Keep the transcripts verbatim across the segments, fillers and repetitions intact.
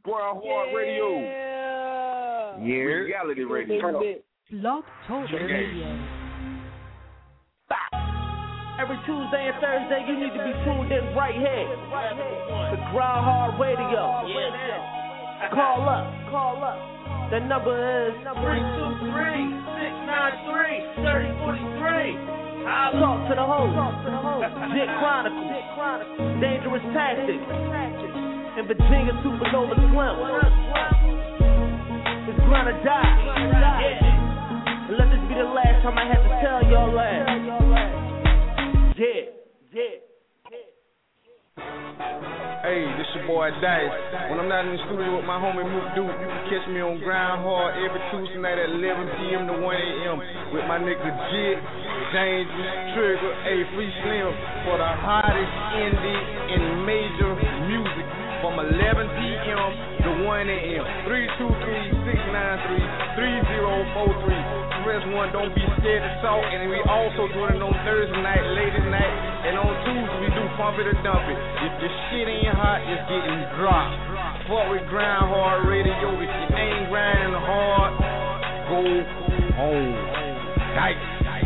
Ground Hard Radio. Yeah. Reality Radio. Blog Talk Radio. Every Tuesday and Thursday, you need to be tuned in right here to Ground Hard Radio. Call up, call up. The number is three two three, six nine three, three zero four three. Talk to the host, Jit Chronicles, Dangerous Tactics, and Virginia Supernova Slim. It's gonna die. Yeah. Let this be the last time I have to tell y'all that. Yeah, yeah. Hey, this your boy Dice. When I'm not in the studio with my homie Mook Duke, you can catch me on Ground Hard every Tuesday night at eleven p.m. to one a.m. with my nigga Jit, Dangerous, Trigger, a Free Slim for the hottest indie and major music from eleven p.m. to one a.m. three two three, six nine three, three zero four three. Press one, don't be scared to talk. And we also doing it on Thursday night, ladies night, and on Tuesday we do Pump It or Dump It. If your shit ain't hot, it's getting dropped. Fuck with Ground Hard Radio. If you ain't grinding hard, go home. Dice.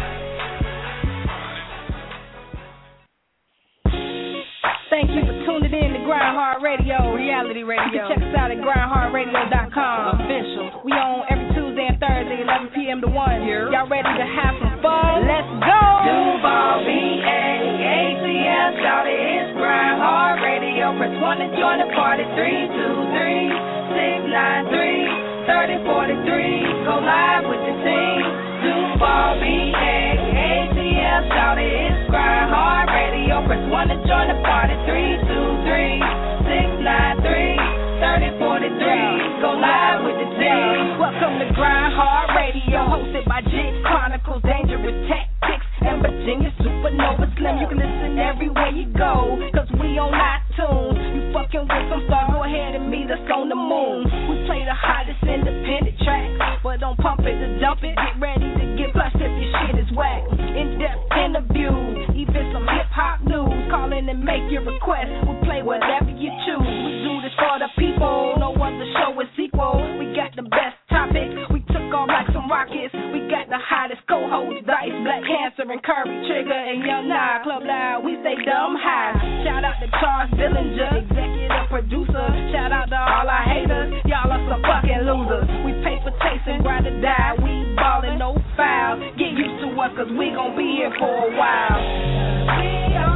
Thank you for tuning in to Ground Hard Radio, Reality Radio. You can check us out at ground hard radio dot com. Official. We on every Tuesday and Thursday, eleven p.m. to one. Here. Y'all ready to have some fun? Let's go! Duval, B A A T L, shout it, it's Ground Hard Radio. Press one to join the party, three two three, six nine three, three zero four three. Go live with the team. Duval, B A A T L, shout it, it's Ground Hard Radio. Press one to join the party, three two three, six nine three, three zero four three. Go live with the team. Welcome to Grind Hard Radio, hosted by Jit Chronicles, Dangerous Tactics, and Virginia Supernova Slim. You can listen everywhere you go, cause we on iTunes. You fucking with some star, go ahead and meet us on the moon. We play the hottest independent tracks, but don't pump it to dump it. Get ready to get flushed if your shit is whack. In-depth interviews, even some hip-hop news. Call in and make your request. We play whatever you choose. We do this for the people. No other show is equal. We got the best topics. We took off like some rockets. We got the hottest co-hosts, Dice, Black Cancer, and Curry, Trigger, and Young Nah. Club Loud, we stay dumb high. Shout out to Charles Dillinger, executive producer. Shout out to all our haters. Y'all are some fucking losers. We pay for taste and grind to die. We ballin', no foul. Get used to us, cause we gon' be here for a while. We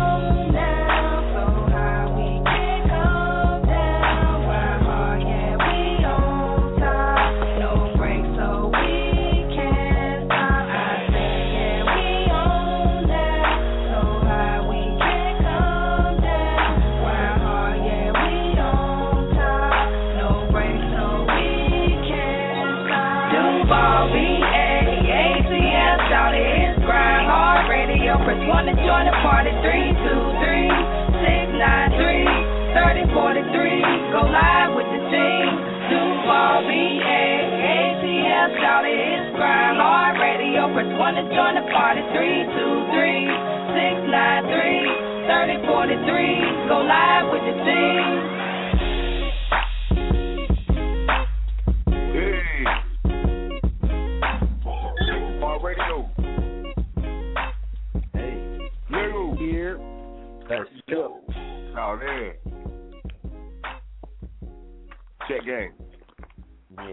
on now, so high we can't come down. Grind hard, yeah, we on top. No breaks, so we can't stop. I say, yeah, we on now, so high we can't come down. Grind hard, yeah, we on top. No breaks, so we can't stop. Duval, B A A T L, shout it, it's Grind Hard Radio. Press one to join the party, three two three, six nine three, three zero four three. Go live with the team. Duval, B A A T L, shout it, it's Grind Hard Radio. Press one to join the party, three two three, six nine three, three zero four three. Go live with the team. Hey. Hard Radio. Hey, Nigga. here. Let's go. Oh, there. Check game. Yeah.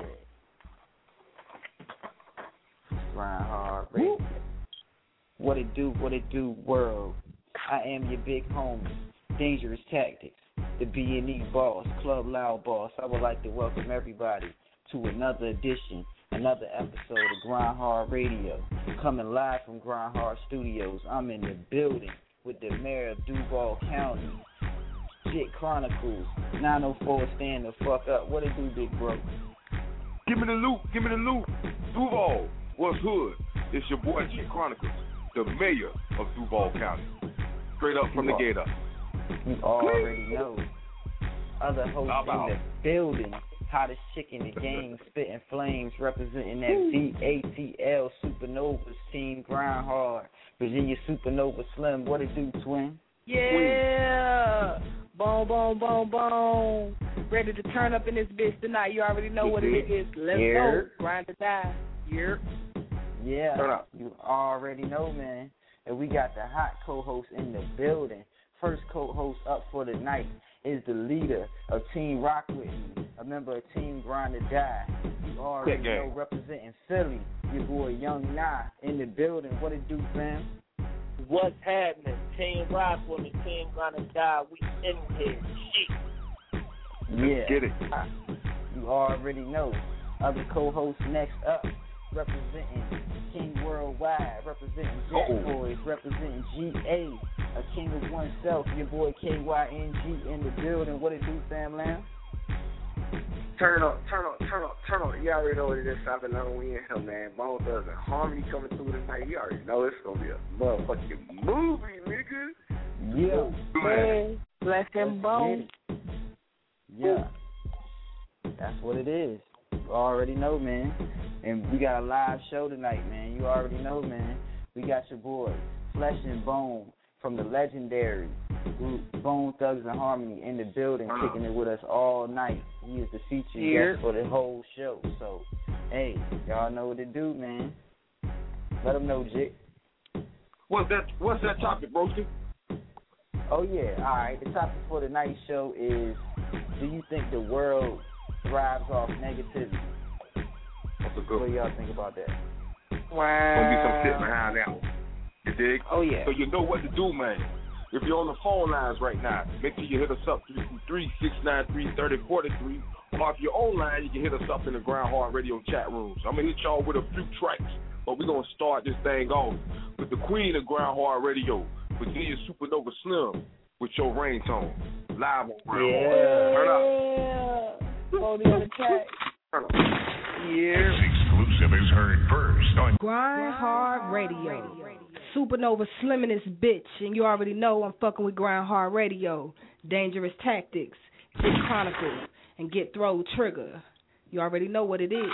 Grind Hard Radio. What it do, what it do, world. I am your big homie, Dangerous Tactics, the B and E boss, Club Loud boss. I would like to welcome everybody to another edition, another episode of Grind Hard Radio. Coming live from Grind Hard Studios. I'm in the building with the mayor of Duval County, Jit Chronicles, nine oh four, stand the fuck up. What it do, big bro? Give me the loot. Give me the loot. Duval, what's hood? It's your boy Jit Chronicles, the mayor of Duval County. Straight up from the gate up. You already know. Other hosts About. in the building. Hottest chick in the game, spitting flames, representing that V A T L Supernovas team, Grind Hard. Virginia Supernova Slim, what it do, twin? Yeah. Boom, boom, boom, boom. Ready to turn up in this bitch tonight. You already know what it is. Let's yeah. go. Grind or die. Yeah. Yeah. You already know, man. And we got the hot co-host in the building. First co-host up for the night is the leader of Team Rock With Me, a member of Team Grind or Die. You already know, representing Philly, your boy Young Nah in the building. What it do, fam? What's happening? Team Rock With Me, Team Grind or Die. We in here. Shit. Yeah. Get it. You already know. Other co-hosts next up, representing King Worldwide, representing Jet Uh-oh. Boys, representing G A, a king of oneself, your boy K Y N G in the building. What it do, fam, lamb? Turn up, turn up, turn up, turn up. You already know what it is. I've been knowing we in here, man. Bone Thugs and Harmony coming through tonight. You already know it's going to be a motherfucking movie, nigga. Yeah. Man, bless them bones. Yeah. That's what it is. You already know, man. And we got a live show tonight, man. You already know, man. We got your boy, Flesh and Bone, from the legendary group Bone Thugs and Harmony in the building, kicking it with us all night. He is the featured yeah. guest for the whole show. So, hey, y'all know what to do, man. Let them know, Jit. What's that? What's that topic, Brosky? Oh, yeah. All right. The topic for tonight's show is, do you think the world thrives off negativity? That's a good What do y'all think about that? Wow. Gonna be some shit behind that one. You dig? Oh, yeah. So you know what to do, man. If you're on the phone lines right now, make sure you hit us up, three two three, six nine three, three oh four three. Or if you're online, you can hit us up in the Ground Hard Radio chat rooms. I'm going to hit y'all with a few tracks, but we're going to start this thing off with the queen of Ground Hard Radio, Virginia Supernova Slim, with your ringtone. Live on Ground Yeah. Hard. Turn up. Hold on the track. Turn up. Yeah. This exclusive is heard first on Grind Hard Radio. Supernova Slim in this bitch, and you already know I'm fucking with Grind Hard Radio. Dangerous Tactics, Big Chronicles, and Get Throw Trigger. You already know what it is.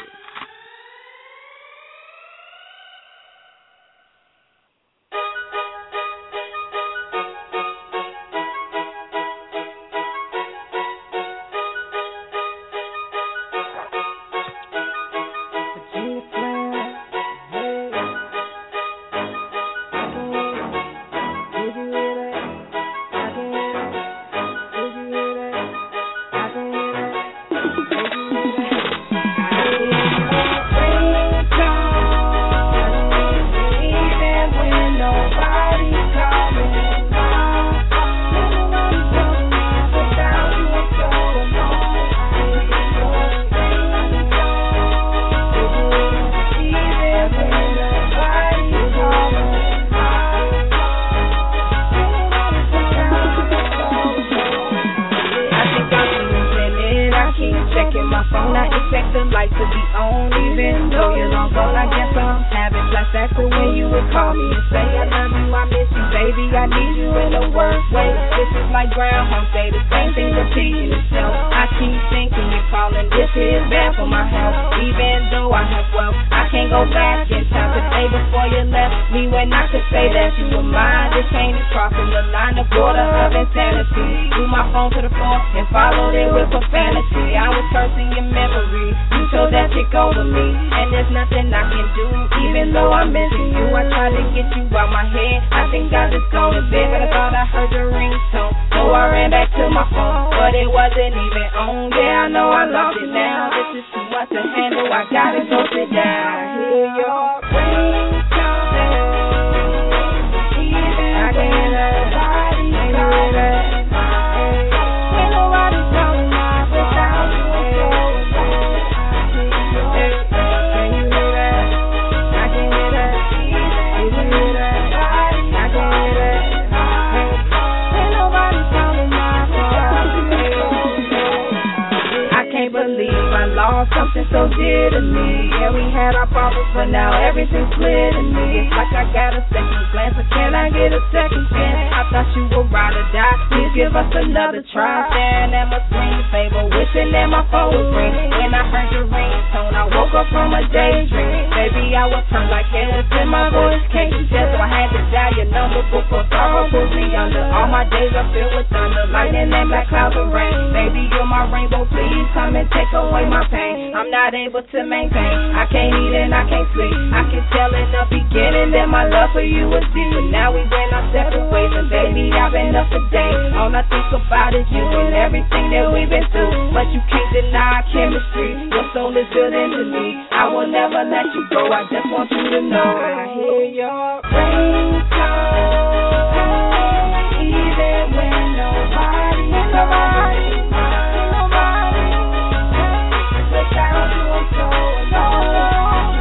Staring at my screen, favor, wishing that my phone would ring. When I heard your ringtone, I woke woke up from a daydream. Baby, I was turned like it was in my voice. Can't you tell? So I had to dial your number before sorrow put me under. All my days are filled with thunder, lightning and black clouds of rain. Baby, you're my rainbow, please come and take away my pain. I'm not able to maintain, I can't eat and I can't sleep. I can tell in the beginning that my love for you was deep, but now we went our separate ways, and baby, I've been up for days. All I think about is you and everything that we've been through, but you can't deny our chemistry. Your soul is building to me. I will never let you go. I just want you to know I hear your ringtone, even when nobody, nobody, nobody. Without you, I'm so alone.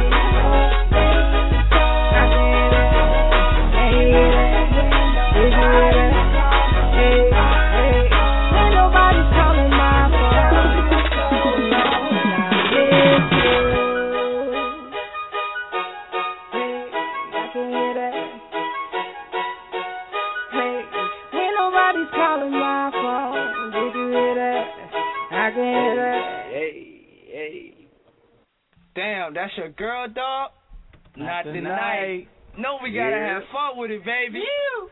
I hear it, I hear it, I hear it. Hey, hey, when nobody's calling my phone, so long. I hear you. Hey, I can hear that. Hey, when nobody's calling my phone, did you hear that? I can hear that. Hey, hey. Damn, that's your girl, dog? Not, Not tonight. tonight. No, we gotta yeah. have fun with it, baby. You.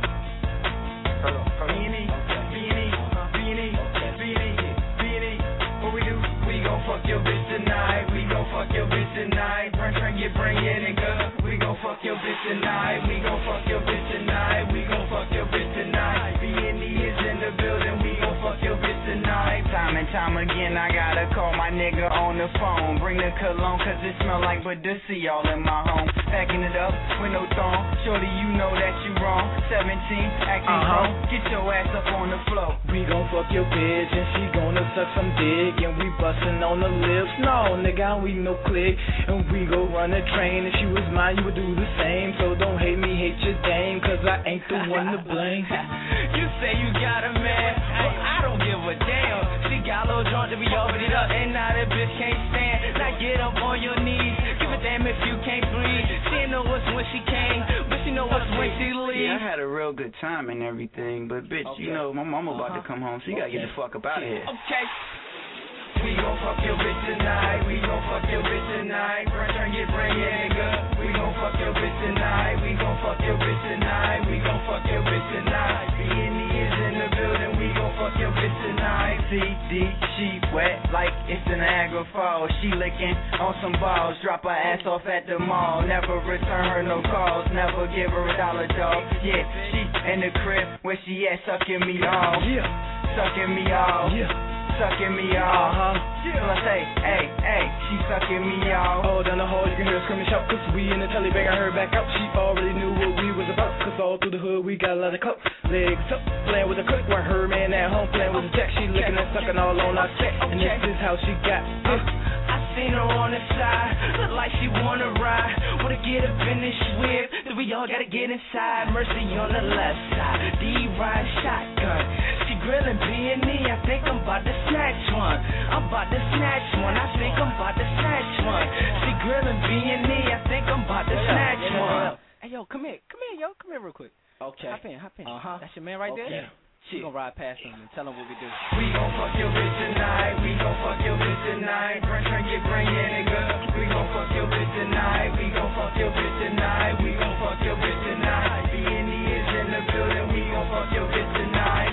Beanie, beanie, beanie, beanie, beanie. What we do? We gon' fuck your bitch tonight. We gon' fuck your bitch tonight. Bring, bring it, bring it, nigga. We gon' fuck your bitch tonight. We gon' fuck your bitch tonight. We gon' fuck your bitch tonight. Beanie is in the building. We gon' fuck your bitch tonight. Time and time again, I gotta call my nigga on the phone. Bring the cologne, cause it smell like Badoosie all in my home. Backing it up with no thong. Shorty, you know that you wrong. seventeen, acting uh-huh. wrong. Get your ass up on the floor. We gon' fuck your bitch and she gonna suck some dick. And we bustin' on the lips. No, nigga, we no click. And we go run a train. If she was mine, you would do the same. So don't hate me, hate your dame, cause I ain't the one to blame. You say you got a man, well, I don't give a damn. She got a little joint to be over it up. And now that bitch can't stand. Now get up on your knees. Give a damn if you can't breathe. She know what's when she came, but she know what's when she leaves. Yeah, I had a real good time and everything, but bitch, okay. you know, my mama about uh-huh. to come home, so you gotta get the fuck up out of here. Okay. We gon' fuck your bitch tonight. We gon' fuck your bitch tonight. Bring, turn, get, bring it, nigga. We gon' fuck your bitch tonight. We gon' fuck your bitch tonight. We gon' fuck your bitch tonight. B and E is in the building. We gon' fuck your bitch tonight. C D, she wet like it's an Niagara Falls. She licking on some balls. Drop her ass off at the mall. Never return her no calls. Never give her a dollar, dog. Yeah, she in the crib where she at, sucking me off. Yeah, sucking me off. Yeah. Sucking me off, uh-huh. Yeah. So I say, hey, hey, she sucking me off. Oh, down the hall, you can hear her screaming, shout, cause we in the telly bag, I heard back out. She already knew what we was about, cause all through the hood, we got a lot of clout. Legs up, playing with a click, while her man at home playing with a tech. She licking and sucking all on our set, and this is how she got this. I seen her on the side, look like she wanna ride. Wanna get up in this whip, then we all gotta get inside. Mercy on the left side, D ride shotgun. She grilling B and E, I think I'm about to snatch one. I'm about to snatch one, I think I'm about to snatch one. She grilling B and E, I think I'm about to snatch one. Hey yo, come here, come here, yo, come here real quick. Okay. Hop in, hop in. Uh-huh. That's your man right okay. there? Yeah. We gon' ride past him and tell him what we do. We gon' fuck your bitch tonight. We gon' fuck your bitch tonight. Bring, bring it, bring it, nigga. We gon' fuck your bitch tonight. We gon' fuck your bitch tonight. We gon' fuck your bitch tonight. B and E is in the building. We gon' fuck your bitch tonight.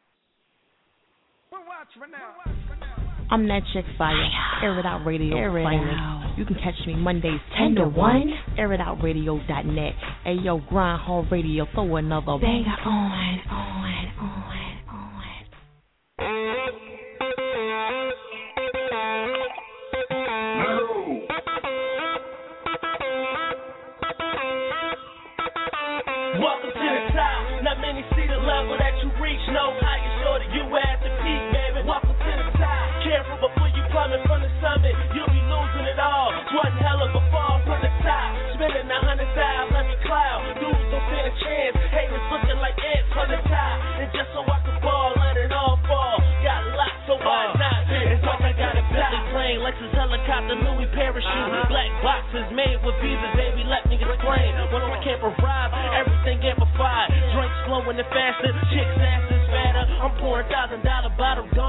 We're watching right now. I'm that chick fire. Air It Out Radio. Air It Out. You can catch me Mondays ten to one. air it out radio dot net. Hey yo, Grind Hard Radio. Throw another banger on, on, on, on. Welcome to the top. Not many see the level that you reach. No higher, shorter. You at the peak, baby. Welcome to the top. Careful before you plummet from the summit. You'll be losing it all. One hell of a fall from the top. Spinning a hundred thousand, let me cloud. Dudes don't stand a chance. Haters looking like ants from the top. And just so I can ball, let it all fall. Got locked, so why not? It's like I got a Bentley plane, Lexus helicopter, Louis parachute. Black boxes made with visas, baby, let me explain. When I can't arrive, everything amplified. Drinks flowing and faster, chicks asses fatter. I'm pouring thousand dollar bottle gone.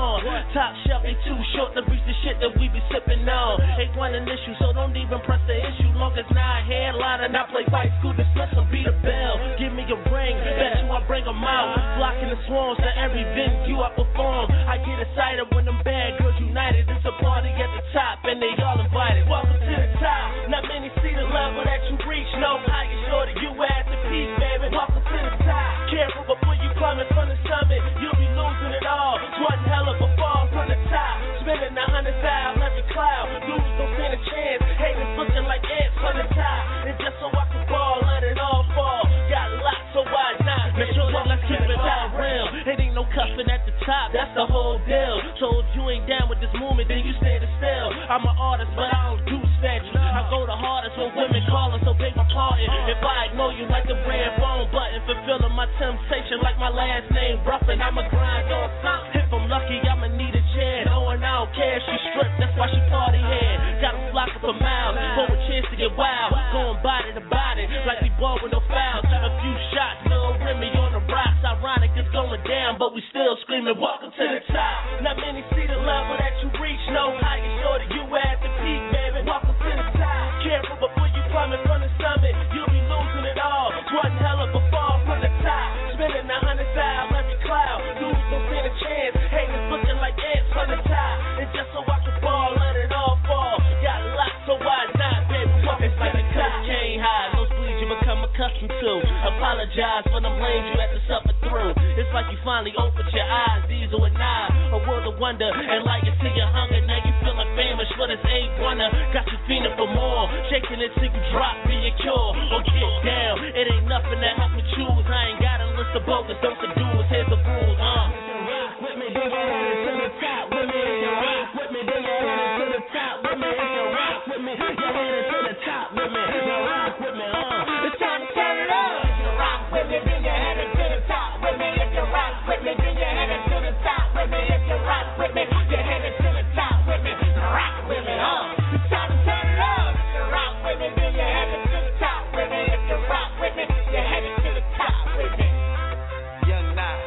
Top shelf, they too short to reach the shit that we be sipping on. Ain't one an issue, so don't even press the issue. Long as now I headline and I play fight school, dismiss them, beat a bell. Give me a ring, bet you I bring them out. Flocking the swarms to every venue I perform. I get excited when them bad girls united. It's a party at the top and they all invited. Welcome to the top. Not many see the level that you reach. No higher, shorter, you at the peak, baby. Welcome to the top. Careful before you plummet from the summit. You'll be losing it all. It's one hell of a fall from the top. Spinning a hundred thousand every cloud. Losers don't stand a chance. Haters looking like ants on the top. And just so I can ball, let it all fall. Got locked, so why not? Make sure that let's keep it all real. It ain't no cuffing at the top, that's the whole deal. So if you ain't down with this movement, then you stand still. I'm an artist, but I don't do statues. I go the hardest when women callin', so beg my pardon. If I ignore you like the red phone button, fulfilling my temptation like my last name Ruffin, I'ma grind on something. If I'm lucky, I'ma need a chair. Knowing I don't care, she stripped, that's why she party head. Got them flock up for miles, for a chance to get wild. Going body to body, like we ball with no fouls. A few shots, little Remy on the rocks. Ironic it's going down, but we still screaming, welcome to the top. Not many see the level that you reach. No higher, shorter, you at the peak, baby. Welcome to the top. Careful before you plummet from the summit. You'll be losing it all. One hell of a fall from the top. Spinning a hundred thousand every cloud. Losers don't stand a chance. Haters looking like ants on the top. And just so I can ball, let it all fall. Got locked, so why not, baby? Welcome to the top. Can't hide. Those bleeds you become accustomed to. Apologize for them lanes you have to suffer through. It's like you finally opened your eyes. These are nine. A world of wonder. And like you see your hunger. Now you feeling famous for this eight runner. Got you feeling for more. Shaking it till you drop, be a cure. Or get down. It ain't nothing that help me choose. I ain't got a list of bogus. Don't seduce. Here's the rules. Uh. Rock with me, then you're headed to the top with me. You rock with me, then you're headed to the top with me. If you rock with me, you're headed to the top with me. Now rock with me, uh. It's time to turn it up. If you rock with me, then you're headed to the top with me. If you rock with me, then you're headed to the top with me. If you rock with me, you're headed to the top with me. Now rock with me, uh. It's time to turn it up. If you rock with me, then you're headed to the top with me. If you rock with me, you're headed to the top with me. Young Nine.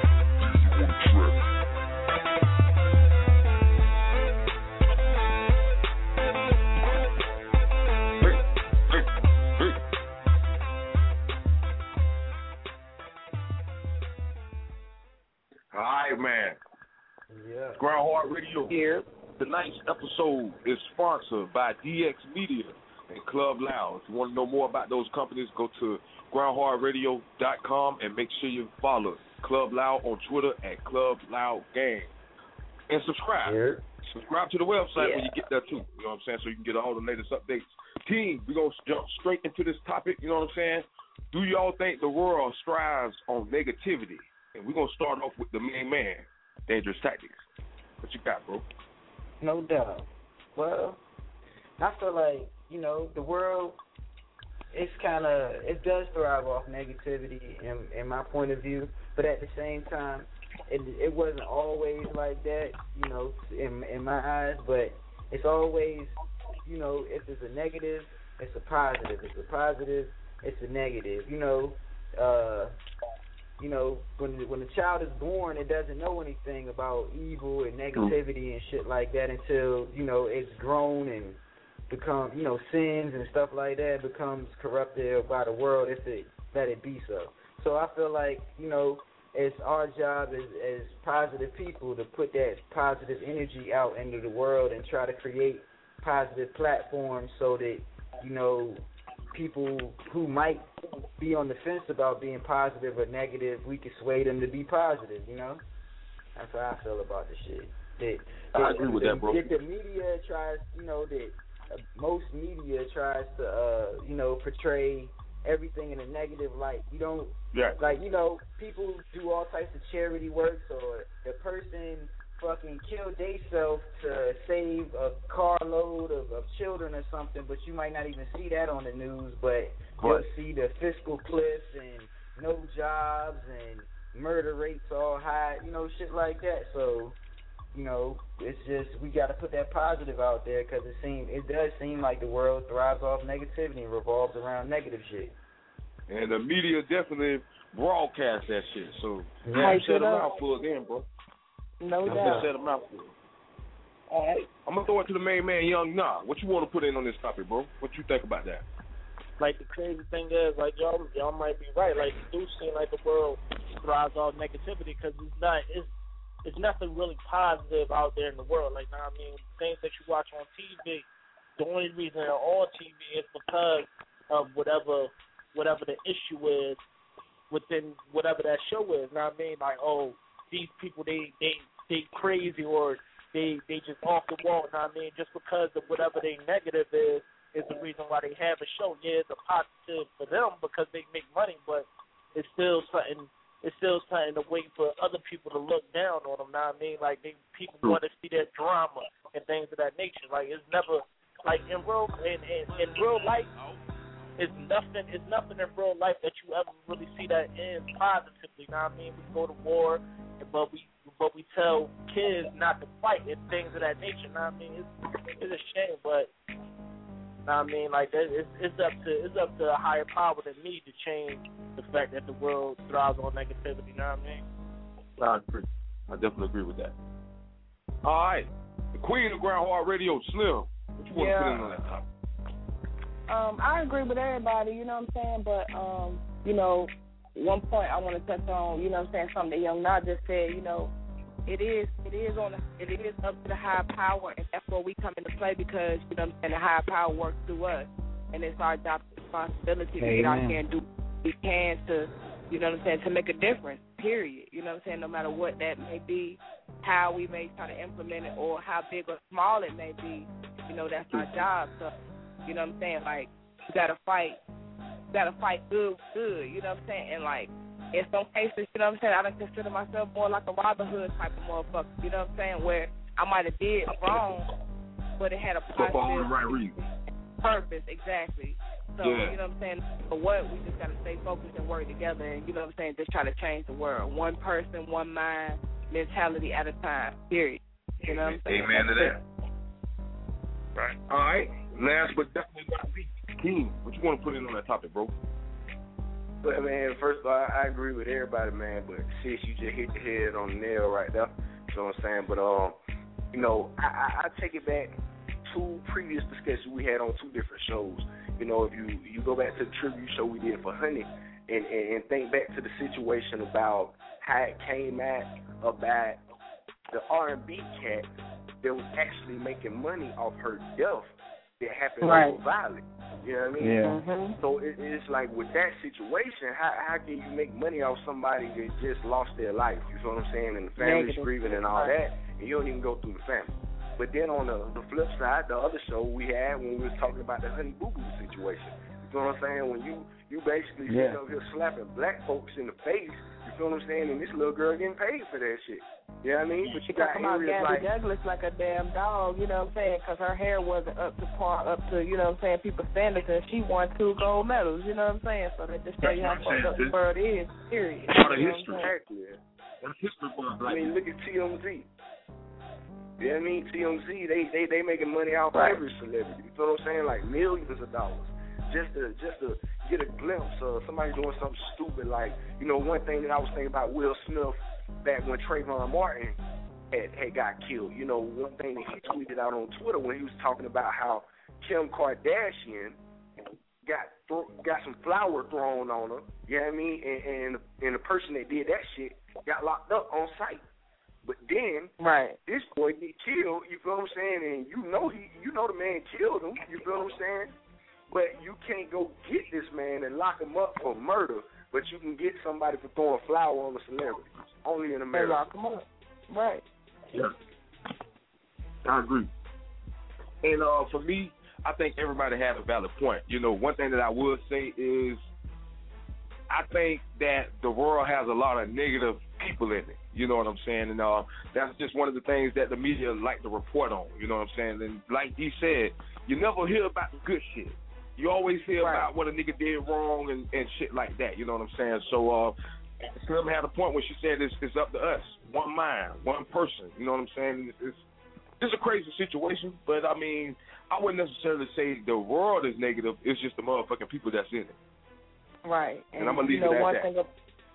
All right, man. Yeah. Ground Hard Radio here. Tonight's episode is sponsored by D X Media and Club Loud. If you want to know more about those companies, go to ground hard radio dot com and make sure you follow Club Loud on Twitter at Club Loud Gang. And subscribe. Yeah. Subscribe to the website yeah. when you get there, too. You know what I'm saying? So you can get all the latest updates. Team, we're going to jump straight into this topic. You know what I'm saying? Do y'all think the world strives on negativity? And we're going to start off with the main man, Dangerous Tactics. What you got, bro? No doubt. Well, I feel like, you know, the world, it's kind of, it does thrive off negativity in, in my point of view. But at the same time, it, it wasn't always like that, you know, in, in my eyes. But it's always, you know, if it's a negative, it's a positive. If it's a positive, it's a negative. You know, uh... You know, when when the child is born, it doesn't know anything about evil and negativity and shit like that until, you know, it's grown and become, you know, sins and stuff like that, becomes corrupted by the world if it let it be so. So I feel like, you know, it's our job as, as positive people to put that positive energy out into the world and try to create positive platforms so that, you know, people who might be on the fence about being positive or negative, we can sway them to be positive, you know? That's how I feel about the shit. That, that, I agree with that, bro. That the media tries, you know, that uh, most media tries to, uh, you know, portray everything in a negative light. You don't, yeah. like, you know, people do all types of charity work, or the person fucking killed theyself to save a carload of, of children or something, but you might not even see that on the news, but you'll see the fiscal cliffs and no jobs and murder rates all high, you know, shit like that. So, you know, it's just, we got to put that positive out there because it seem, it does seem like the world thrives off negativity and revolves around negative shit. And the media definitely broadcast that shit, so yeah, set a mouthful again, bro. No That's doubt. Set a mouthful. All right. I'm going to throw it to the main man, Young Nah. What you want to put in on this topic, bro? What you think about that? Like, the crazy thing is, like, y'all y'all might be right. Like, it do seem like the world thrives off negativity because it's not, it's, it's nothing really positive out there in the world. Like, now, I mean, things that you watch on T V, the only reason they're on T V is because of whatever whatever the issue is within whatever that show is. Now, I mean, like, oh, these people, they, they, they crazy or they, they just off the wall. Now, I mean, just because of whatever they negative is, is the reason why they have a show. Yeah, it's a positive for them because they make money, but it's still something. It's still something to wait for other people to look down on them. Now I mean, like they people want to see that drama and things of that nature. Like it's never like in real in, in, in real life. It's nothing. It's nothing in real life that you ever really see that ends positively. Now I mean, we go to war, but we but we tell kids not to fight and things of that nature. Now I mean, it's it's a shame, but. I mean, like it's, it's up to it's up to a higher power than me to change the fact that the world thrives on negativity. You know what I mean? I agree. I definitely agree with that. All right, the Queen of Ground Hard Radio, Slim. What you want yeah. to put in on that topic? Um, I agree with everybody. You know what I'm saying? But um, you know, one point I want to touch on. You know what I'm saying? Something that Young Nah just said. You know. It is it is on it is up to the higher power, and that's where we come into play because you know what I'm saying, the higher power works through us, and it's our job responsibility to get out here and do what we can to you know what I'm saying to make a difference. Period. You know what I'm saying. No matter what that may be, how we may try to implement it, or how big or small it may be, you know that's our job. So you know what I'm saying. Like you gotta fight, you gotta fight good, good. You know what I'm saying, and like. In some cases, you know what I'm saying, I don't consider myself more like a Robin Hood type of motherfucker, you know what I'm saying, where I might have did wrong, but it had a positive for all the right reasons. Purpose, exactly. So, yeah. you know what I'm saying, for what, we just got to stay focused and work together and, you know what I'm saying, just try to change the world. One person, one mind, mentality at a time, period. You know what I'm saying? Amen to that. Right. All right. Last but definitely not least, King, what you want to put in on that topic, bro? But, man, first of all, I, I agree with everybody, man, but sis, you just hit the head on the nail right there. You know what I'm saying? But, um, you know, I, I, I take it back to previous discussions we had on two different shows. You know, if you, you go back to the tribute show we did for Honey and, and, and think back to the situation about how it came at about the R and B cat that was actually making money off her death that happened right. over violence. You know what I mean? Yeah. Mm-hmm. So it, it's like with that situation, how how can you make money off somebody that just lost their life? You know what I'm saying? And the family's Negative. grieving and all that, and you don't even go through the family. But then on the, the flip side, the other show we had when we was talking about the Honey Boo Boo situation. You know what I'm saying? When you, you basically yeah. sit up here slapping black folks in the face, you feel what I'm saying? And this little girl getting paid for that shit. You know what I mean? But you got come out areas Gabby like Douglas like a damn dog, you know what I'm saying? Because her hair wasn't up to par, up to, you know what I'm saying, people's standards, and she won two gold medals, you know what I'm saying? So that just show you how fucked up the world is, period. Part of you know history. Exactly. That's history for us. I mean, look at T M Z. You know what I mean? T M Z, they, they, they making money off right. every celebrity. You feel what I'm saying? Like millions of dollars. Just to, just to get a glimpse of somebody doing something stupid like, you know, one thing that I was thinking about Will Smith back when Trayvon Martin Had, had got killed. You know, one thing that he tweeted out on Twitter when he was talking about how Kim Kardashian got th- got some flour thrown on her, you know what I mean? And, and and the person that did that shit got locked up on site. But then right. this boy get killed, you feel what I'm saying? And you know he you know the man killed him, you feel what I'm saying? But you can't go get this man and lock him up for murder, but you can get somebody for throwing flour on a celebrity. Only in America. They lock him up. Right. Yeah, I agree. And uh, for me, I think everybody has a valid point. You know, one thing that I would say is I think that the world has a lot of negative people in it. You know what I'm saying? And uh, that's just one of the things that the media like to report on. You know what I'm saying? And like he said, you never hear about the good shit. You always hear right. about what a nigga did wrong and, and shit like that. You know what I'm saying? So, uh, Slim had a point when she said it's, it's up to us, one mind, one person. You know what I'm saying? It's, it's, it's a crazy situation, but I mean, I wouldn't necessarily say the world is negative. It's just the motherfucking people that's in it. Right. And, and I'm gonna leave you know, it at one that. Thing,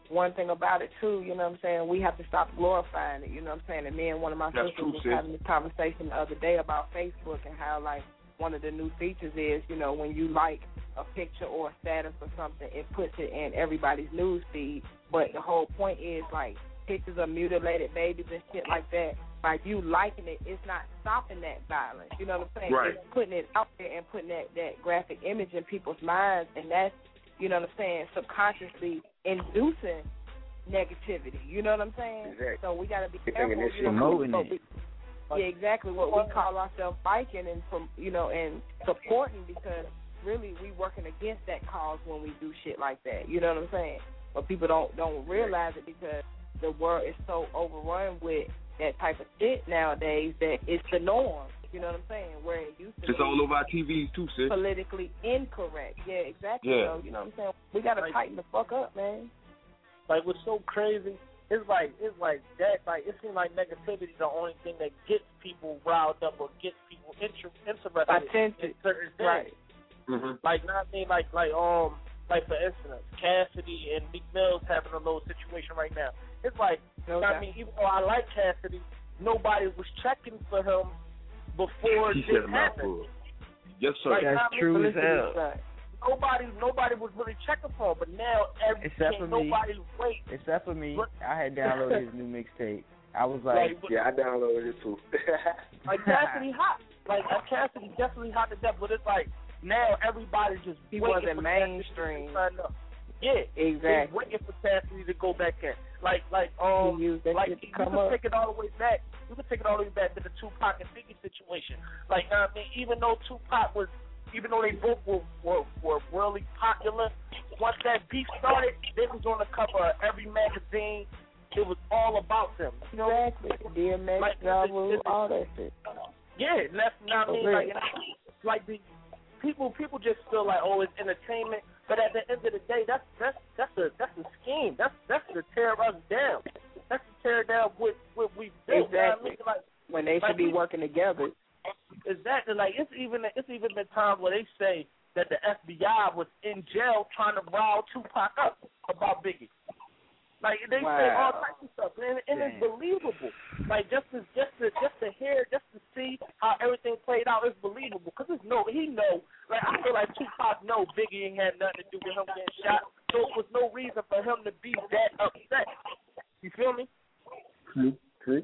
one thing about it too, you know what I'm saying, we have to stop glorifying it, you know what I'm saying? And me and one of my That's sisters true, was sis. having this conversation the other day about Facebook and how, like, one of the new features is, you know, when you like a picture or a status or something, it puts it in everybody's news feed. But the whole point is, like, pictures of mutilated babies and shit like that, by you liking it, it's not stopping that violence. You know what I'm saying? Right. It's putting it out there and putting that, that graphic image in people's minds, and that's, you know what I'm saying, subconsciously inducing negativity. You know what I'm saying? Exactly. So we got to be You're careful. thinking this You know, promoting so it. we- Yeah, exactly. What we call ourselves biking and from you know and supporting, because really we working against that cause when we do shit like that. You know what I'm saying? But people don't don't realize it because the world is so overrun with that type of shit nowadays that it's the norm. You know what I'm saying? Where it used to It's be all over our T Vs too, sis. politically incorrect. Yeah, exactly. Yeah. So you know what I'm saying? We gotta Like- tighten the fuck up, man. Like, what's so crazy, it's like, it's like that, like, it seems like negativity is the only thing that gets people riled up or gets people inter- interested Attention. in certain things. Right. Mm-hmm. Like, not I mean, like, like, um, like, for instance, Cassidy and Meek Mill's having a little situation right now. It's like, No I doubt. mean, even though I like Cassidy, nobody was checking for him before He this said a happened. mouthful. Yes, sir. Like, That's I mean, true as listen, hell. Nobody, nobody was really checking for him, but now every Except for can't me. nobody wait. Except for me, I had downloaded his new mixtape. I was like, Like, Yeah, I downloaded it too. Like Cassidy hot, like uh, Cassidy definitely hot to death, but it's like now everybody just He waiting wasn't for Cassidy mainstream. to sign up. Yeah, Exactly. they waiting for Cassidy to go back in. Like, like um, He used that like shit to you come can up. take it all the way back. You can take it all the way back to the Tupac and Biggie situation. Like, I mean, even though Tupac was, even though they both were were, were really popular, once that beef started, they was on the cover of every magazine. It was all about them. You know, Exactly. D M X, Like, Ja it's- Rule, it's- all that shit. yeah, and that's not me. For Like, real. like the people, people just feel like, oh, it's entertainment. But at the end of the day, that's that's that's a that's a scheme. That's that's to tear us down. That's to tear down what what we built. You know what I Exactly. mean? Like, When they should like be we- working together. exactly. Like it's even it's even been times where they say that the F B I was in jail trying to rile Tupac up about Biggie. Like they say all Wow. types of stuff, and, and it's Damn. believable. Like just to just to just to hear, just to see how everything played out is believable. Cause it's no, he know. Like I feel like Tupac know Biggie ain't had nothing to do with him getting shot, so it was no reason for him to be that upset. You feel me? True, true.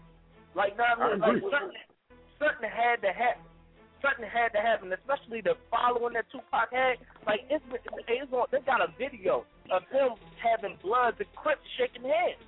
Like now, I I mean, like agree. something, something had to happen. Something had to happen, especially the following that Tupac had. Like it's, it's on, they got a video of him having Bloods and Crips shaking hands.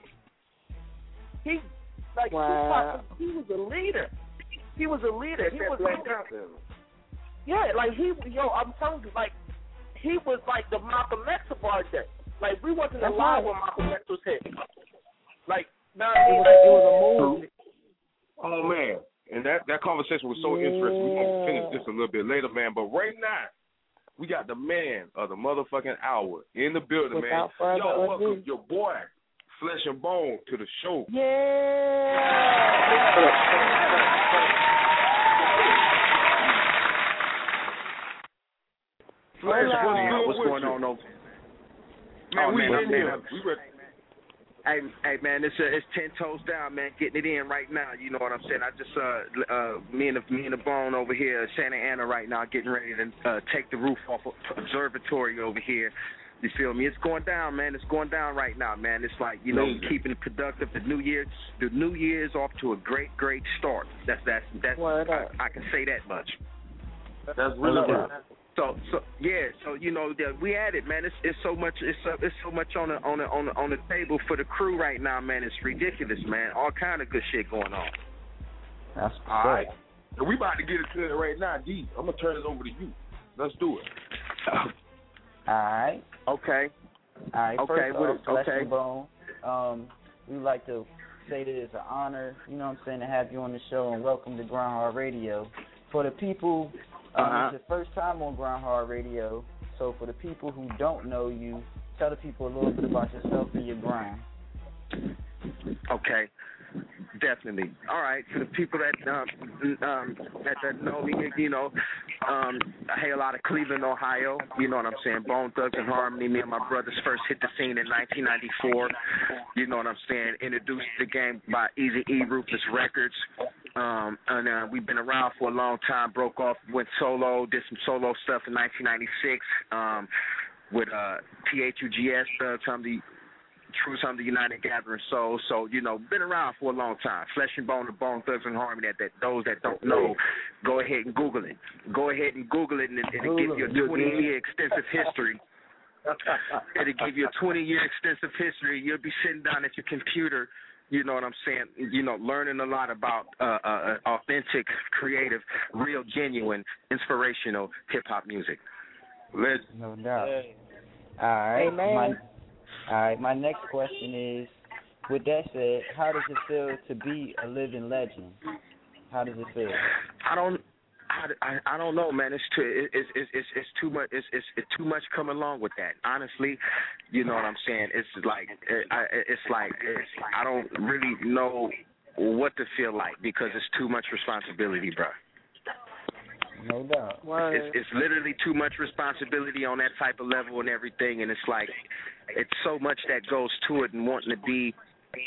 He, like Wow. Tupac, he was a leader. He was a leader. He was, Black Panther. yeah, like he, yo, I'm telling you, like he was like the Malcolm X of our day. Like we wasn't That's alive right. when Malcolm X was hit. Like, nah, It I mean, was, like, it was a move. Oh man, and that that conversation was so interesting. We're gonna finish this a little bit later, man. But right now, we got the man of the motherfucking hour in the building, Without man. further Yo, welcome ado. your boy, Flesh and Bone, to the show. Yeah. Flesh, Hola. what's good What's with going you? on over? Man, Oh, we man, in I'm here. man. We ready. Hey, hey, man, it's uh, it's ten toes down, man. Getting it in right now. You know what I'm saying? I just uh, uh, me and the me and the Bone over here, Santa Ana right now, getting ready to uh, take the roof off of Observatory over here. You feel me? It's going down, man. It's going down right now, man. It's like, you know, Amazing. keeping it productive. The new year, the new year's off to a great, great start. That's that's that's. Word up. I, I can say that much. That's really good. So, so yeah, so you know that we at it, man. It's it's so much, it's so, it's so much on the on the on the on the table for the crew right now, man. It's ridiculous, man. All kind of good shit going on. that's All right. And we about to get into it right now, D. I'm gonna turn it over to you. Let's do it. All right. Okay. All right. Okay, First what off, is- Flesh okay. and Bone. Um, we like to say that it's an honor, you know what I'm saying, to have you on the show, and welcome to Groundhog Radio. For the people, um, Uh-huh. it's your first time on Groundhog Radio, so for the people who don't know you, tell the people a little bit about yourself and your grind. Okay. Definitely. All right. For the people that um, um, that, that know me, you know, um, I hail out of Cleveland, Ohio. You know what I'm saying? Bone Thugs and Harmony. Me and my brothers first hit the scene in nineteen ninety-four. You know what I'm saying? Introduced to the game by Easy E, Ruthless Records. Um, and uh, we've been around for a long time. Broke off, went solo, did some solo stuff in nineteen ninety-six um, with uh, T H U G S, uh, some of the True Sons of the United Gathering Soul. So, you know, been around for a long time. Flesh and Bone, the Bone Thugs and Harmony. That, that those that don't know, go ahead and Google it. Go ahead and Google it, and, and it'll give you a twenty-year extensive history. It'll give you a twenty-year extensive history. You'll be sitting down at your computer, you know what I'm saying, you know, learning a lot about uh, uh, authentic, creative, real, genuine, inspirational hip-hop music. Let's, no doubt. All right. Amen. My, all right. My next question is, with that said, how does it feel to be a living legend? How does it feel? I don't. I, I, I don't know, man. It's too it's it's it's, it's too much. It's, it's it's too much coming along with that. Honestly, you know what I'm saying. It's like it, I, it's like it's, I don't really know what to feel like because it's too much responsibility, bro. No doubt. It's, it's literally too much responsibility on that type of level and everything, and it's like it's so much that goes to it and wanting to be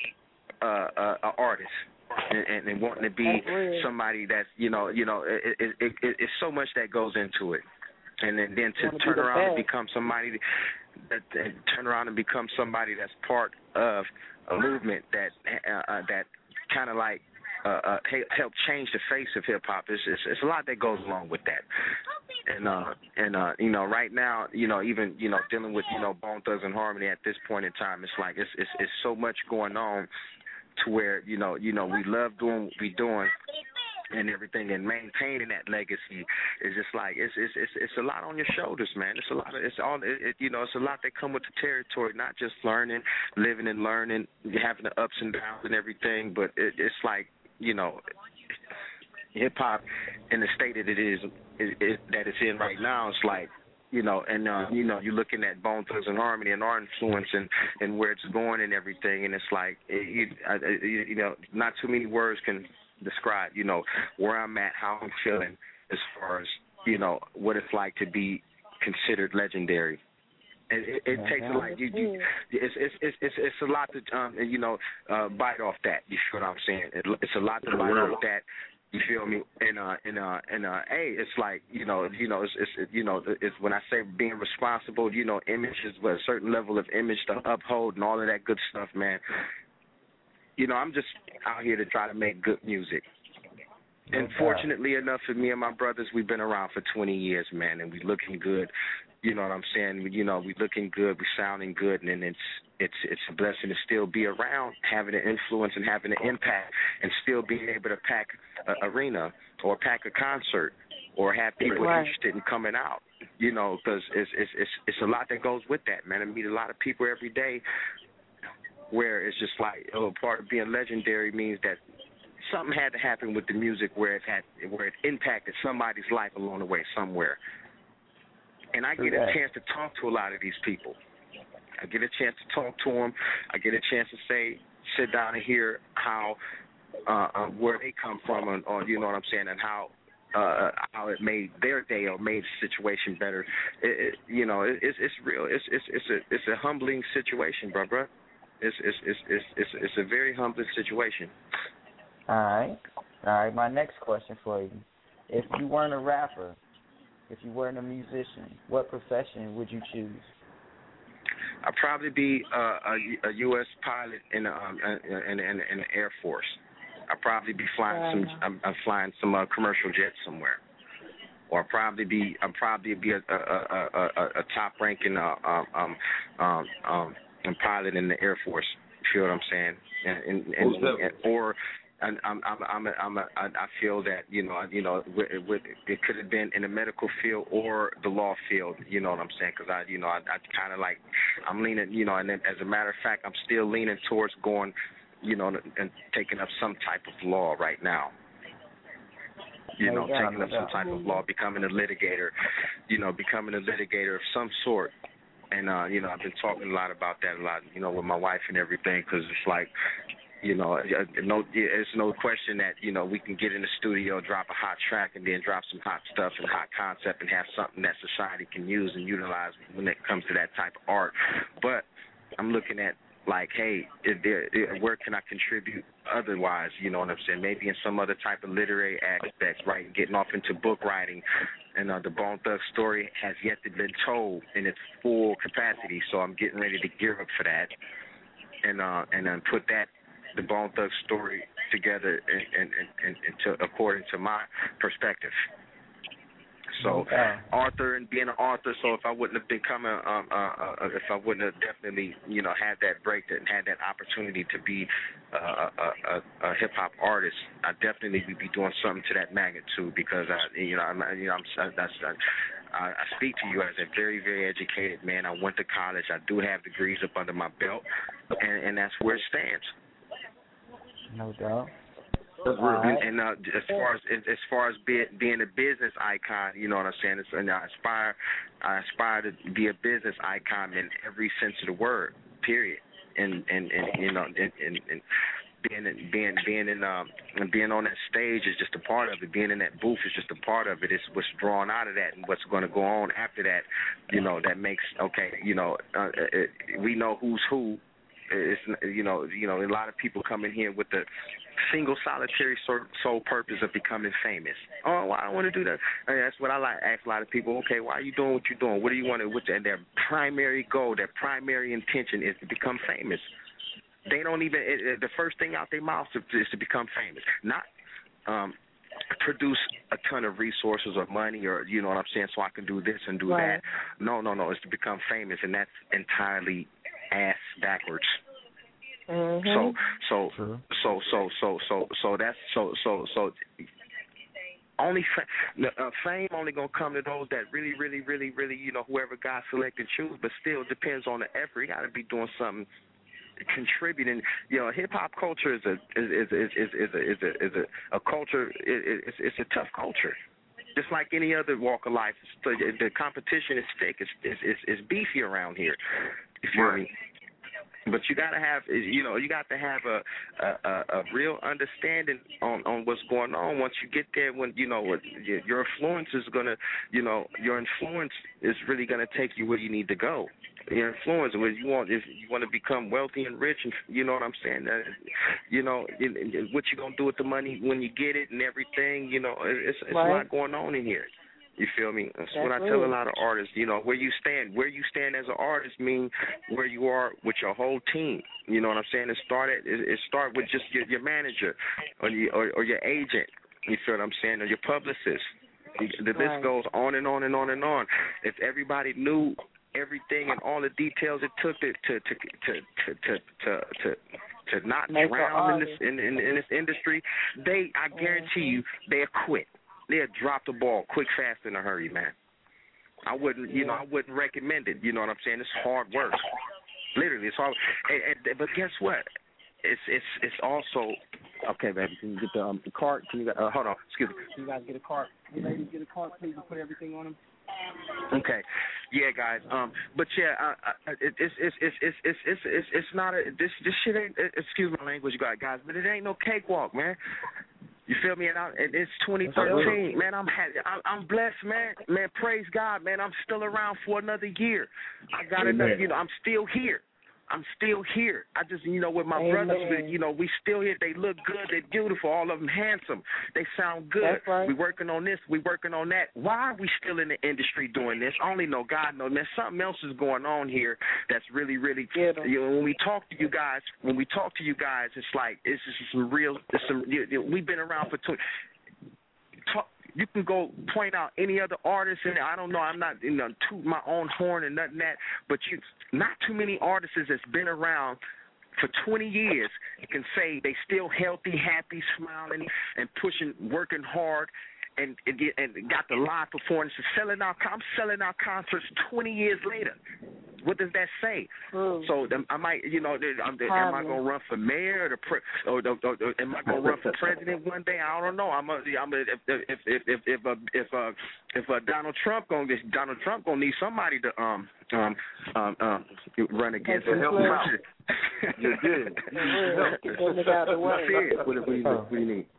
uh, uh, an artist. And, and, and wanting to be somebody that's, you know, you know, it, it, it, it, it's so much that goes into it, and then, then to turn around and become somebody that, that turn around and become somebody that's part of a movement that uh, uh, that kind of like uh, uh, help change the face of hip hop. It's, it's it's a lot that goes along with that, and uh and uh you know right now you know even you know dealing with you know Bone Thugs and Harmony at this point in time, it's like it's it's, it's so much going on. To where you know, you know, we love doing what we doing and everything, and maintaining that legacy is just like it's it's it's it's a lot on your shoulders, man. It's a lot of it's all it, it, you know, it's a lot that come with the territory, not just learning, living and learning, having the ups and downs and everything, but it, it's like you know, hip hop in the state that it is it, it, that it's in right now. It's like. You know, and uh, you know, you're looking at Bone Thugs and Harmony and our influence and, and where it's going and everything, and it's like, it, you, I, you know, not too many words can describe, you know, where I'm at, how I'm feeling, as far as you know, what it's like to be considered legendary. And it, it yeah, takes a lot. You, you, it's, it's it's it's it's a lot to um, you know uh, bite off that. You feel what I'm saying? It, it's a lot to bite off that. You feel me? And uh, and uh, and uh, hey, it's like you know, you know, it's, it's you know, it's when I say being responsible, you know, image is a certain level of image to uphold and all of that good stuff, man. You know, I'm just out here to try to make good music. No and fortunately doubt. enough for me and my brothers, we've been around for twenty years, man, and we looking good. You know what I'm saying? You know, we looking good, we sounding good, and then it's it's it's a blessing to still be around, having an influence and having an impact, and still being able to pack an arena or pack a concert or have people right. interested in coming out. You know, because it's it's it's it's a lot that goes with that, man. I meet a lot of people every day where it's just like, oh, part of being legendary means that something had to happen with the music where it had where it impacted somebody's life along the way somewhere. And I get a chance to talk to a lot of these people. I get a chance to talk to them. I get a chance to say, sit down and hear how, uh, uh, where they come from, or, or you know what I'm saying, and how, uh, how it made their day or made the situation better. It, it, you know, it, it's it's real. It's it's it's a it's a humbling situation, bro, bro. It's it's it's it's it's, it's a very humbling situation. All right, all right. My next question for you: if you weren't a rapper, if you weren't a musician, what profession would you choose? I'd probably be uh, a, a U S pilot in the, um, in, in, in the Air Force. I'd probably be flying um, some. I'm, I'm flying some uh, commercial jets somewhere, or I'd probably be. I'd probably be a, a, a, a, a top ranking uh, um, um, um, um, pilot in the Air Force. You feel what I'm saying? And, and, and, and or. And I'm, I'm, I'm, a, I'm a, I feel that you know, you know, with, with, it could have been in the medical field or the law field. You know what I'm saying? Because I, you know, I, I kind of like, I'm leaning, you know, and then, as a matter of fact, I'm still leaning towards going, you know, and taking up some type of law right now. You know, yeah, taking up yeah. some type of law, becoming a litigator, you know, becoming a litigator of some sort. And uh, you know, I've been talking a lot about that a lot, you know, with my wife and everything, because it's like. You know, no, it's no question that, you know, we can get in the studio, drop a hot track, and then drop some hot stuff and hot concept and have something that society can use and utilize when it comes to that type of art. But I'm looking at, like, hey, is there, where can I contribute otherwise? You know what I'm saying? Maybe in some other type of literary aspects, right? Getting off into book writing. And uh, the Bone Thug story has yet to be told in its full capacity, so I'm getting ready to gear up for that. And uh, and then put that, the Bone Thug story together and, and, and, and to, according to my perspective. So, okay. Author and being an author. So, if I wouldn't have become a, um, uh, uh, if I wouldn't have definitely, you know, had that break and had that opportunity to be uh, a, a, a hip hop artist, I definitely would be doing something to that magnitude because I, you know, I'm, you know, I'm, that's. I, I speak to you as a very, very educated man. I went to college. I do have degrees up under my belt, and, and that's where it stands. No doubt. Right. And uh, as far as as far as be, being a business icon, you know what I'm saying. It's, and I aspire, I aspire to be a business icon in every sense of the word. Period. And and, and you know, and, and, and being in, being being in um being on that stage is just a part of it. Being in that booth is just a part of it. It's what's drawn out of that and what's going to go on after that. You know, that makes okay. You know, uh, it, we know who's who. It's, you know, you know, a lot of people come in here with the single solitary sole purpose of becoming famous. Oh, well, I don't want to do that. I mean, that's what I like. Ask a lot of people. Okay, why are you doing what you're doing? What do you want to? What's their primary goal? Their primary intention is to become famous. They don't even. It, it, the first thing out their mouth is, is to become famous, not um, produce a ton of resources or money or you know what I'm saying. So I can do this and do right. that. No, no, no. It's to become famous, and that's entirely ass backwards. Mm-hmm. So so True. so so so so so that's so so so only fa- uh, fame only gonna come to those that really really really really you know whoever God select and choose. But still depends on the effort. You got to be doing something, contributing. You know, hip hop culture is a is is is is, is a is a is a, a culture. It, it's it's a tough culture. Just like any other walk of life, the, the competition is thick. It's, it's it's it's beefy around here. You feel me? But you gotta have, you know, you got to have a, a a real understanding on, on what's going on. Once you get there, when you know what your influence is gonna, you know, your influence is really gonna take you where you need to go. Your influence, where you want, if you want to become wealthy and rich, and you know what I'm saying. Uh, you know, what you gonna do with the money when you get it and everything. You know, it's it's right. a lot going on in here. You feel me? That's, That's what I tell a lot of artists. You know, where you stand, where you stand as an artist mean where you are with your whole team. You know what I'm saying? It started. It, it start with just your, your manager or, your, or or your agent. You feel what I'm saying? Or your publicist. The list right. goes on and on and on and on. If everybody knew everything and all the details it took to to to to to to, to, to, to not Make drown in this in, in in this industry, they I guarantee you they'll quit. They'll drop the ball quick, fast, in a hurry, man. I wouldn't, you know, I wouldn't recommend it. You know what I'm saying? It's hard work. Literally, it's hard. And, and, but guess what? It's it's it's also okay, baby. Can you get the um, the cart? Can you uh, hold on? Excuse me. Can you guys get a cart? Can you ladies get a cart, please, and put everything on them? Okay, yeah, guys. Um, but yeah, uh, it, it's it's it's it's it's it's it's it's not a this this shit ain't. Excuse my language, guys, but it ain't no cakewalk, man. You feel me? And, I, and it's twenty thirteen, man. I'm happy. I'm, I'm blessed, man. Man, praise God, man. I'm still around for another year. I got Amen. enough. You know, I'm still here. I'm still here. I just, you know, with my Amen. brothers, you know, we still here. They look good. They're beautiful. All of them handsome. They sound good. That's right. We working on this. We working on that. Why are we still in the industry doing this? Only know God knows. There's something else is going on here that's really, really. You know, when we talk to you guys, when we talk to you guys, it's like it's just some real. It's some. You know, we've been around for two. Talk, you can go point out any other artist, and I don't know. I'm not, you know, toot my own horn and nothing that, but you, not too many artists that's been around for twenty years can say they still healthy, happy, smiling, and pushing, working hard, and and, and got the live performances, selling out. I'm selling out concerts twenty years later. What does that say? True. So um, I might, you know, am, am I going to run for mayor or, the pre- or, or, or, or am I going to run for president one day? I don't know. I'm a, I'm a, if if if if if uh, if uh, if uh, Donald Trump going to Donald Trump going to need somebody to um um um, um run against and help him out. You did. Get them niggas out of the way. That's it. What, what, do you, what do you need?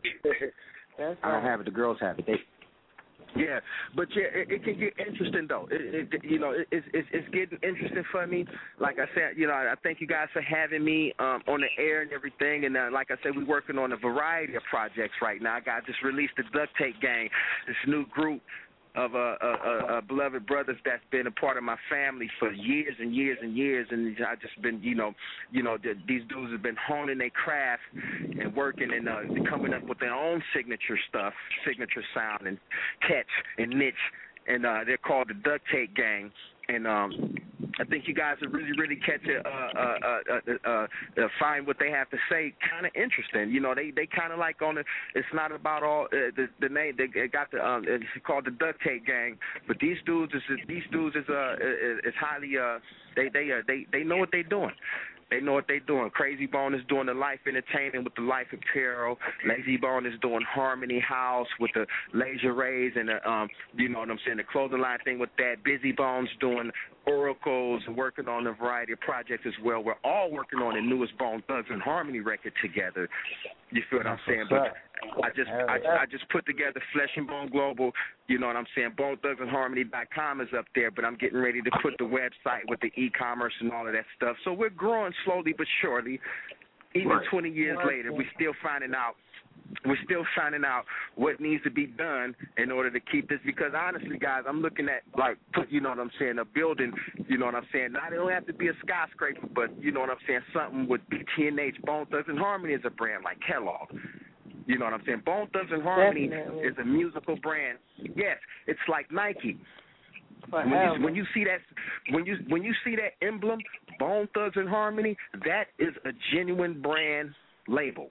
That's I don't right. have it. The girls have it. They. Yeah, but yeah, it, it can get interesting though. It, it, you know, it, it's it's it's getting interesting for me. Like I said, you know, I thank you guys for having me um, on the air and everything. And uh, like I said, we're working on a variety of projects right now. I got just released the Duct Tape Gang, this new group of uh, uh, uh, uh, beloved brothers that's been a part of my family for years and years and years, and I just been, you know, you know, the, these dudes have been honing their craft and working and uh, coming up with their own signature stuff, signature sound and catch and niche, and uh, they're called the Duct Tape Gang. And um, I think you guys will really, really catch it, uh, uh, uh, uh, uh, uh, find what they have to say kind of interesting. You know, they, they kind of like on the, it's not about all, uh, the, the name, they got the, um, it's called the Duct Tape Gang, but these dudes is, these dudes is, uh, is, is highly, uh, they, they, uh, they, they know what they're doing. They know what they're doing. Crazy Bone is doing the Life Entertainment with the Life Apparel. Lazy Bone is doing Harmony House with the Laser Rays and the, um, you know what I'm saying, the clothing line thing with that. Busy Bone's doing Oracles and working on a variety of projects as well. We're all working on the newest Bone Thugs and Harmony record together. You feel what I'm saying? But I just I, I just put together Flesh and Bone Global. You know what I'm saying? Bone Thugs and Harmony dot com is up there, but I'm getting ready to put the website with the e-commerce and all of that stuff. So we're growing slowly but surely. Even right. twenty years right. later, we're still finding out. We're still finding out what needs to be done in order to keep this. Because honestly, guys, I'm looking at like, you know what I'm saying, a building. You know what I'm saying. Not it don't have to be a skyscraper, but you know what I'm saying. Something with B T N H, Bone Thugs and Harmony is a brand like Kellogg. You know what I'm saying? Bone Thugs and Harmony Definitely. Is a musical brand. Yes, it's like Nike. When you, when you see that, when you when you see that emblem, Bone Thugs and Harmony, that is a genuine brand label.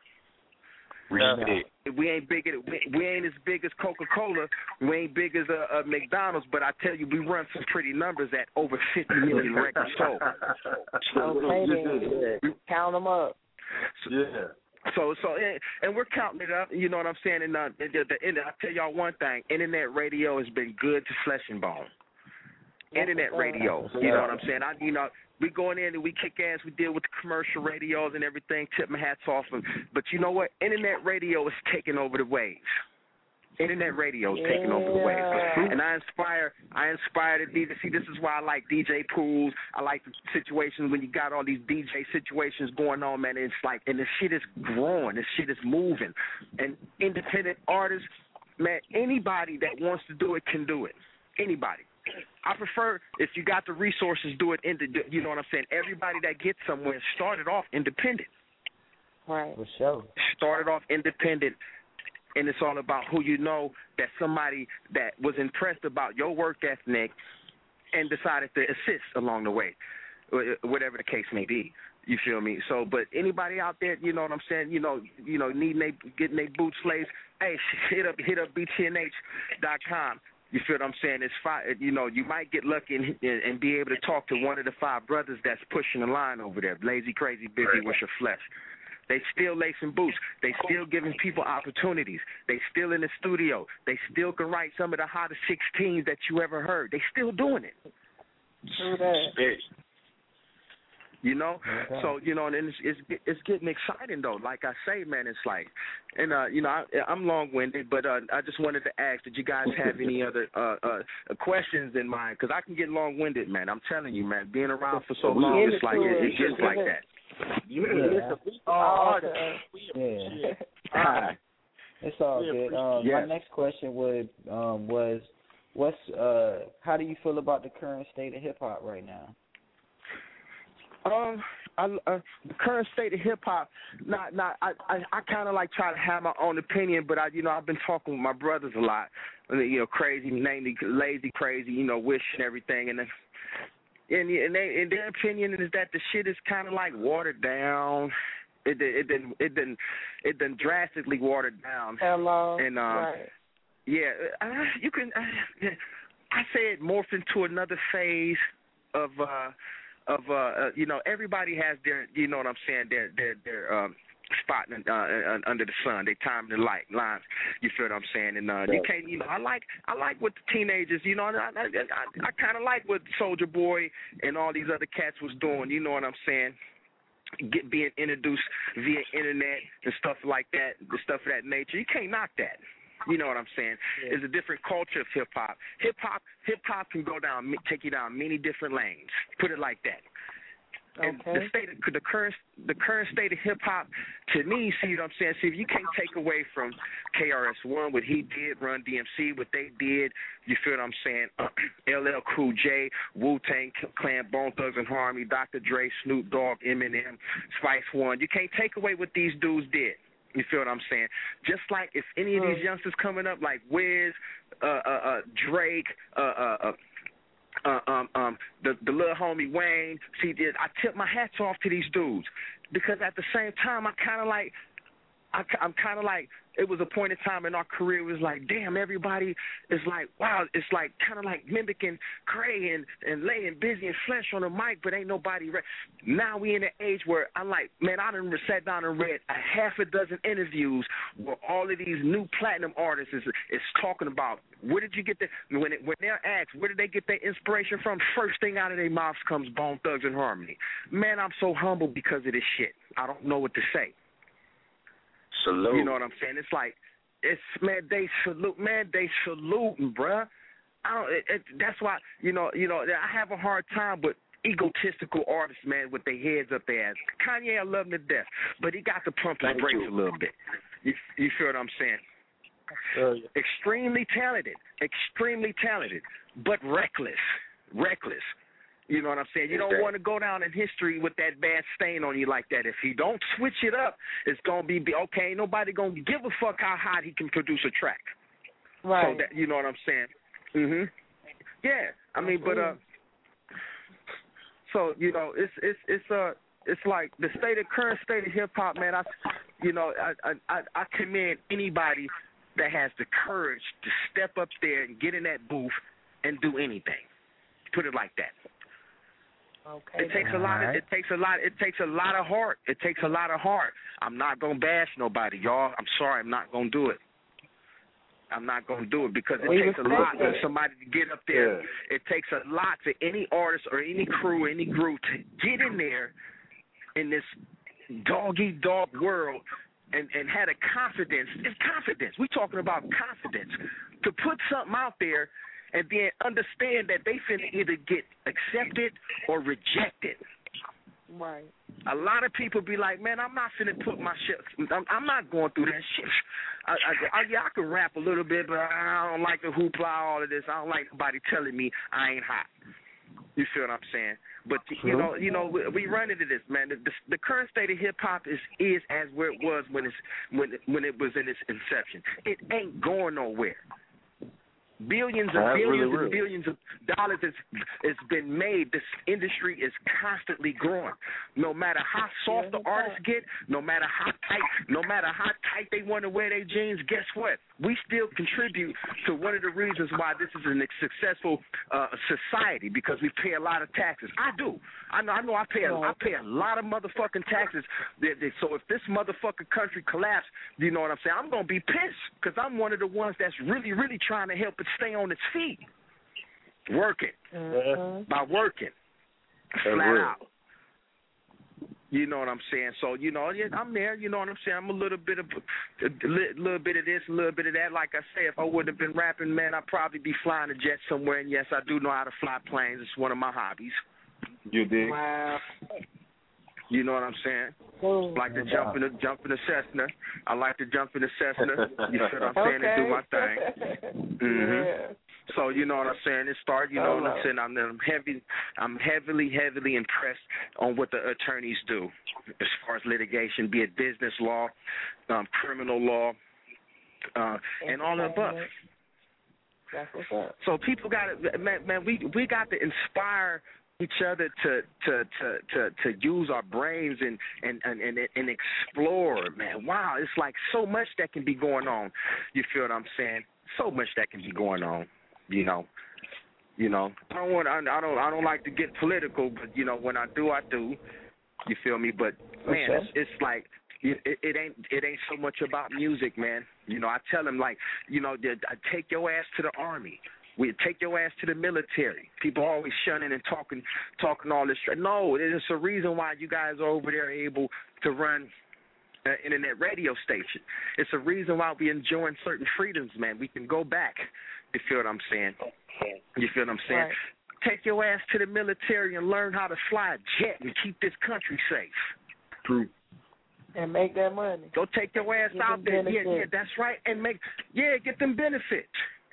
Really? We ain't big. We, we ain't as big as Coca-Cola. We ain't big as a, a McDonald's. But I tell you, we run some pretty numbers at over fifty million records sold. Okay, then. Count them up. So, yeah. So, so, and we're counting it up. You know what I'm saying? And uh, the, the, the, I tell y'all one thing: internet radio has been good to Flesh and Bone. Internet radio. You know what I'm saying? I, you know. We go in there and we kick ass. We deal with the commercial radios and everything. Tip my hats off them. But you know what? Internet radio is taking over the waves. Internet radio is taking yeah. over the waves. And I inspire, I inspire the D J. See, this is why I like D J pools. I like the situations when you got all these D J situations going on, man. It's like, and this shit is growing. This shit is moving. And independent artists, man, anybody that wants to do it can do it. Anybody. I prefer if you got the resources, do it. In the, you know what I'm saying? Everybody that gets somewhere started off independent. Right. For sure. Started off independent, and it's all about who you know. That somebody that was impressed about your work ethic and decided to assist along the way, whatever the case may be. You feel me? So, but anybody out there, you know what I'm saying? You know, you know, needing they getting their boots laced. Hey, hit up hit up B T N H dot com. You feel what I'm saying? It's five, you know, you might get lucky and, and be able to talk to one of the five brothers that's pushing the line over there. Lazy, Crazy, Busy with your flesh. They still lacing boots. They still giving people opportunities. They still in the studio. They still can write some of the hottest sixteens that you ever heard. They still doing it. True that. You know, okay. So you know, and it's, it's it's getting exciting though. Like I say, man, it's like, and uh, you know, I, I'm long-winded, but uh, I just wanted to ask, did you guys have any other uh, uh, questions in mind? Because I can get long-winded, man. I'm telling you, man, being around for so long, it's like it, it gets like that. Yeah. yeah. Oh, okay. Yeah. yeah. It's all good. Um, yeah. My next question would um, was, what's uh, how do you feel about the current state of hip hop right now? Um, I, uh, the current state of hip hop, not, not, I, I, I kind of like try to have my own opinion, but I, you know, I've been talking with my brothers a lot, you know, crazy, namely Lazy, Crazy, you know, Wish and everything, and, and, and, they, and their opinion is that the shit is kind of like watered down. It, it didn't, it didn't, it didn't drastically watered down. Hello. And um, right. yeah, uh, you can, uh, I say it morphed into another phase of. Uh, of uh, uh you know, everybody has their, you know what I'm saying, their their their um spot in, uh, under the sun. They time the light lines. You feel what I'm saying? And uh, you can't, you know, I like I like what the teenagers, you know, I I, I, I kind of like what Soulja Boy and all these other cats was doing. You know what I'm saying? Get being introduced via internet and stuff like that, the stuff of that nature. You can't knock that. You know what I'm saying? Yeah. It's a different culture of hip hop. Hip hop, hip hop can go down, take you down many different lanes. Put it like that. And okay. the state, of, the current, the current state of hip hop, to me, see what I'm saying? See, if you can't take away from K R S One what he did, Run D M C what they did, you feel what I'm saying? Uh, L L Cool J, Wu Tang Clan, Bone Thugs and Harmony, Doctor Dre, Snoop Dogg, Eminem, Spice One. You can't take away what these dudes did. You feel what I'm saying? Just like if any of these youngsters coming up, like Wiz, uh, uh, uh, Drake, uh, uh, uh Uh, um, um, the the little homie Wayne, see, I tip my hats off to these dudes because at the same time, I kind of like, I, I'm kind of like, it was a point in time in our career, it was like, damn, everybody is like, wow, it's like kind of like mimicking Cray and, and laying Busy and Flesh on the mic, but ain't nobody ready. Now we in an age where I'm like, man, I done sat down and read a half a dozen interviews where all of these new platinum artists is, is talking about, where did you get the, when, it, when they're asked, where did they get their inspiration from? First thing out of their mouths comes Bone Thugs and Harmony. Man, I'm so humble because of this shit. I don't know what to say. Salute. You know what I'm saying? It's like, it's, man, they salute, man, they saluting, bruh. I don't, it, it, that's why, you know, you know, I have a hard time with egotistical artists, man, with their heads up their ass. Kanye, I love him to death, but he got to pump his brakes a little bit. You, you feel what I'm saying? Uh, yeah. Extremely talented, extremely talented, but reckless, reckless. You know what I'm saying? You don't want to go down in history with that bad stain on you like that. If he don't switch it up, it's going to be, okay, ain't nobody going to give a fuck how hot he can produce a track. Right. So that, you know what I'm saying? hmm Yeah. I mean, but, uh, so, you know, it's, it's, it's, uh, it's like the state of, current state of hip-hop, man, I, you know, I, I, I commend anybody that has the courage to step up there and get in that booth and do anything. Put it like that. Okay. It takes a lot. Of, it takes a lot. It takes a lot of heart. It takes a lot of heart. I'm not gonna bash nobody, y'all. I'm sorry. I'm not gonna do it. I'm not gonna do it because it we takes a lot it. for somebody to get up there. Yeah. It takes a lot for any artist or any crew, any group to get in there in this dog eat dog world and and had a confidence. It's confidence. We're talking about confidence to put something out there. And then understand that they finna either get accepted or rejected. Right. A lot of people be like, man, I'm not finna put my shit. I'm, I'm not going through that shit. I, I, I, yeah, I can rap a little bit, but I don't like the hoopla, all of this. I don't like nobody telling me I ain't hot. You feel what I'm saying? But you know, you know, we, we run into this, man. The, the, the current state of hip hop is is as where it was when it's when when it was in its inception. It ain't going nowhere. Billions and That's billions really and billions of dollars has it's been made. This industry is constantly growing. No matter how soft the artists get, no matter how tight, no matter how tight they want to wear their jeans, guess what? We still contribute to one of the reasons why this is a successful uh, society because we pay a lot of taxes. I do. I know. I know. I pay. A, I pay a lot of motherfucking taxes. So if this motherfucking country collapse, you know what I'm saying? I'm gonna be pissed because I'm one of the ones that's really, really trying to help it stay on its feet. Working. Mm-hmm. By working. Flat out. You know what I'm saying? So, you know, I'm there, you know what I'm saying? I'm a little bit of a little bit of this, a little bit of that. Like I say, if I wouldn't have been rapping, man, I'd probably be flying a jet somewhere. And yes, I do know how to fly planes. It's one of my hobbies. You dig? Wow. You know what I'm saying? Cool. Like to jump in a jump in a Cessna. I like to jump in a Cessna. You know what I'm saying? Okay. And do my thing. Mm-hmm. Yeah. So you know what I'm saying? It started. You know what I'm saying? I'm, I'm heavy. I'm heavily, heavily impressed on what the attorneys do as far as litigation, be it business law, um, criminal law, uh, and all the above. That's what's up. So people got to, man, man. We we got to inspire each other to to, to, to, to use our brains and, and, and, and, and explore, man. Wow, it's like so much that can be going on. You feel what I'm saying? So much that can be going on, you know. You know, I don't want. I, I don't. I don't like to get political, but you know, when I do, I do. You feel me? But man, it's, it's like it, it ain't. It ain't so much about music, man. You know, I tell them like, you know, take your ass to the army. We take your ass to the military. People are always shunning and talking, talking all this. No, there's a reason why you guys are over there able to run an internet radio station. It's a reason why we enjoying certain freedoms, man. We can go back. You feel what I'm saying? You feel what I'm saying? Right. Take your ass to the military and learn how to fly a jet and keep this country safe. True. And make that money. Go take your ass get out there. Yeah, yeah, that's right. And make, yeah, get them benefits.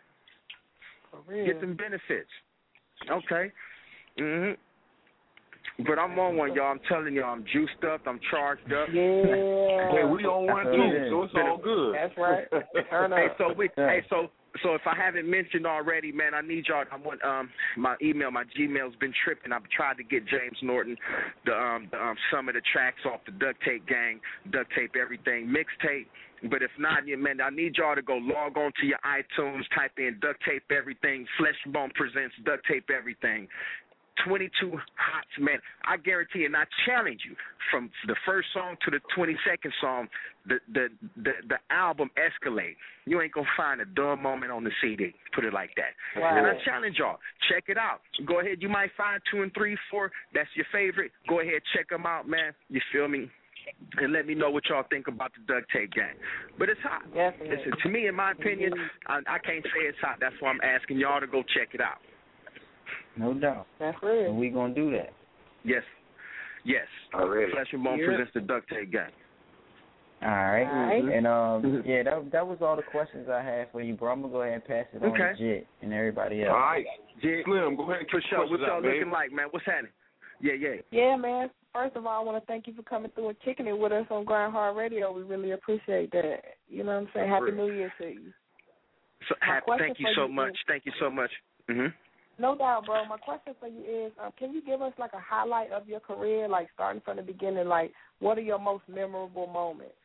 For real. Get them benefits. Okay. Mhm. But I'm on one, y'all. I'm telling y'all, I'm juiced up. I'm charged up. Yeah. Hey, we on one too, so it's all good. That's right. Turn up. Hey, so we, hey, so. So if I haven't mentioned already, man, I need y'all. I want um my email, my Gmail's been tripping. I've tried to get James Norton the um, the, um some of the tracks off the Duct Tape Gang, Duct Tape Everything mixtape. But if not, yeah, man, I need y'all to go log on to your iTunes, type in Duct Tape Everything, Flesh and Bone presents Duct Tape Everything. twenty-two hots, man. I guarantee and I challenge you from the first song to the twenty-second song, the the the, the album escalate. You ain't gonna find a dull moment on the C D. Put it like that. Wow. And I challenge y'all, check it out. Go ahead. You might find two and three, four. That's your favorite. Go ahead, check them out, man. You feel me? And let me know what y'all think about the Duct Tape Gang. But it's hot. Definitely. Listen, to me, in my opinion, I, I can't say it's hot. That's why I'm asking y'all to go check it out. No doubt. That's real. And we gonna do that. Yes. Yes. Already. Flesh and Bone yeah. presents the Duct Tape Gang. All right. All right. And um yeah, that that was all the questions I had for you, bro. I'm gonna go ahead and pass it on Okay. to Jit and everybody else. All right. Jit, Slim, go ahead and for kick sure. the What's y'all out, man. looking like, man? What's happening? Yeah, yeah. Yeah, man. First of all, I want to thank you for coming through and kicking it with us on Grind Hard Radio. We really appreciate that. You know what I'm saying? Happy New Year to you. So happy, thank you so you much. Is, thank you so much. Mhm. No doubt, bro. My question for you is, um, can you give us like a highlight of your career, like starting from the beginning? Like, what are your most memorable moments?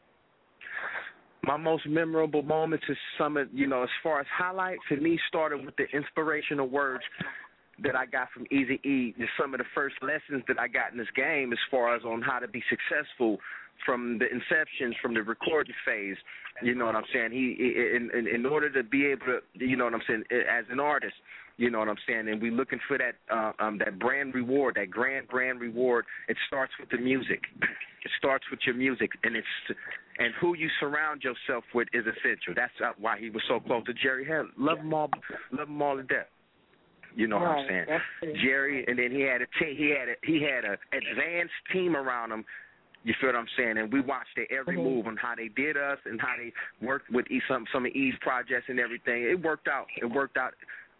My most memorable moments is some of, you know, as far as highlights, for me, started with the inspirational words that I got from Eazy-E. Some of the first lessons that I got in this game as far as on how to be successful from the inceptions, from the recording phase. You know what I'm saying? He, in, in, in order to be able to, you know what I'm saying, as an artist, you know what I'm saying, and we're looking for that uh, um, that brand reward, that grand brand reward. It starts with the music. It starts with your music, and it's and who you surround yourself with is essential. That's why he was so close to Jerry Heller. Love them all, love them all to death. You know right. what I'm saying? Jerry, and then he had a team. He had a he had a advanced team around him. You feel what I'm saying? And we watched their every mm-hmm. move on how they did us and how they worked with e, some some of E's projects and everything. It worked out. It worked out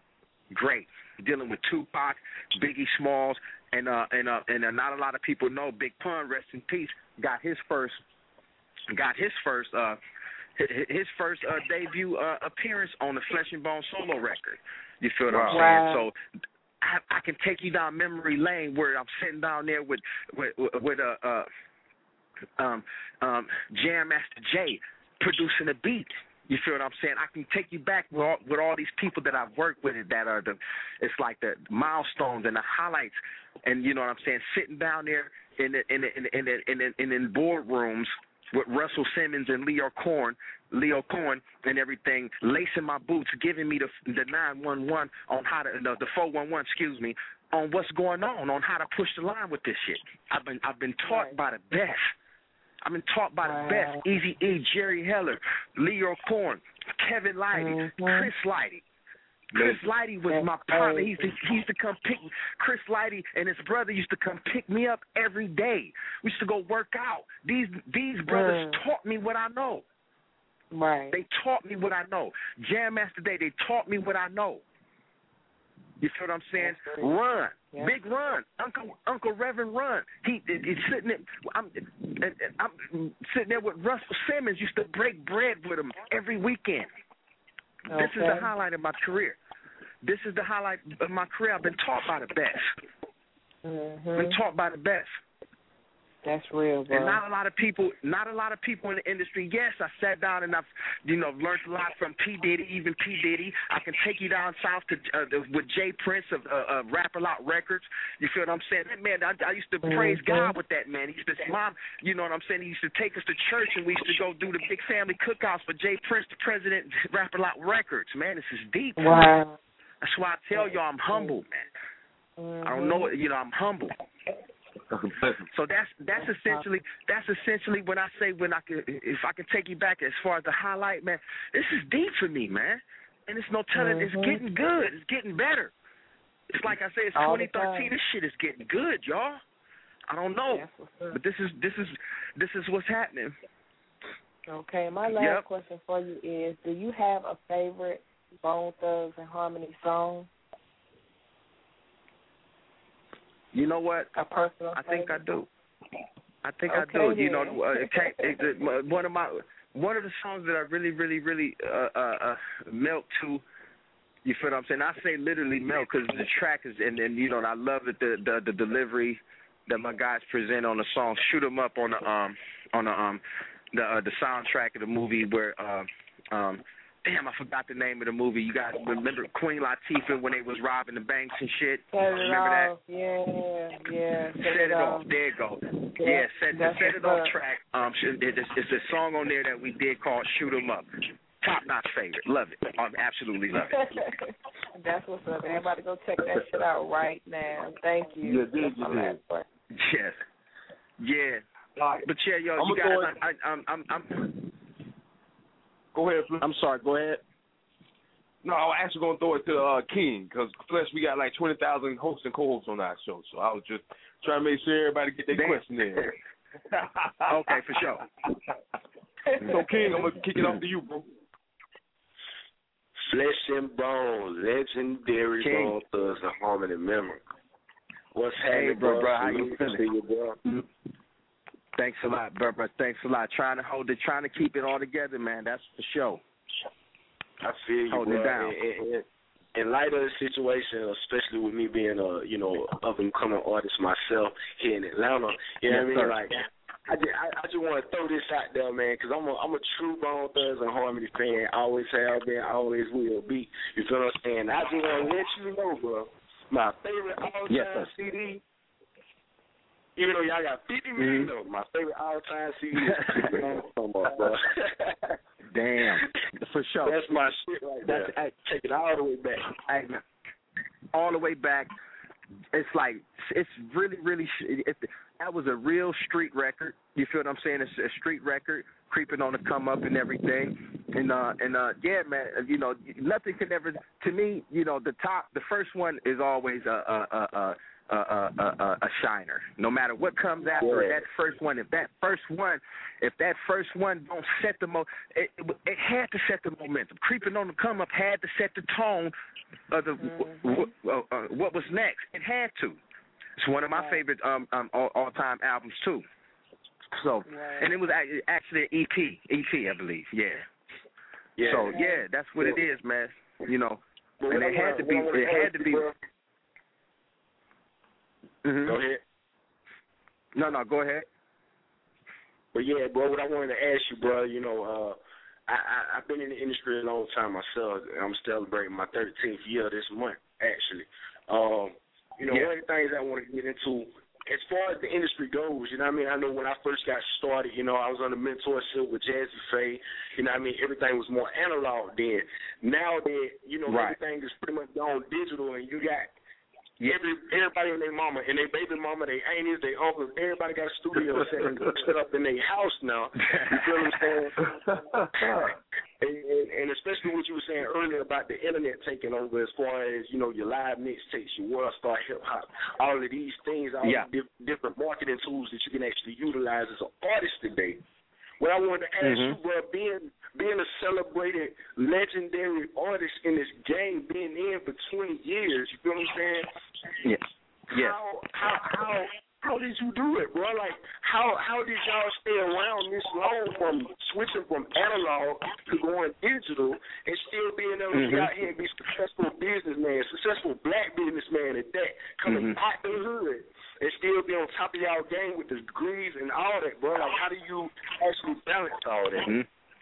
great. Dealing with Tupac, Biggie Smalls, and uh and uh and uh, not a lot of people know Big Pun, rest in peace, got his first got his first uh his first uh, debut uh, appearance on the Flesh and Bone solo record. You feel what wow. I'm saying? So I, I can take you down memory lane where I'm sitting down there with with with a uh, uh, um um Jam Master Jay producing a beat. You feel what I'm saying? I can take you back with all, with all these people that I've worked with that are the, it's like the milestones and the highlights, and you know what I'm saying? Sitting down there in the, in the, in the, in the, in, the, in, in boardrooms with Russell Simmons and Leo Korn, Leo Korn and everything, lacing my boots, giving me the the nine one one on how to the, the four one one, excuse me, on what's going on, on how to push the line with this shit. I've been I've been taught right. by the best. I've been taught by wow. the best. Eazy-E, Jerry Heller, Leo Korn, Kevin Lighty, mm-hmm. Chris Lighty. Chris Lighty was my partner. He used, to, he used to come pick me. Chris Lighty and his brother used to come pick me up every day. We used to go work out. These these brothers mm. taught me what I know. Right. They taught me what I know. Jam Master Day, they taught me what I know. You feel what I'm saying? Run, yeah. Big Run, Uncle Uncle Reverend Run. He he's sitting there. I'm I'm sitting there with Russell Simmons. Used to break bread with him every weekend. Okay. This is the highlight of my career. This is the highlight of my career. I've been taught by the best. Mm-hmm. Been taught by the best. That's real, bro. And not a lot of people, not a lot of people in the industry. Yes, I sat down and I've, you know, learned a lot from P Diddy, even P Diddy. I can take you down south to uh, with Jay Prince of uh, uh, Rap A Lot Records. You feel what I'm saying? That man, I, I used to praise mm-hmm. God with that man. He used to, mom, you know what I'm saying? He used to take us to church and we used to go do the big family cookouts for Jay Prince, the president, Rap A Lot Records. Man, this is deep. Wow. That's why I tell y'all I'm humble, man. Mm-hmm. I don't know, you know, I'm humble. So that's that's essentially that's essentially when I say when I can if I can take you back as far as the highlight, man. This is deep for me, man, and it's no telling. Mm-hmm. It's getting good. It's getting better. It's like I say, it's All twenty thirteen. This shit is getting good, y'all. I don't know, but this is this is this is what's happening. Okay, my last yep. question for you is: do you have a favorite Bone Thugs and Harmony song? You know what? A personal I think favorite? I do. I think okay, I do. then. You know, uh, it can't, it, it, one of my one of the songs that I really, really, really uh, uh, uh, melt to. You feel what I'm saying? I say literally melt because the track is, and, and you know, I love that the, the the delivery that my guys present on the song. Shoot 'em up on the um on the um the uh, the soundtrack of the movie where uh, um. Damn, I forgot the name of the movie. You guys remember Queen Latifah when they was robbing the banks and shit? Set it remember off. that? Yeah, yeah. Set, set it off. off. There you go. Yeah, yeah set, the Set It Off track. Um, it's, it's a song on there that we did called Shoot 'em Up. Top notch favorite. Love it. I absolutely love it. That's what's up. Everybody go check that shit out right now. Thank you. Yeah, That's my last part. Yes. Yeah. But yeah, yo, I'm you guys, I, I, I'm, I'm, I'm Go ahead, Flesh. I'm sorry. Go ahead. No, I was actually going to throw it to uh, King because, Flesh, we got like twenty thousand hosts and co-hosts on our show. So I was just trying to make sure everybody get their Damn. question in. Okay, for sure. So, King, I'm going to kick it off to you, bro. Flesh and Bone, legendary King. Bone Thugs and Harmony member. What's Hey, happening, bro, bro? bro, how you Salute to you, bro. feeling? Thanks a lot, bro, bro. Thanks a lot. Trying to hold it, trying to keep it all together, man. That's for sure. I feel you, Holding bro. it down. And, and, in light of the situation, especially with me being a, you know, up and coming artist myself here in Atlanta, you know yes, what I mean? Sir. Like, I just, I, I just want to throw this out there, man, because I'm a, I'm a true Bone Thugs and Harmony fan. Always have been, always will be. You feel what I'm saying? I just want to let you know, bro, my favorite all-time yes, C D, even though y'all got fifty million, though, my favorite all-time C D is bro. Damn, for sure. That's my shit right there. That's, I, Take it all the way back. I, all the way back. It's like it's really, really. It, that was a real street record. You feel what I'm saying? It's a street record, creeping on the come up and everything. And uh, and uh, yeah, man. You know, nothing can ever. To me, you know, the top, the first one is always a a a. a A, a, a, a shiner. No matter what comes after yeah. that first one, if that first one, if that first one don't set the mo, it, it, it had to set the momentum. Creeping on the come up had to set the tone of the mm-hmm. w- w- uh, what was next. It had to. It's one of my right. favorite um, um all, all time albums too. So, right. and it was actually an E P, E P, I believe. Yeah. Yeah. So yeah, that's what it is, man. You know, but and it had to be. It had to be. Mm-hmm. Go ahead. No, no, go ahead. But yeah, bro, what I wanted to ask you, bro, you know, uh, I, I, I've been in the industry a long time myself. I'm celebrating my thirteenth year this month, actually. Um, you know, yeah. one of the things I want to get into, as far as the industry goes, you know what I mean? I know when I first got started, you know, I was under mentorship with Jazzy Faye. You know what I mean? Everything was more analog then. Now that, you know, right. everything is pretty much gone digital, and you got Every everybody and their mama and their baby mama, their aunties, their uncles, everybody got a studio set, set up in their house now. You feel what I'm saying? and, and, and especially what you were saying earlier about the internet taking over, as far as you know, your live mixtapes, your World Star Hip Hop, all of these things, all yeah. the di- different marketing tools that you can actually utilize as an artist today. What I wanted to ask mm-hmm. you, bro, being being a celebrated, legendary artist in this game, being in for twenty years, you feel what I'm saying? Yes. Yes. How how how how did you do it, bro? Like how how did y'all stay around this long from switching from analog to going digital and still being able to mm-hmm. get out here and be successful businessman, successful black businessman at that, coming mm-hmm. out the hood and still be on top of y'all game with the degrees and all that, bro? Like, how do you actually balance all that? Mm-hmm.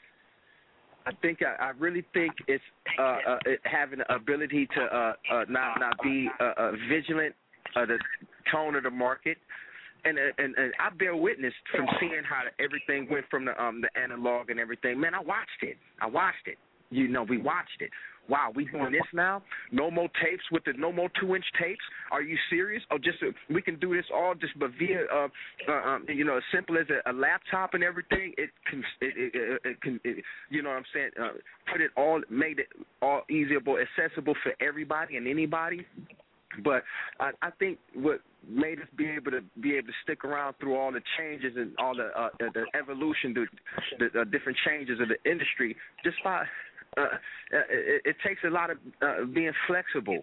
I think I, I really think it's uh, uh, it having the ability to uh, uh, not not be uh, uh, vigilant of the tone of the market, and, and and I bear witness from seeing how everything went from the um the analog and everything. Man, I watched it. I watched it. You know, we watched it. Wow, we doing this now? No more tapes with the no more two inch tapes? Are you serious? Or just uh, we can do this all just but via uh, uh um, you know, as simple as a, a laptop and everything. It can it, it, it can it, you know what I'm saying? Uh, put it all, made it all easiable, accessible for everybody and anybody. But I, I think what made us be able to be able to stick around through all the changes and all the uh, the evolution, the, the uh, different changes of the industry, just by Uh, it, it takes a lot of uh, being flexible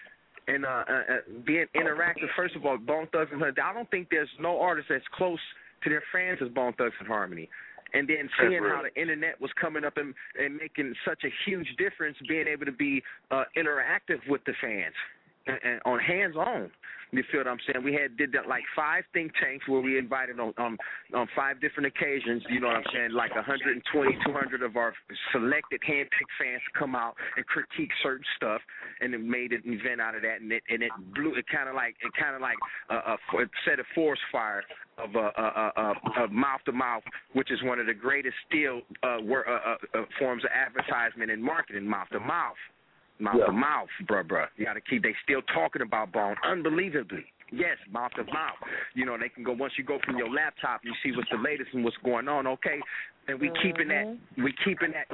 and uh, uh, being interactive. First of all, Bone Thugs and Harmony. I don't think there's no artist that's close to their fans as Bone Thugs and Harmony. And then seeing how the internet was coming up and, and making such a huge difference, being able to be uh, interactive with the fans and, and on hands-on. You feel what I'm saying? We had did that like five think tanks where we invited on um, on five different occasions. You know what I'm saying? Like one hundred twenty, two hundred of our selected hand-picked fans come out and critique certain stuff, and it made an event out of that. And it and it blew. It kind of like it kind of like uh, a it set a forest fire of uh, uh, uh, uh, mouth to mouth, which is one of the greatest still uh, wor- uh, uh, forms of advertisement and marketing. Mouth to mouth. Mouth yeah. to mouth, bruh, bruh. You got to keep, they still talking about Bone, unbelievably. Yes, mouth to mouth. You know, they can go, once you go from your laptop, you see what's the latest and what's going on, okay? And we mm-hmm. keeping that, we keeping that,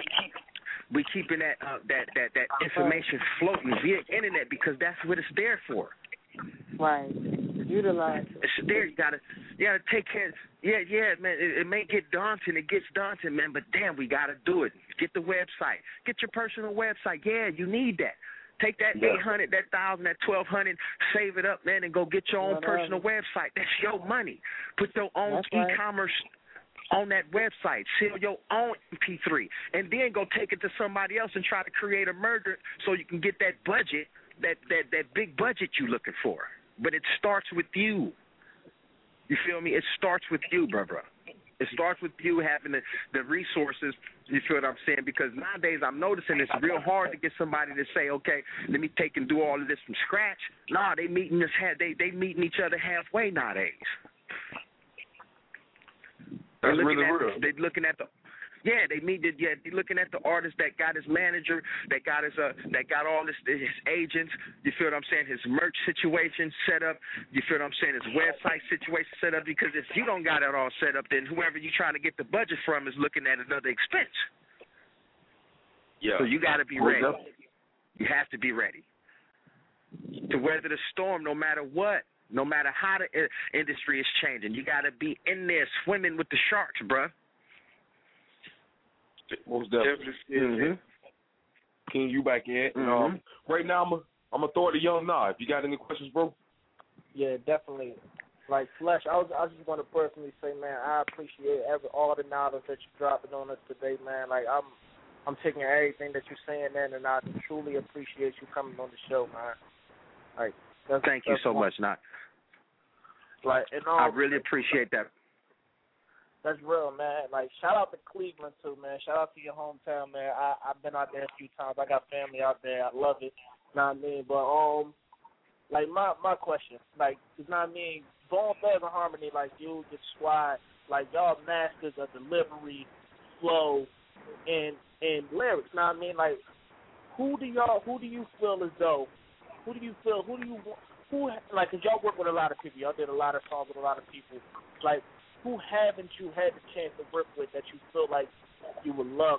we keeping that, uh, that, that, that information floating via internet because that's what it's there for. Right. Utilize it. It's there. You gotta, you gotta take care. Yeah, yeah, man. It, it may get daunting. It gets daunting, man. But damn, we gotta do it. Get the website. Get your personal website. Yeah, you need that. Take that yeah. eight hundred, that thousand, that twelve hundred, save it up, man, and go get your own yeah, personal right. website. That's your money. Put your own That's e-commerce right. on that website. Sell your own M P three, and then go take it to somebody else and try to create a merger so you can get that budget. That, that that big budget you looking for. But it starts with you. You feel me? It starts with you, bruh, bruh. It starts with you having the, the resources, you feel what I'm saying? Because nowadays I'm noticing it's real hard to get somebody to say, okay, let me take and do all of this from scratch. Nah, they meeting this they they meeting each other halfway nowadays. That's they're really at, real. They're looking at the Yeah, they meet. Yeah, they looking at the artist that got his manager, that got his uh, that got all his his agents. You feel what I'm saying? His merch situation set up. You feel what I'm saying? His website situation set up. Because if you don't got it all set up, then whoever you trying to get the budget from is looking at another expense. Yeah. So you got to be ready. You have to be ready to weather the storm, no matter what. No matter how the uh, industry is changing, you got to be in there swimming with the sharks, bruh. Most definitely. Mm-hmm. King, you back in. Mm-hmm. Um, right now, I'm going I'm to throw it to Young Nah. If you got any questions, bro? Yeah, definitely. Like, Flesh, I was I was just going to personally say, man, I appreciate every all the knowledge that you're dropping on us today, man. Like, I'm I'm taking everything that you're saying, man, and I truly appreciate you coming on the show, man. Like, that's, Thank you that's so one. much, Nah. Like, and all, I really appreciate that. That's real, man. Like, shout out to Cleveland, too, man. Shout out to your hometown, man. I, I've been out there a few times. I got family out there. I love it. You know what I mean? But, um, like, my my question, like, you know what I mean? Bone Thugs and Harmony, like, you, the squad, like, y'all masters of delivery, flow, and and lyrics. You know what I mean? Like, who do y'all, who do you feel as though, who do you feel, who do you, who, like, because y'all work with a lot of people. Y'all did a lot of songs with a lot of people. Like, who haven't you had the chance to work with that you feel like you would love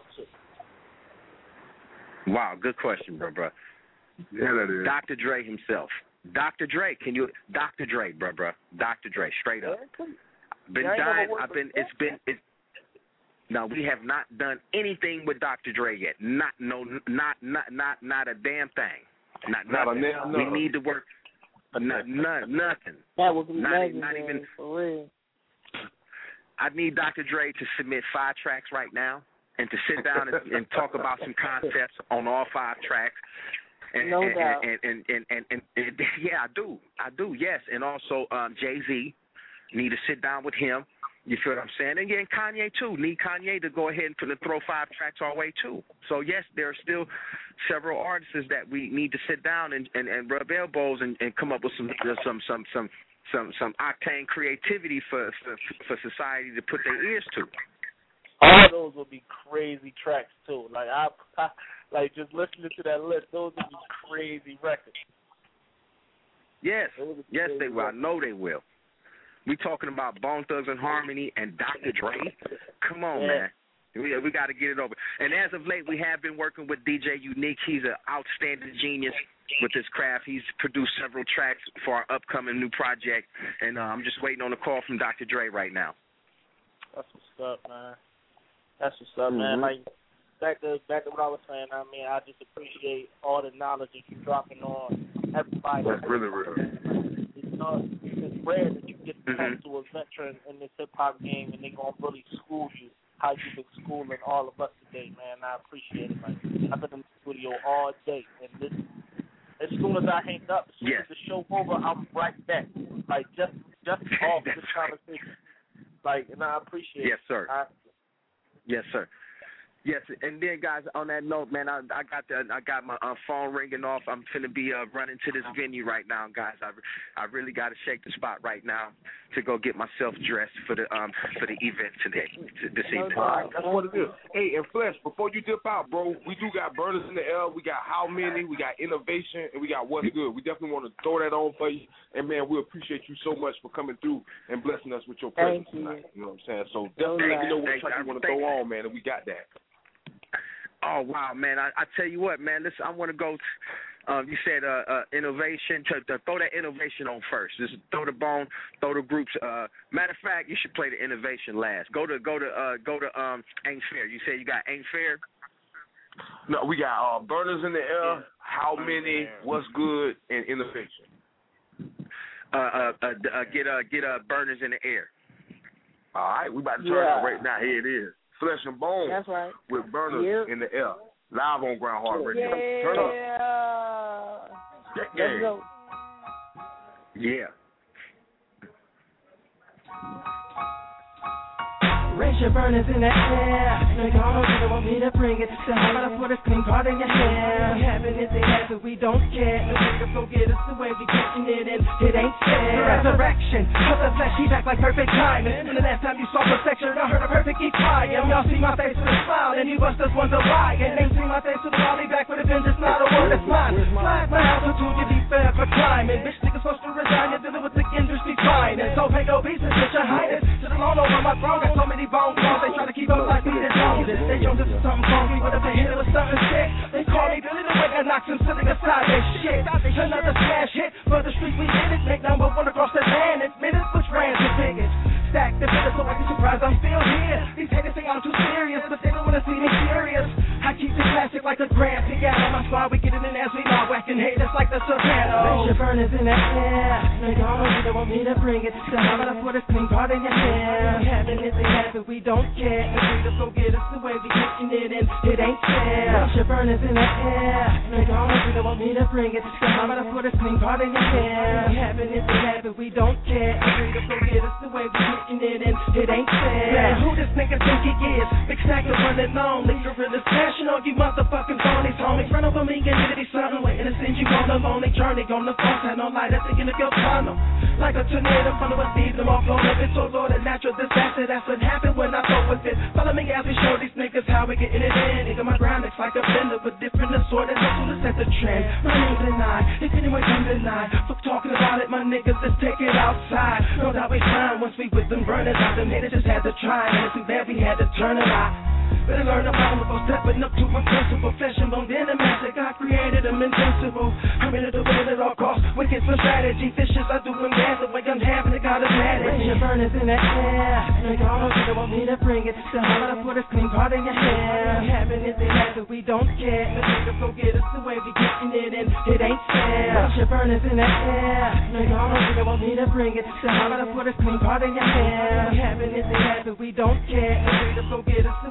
to? Wow, good question, bro, bro. Yeah, that is. Doctor Dre himself. Doctor Dre, can you? Doctor Dre, bro, bro. Doctor Dre, straight up. Been dying. I've been. It's been. It, no, we have not done anything with Doctor Dre yet. Not no. Not not not not a damn thing. Not Not nothing. a damn we nothing. need to work. Not, not nothing. That would be not, legendary, not even for real. I need Doctor Dre to submit five tracks right now and to sit down and, and talk about some concepts on all five tracks And, no and, doubt. And and, and, and, and, and, and yeah, I do. I do, yes. And also um, Jay-Z, need to sit down with him. You feel what I'm saying? And yeah, and Kanye, too. Need Kanye to go ahead and put, throw five tracks our way, too. So, yes, there are still several artists that we need to sit down and, and, and rub elbows and, and come up with some some some some some, some octane creativity for, for for society to put their ears to. All those will be crazy tracks, too. Like, I, I like just listening to that list, those will be crazy records. Yes, yes, they will. I know they will. We talking about Bone Thugs and Harmony and Doctor Dre. Come on, yeah. man. We we got to get it over. And as of late, we have been working with D J Unique. He's an outstanding genius with his craft. He's produced several tracks for our upcoming new project, and uh, I'm just waiting on a call from Doctor Dre right now. That's what's up, man. That's what's up, mm-hmm. man. Like back to back to what I was saying. I mean, I just appreciate all the knowledge that you're dropping on everybody. That's really real. You know, it's rare that you get to come mm-hmm. to a veteran in this hip hop game and they gonna really school you how you've been schooling all of us today, man. I appreciate it. Like I've been in the studio all day, and this, as soon as I hang up, as soon yes. as the show over, I'm right back. Like just just off this conversation. Like, and I appreciate yes, it. Sir. I, yes, sir. Yes, and then guys, on that note, man, I, I got the I got my uh, phone ringing off. I'm finna be uh, running to this venue right now, guys. I, I really got to shake the spot right now to go get myself dressed for the um for the event today to, this evening. All right, that's what it is. Hey, and Flesh, before you dip out, bro, we do got Burners in the Air. We got How Many? We got Innovation, and we got What's Good. We definitely want to throw that on for you. And man, we appreciate you so much for coming through and blessing us with your presence Thank you. tonight. You know what I'm saying? So definitely let me know what track you want to throw on, man, and we got that. Oh, wow, man. I, I tell you what, man, listen, I want to go, um, you said uh, uh, innovation, to, to throw that innovation on first. Just throw the bone, throw the groups. Uh, matter of fact, you should play the innovation last. Go to, go to, uh, go to um, Ain't Fair. You said you got Ain't Fair? No, we got uh, Burners in the Air, How Many, What's Good, and Innovation. Uh, uh, uh, uh, get uh, get uh, Burners in the Air. All right, we about to turn yeah. it right now. Here it is. Flesh and Bone. That's right. With Burners yep. in the Air. Live on Ground Hard Radio. Yeah. Turn up. Let's yeah. go. Yeah. Raise your burners in the air. Make all of you want me to bring it. So how about I put a clean part in your hair? We having it, they have it, we don't care. The niggas go get us the way we getting it, and it ain't fair. Resurrection of the flesh, he back like perfect timing. And the last time you saw perfection, I heard a perfect keep crying. Y'all see my face with a smile, and you busters wonder why. And they see my face with a volley back with a vengeance, not a word that's mine. Flag my altitude, you be fair for climbing. Bitch niggas supposed to resign, you're dealing with the industry fine. And so pay no pieces, bitch, your highness. To the lawn over my throne, got so many bone calls, they try to keep up like me, the Joneses. They Jones is something funky, but if they hit it with something sick, they call me Billy the Way that knocks them silly aside their shit. Another smash hit for the street, we did it. Make number one across the land, it's minutes, which brands the biggest. Stack the biggest, so I be surprised I'm still here. These haters think I'm too serious, but they don't wanna see me serious. I keep the classic like a grand piano. My squad, we get it in as we not whacking haters like the Sopranos. Raise your burners in the air. Make all of you that want me to bring it. So how about I put a clean part in your hair? We having it, they have it, we don't care. The haters go get us the way we getting it, and it ain't fair. Raise your burners in the air. Make all of you that want me to bring it. So how about I put a clean part in your hair? We having it, they have it, we don't care. The haters go get us the way we getting it, and it ain't fair. Man, who this nigga think he is? Big stack of running lonely, gorillas passion on you motherfucking phonies, homie. Run over me and it'll be something waiting to send you on a lonely journey. On the phone, had no light at the end of your tunnel. Like a tornado, front of us, leave them all blown up. It's so Lord, a natural disaster. That's what happened when I thought with it. Follow me as we show these niggas how we getting it in. Nigga, my ground looks like a blender with different assorted hustle to set the trend. My name's denied, if anyone can deny. Fuck talking about it, my niggas, let's take it outside. Know that we fine once we with them burners out. Them haters just had to try, and it's too bad we had to turn it out. Better learn about them before stepping up to a principle. Flesh and bone, then the master, God created them invincible. I'm ready to win at all costs. Wicked for strategy, vicious, I do them dance the way I'm having it, got us mad at me. Raise your burners in the air. Make all of you that want me to bring it. So how about I put a clean part in your hair? We having it, they have it, we don't care. The niggas go get us the way we getting it, and it ain't fair. Raise your burners in the air. Make all of you that want me to bring it. So how about I put a clean part in your hair? We having it, they have it, we don't care. The niggas go get us the way we getting it.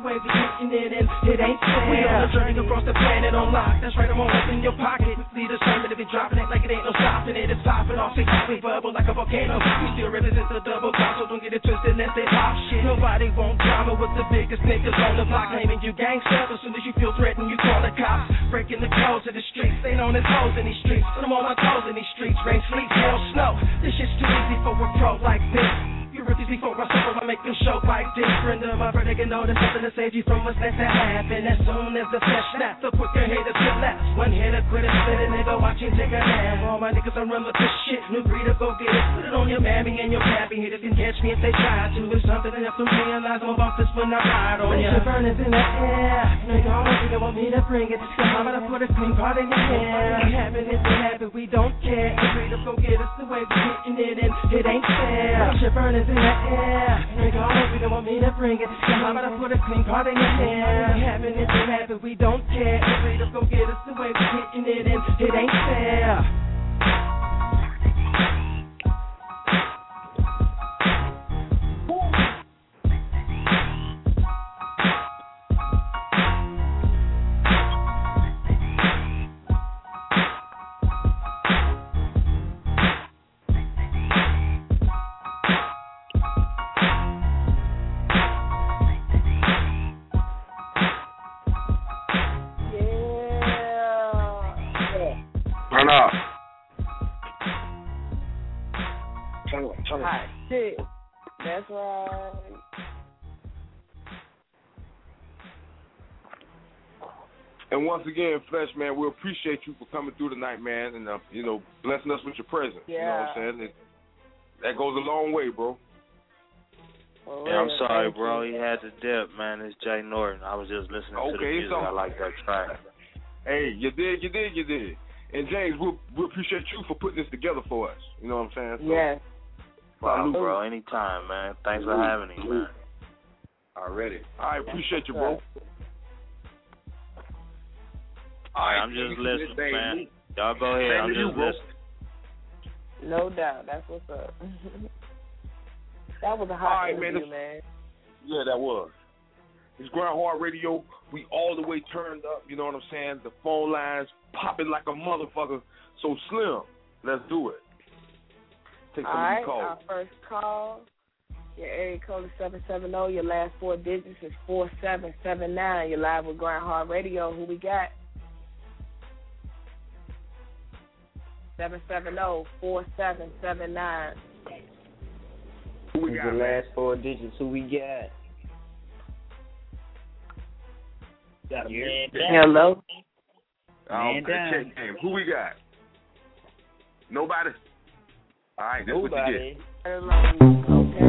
getting it and it ain't fair. We on a journey across the planet on lock. That's right, I'm on what's in your pocket. See the sermon to be dropping it like it ain't no stopping it. It's popping off, see we bubble like a volcano. We still represent the double cross, so don't get it twisted unless they pop shit. Nobody won't drama with the biggest niggas on the block, claiming you gangsters. As soon as you feel threatened, you call the cops. Breaking the codes of the streets, they known as hoes in these streets. Put them on my toes in these streets, rain, sleet, hail, snow. This shit's too easy for a pro like this. You refuse before I suffer, I make them show like this. Friend of my brother can know there's something to save you from what's next to happen. As soon as the flesh snaps, the quicker haters get left. One hitter, quit it, split it, nigga, watch him take a nap. All my niggas are run with this shit, new breed of go get it. Put it on your mammy and your pappy, haters can catch me if they try to. It's something enough to realize I'm about this when I ride on ya. The burners in the air, nigga, all I think I want me to bring it. So I'm gonna put a clean part in your hair. What happened is what happened, we don't care. The breed of go get us the way we getting it and it ain't fair. The burners in the air, nigga, all I think I want me to bring it. So I'm gonna put a clean part in your hair. What happened is what happened, we don't care. The breed of go get us the way we getting it and it ain't fair. Turn up. Turn up, turn up. Hot shit. That's right. And once again, Flesh, man, we appreciate you for coming through tonight, man, and, uh, you know, blessing us with your presence. Yeah. You know what I'm saying? It, that goes a long way, bro. Oh, Yeah, I'm yeah, sorry, thank bro. you. He had to dip, man. It's Jay Norton. I was just listening to the Okay, music. so- I like that track. Hey, you did, you did, you did. And James, we we appreciate you for putting this together for us. You know what I'm saying? So, Yes. Wow, salute. bro. Anytime, man. Thanks for having me, man. Already. I appreciate you, bro. All right, I'm just listening, man. Y'all go ahead. I'm Same to you, just bro. listening. No doubt. That's what's up. That was a All hot right, man, interview, this- man. Yeah, that was. It's Ground Hard Radio. We all the way turned up. You know what I'm saying? The phone lines popping like a motherfucker. So Slim, let's do it. Take some All of right, these calls. our first call. Your area code is seven seven zero. Your last four digits is four seven seven nine. You're live with Ground Hard Radio. Who we got? seven seven zero, four seven seven nine. Who we Who's got, the man? last four digits? Who we got? Got a man Hello? Oh, Man okay, down. check game. Who we got? Nobody? All right, that's what you Nobody. get. Okay.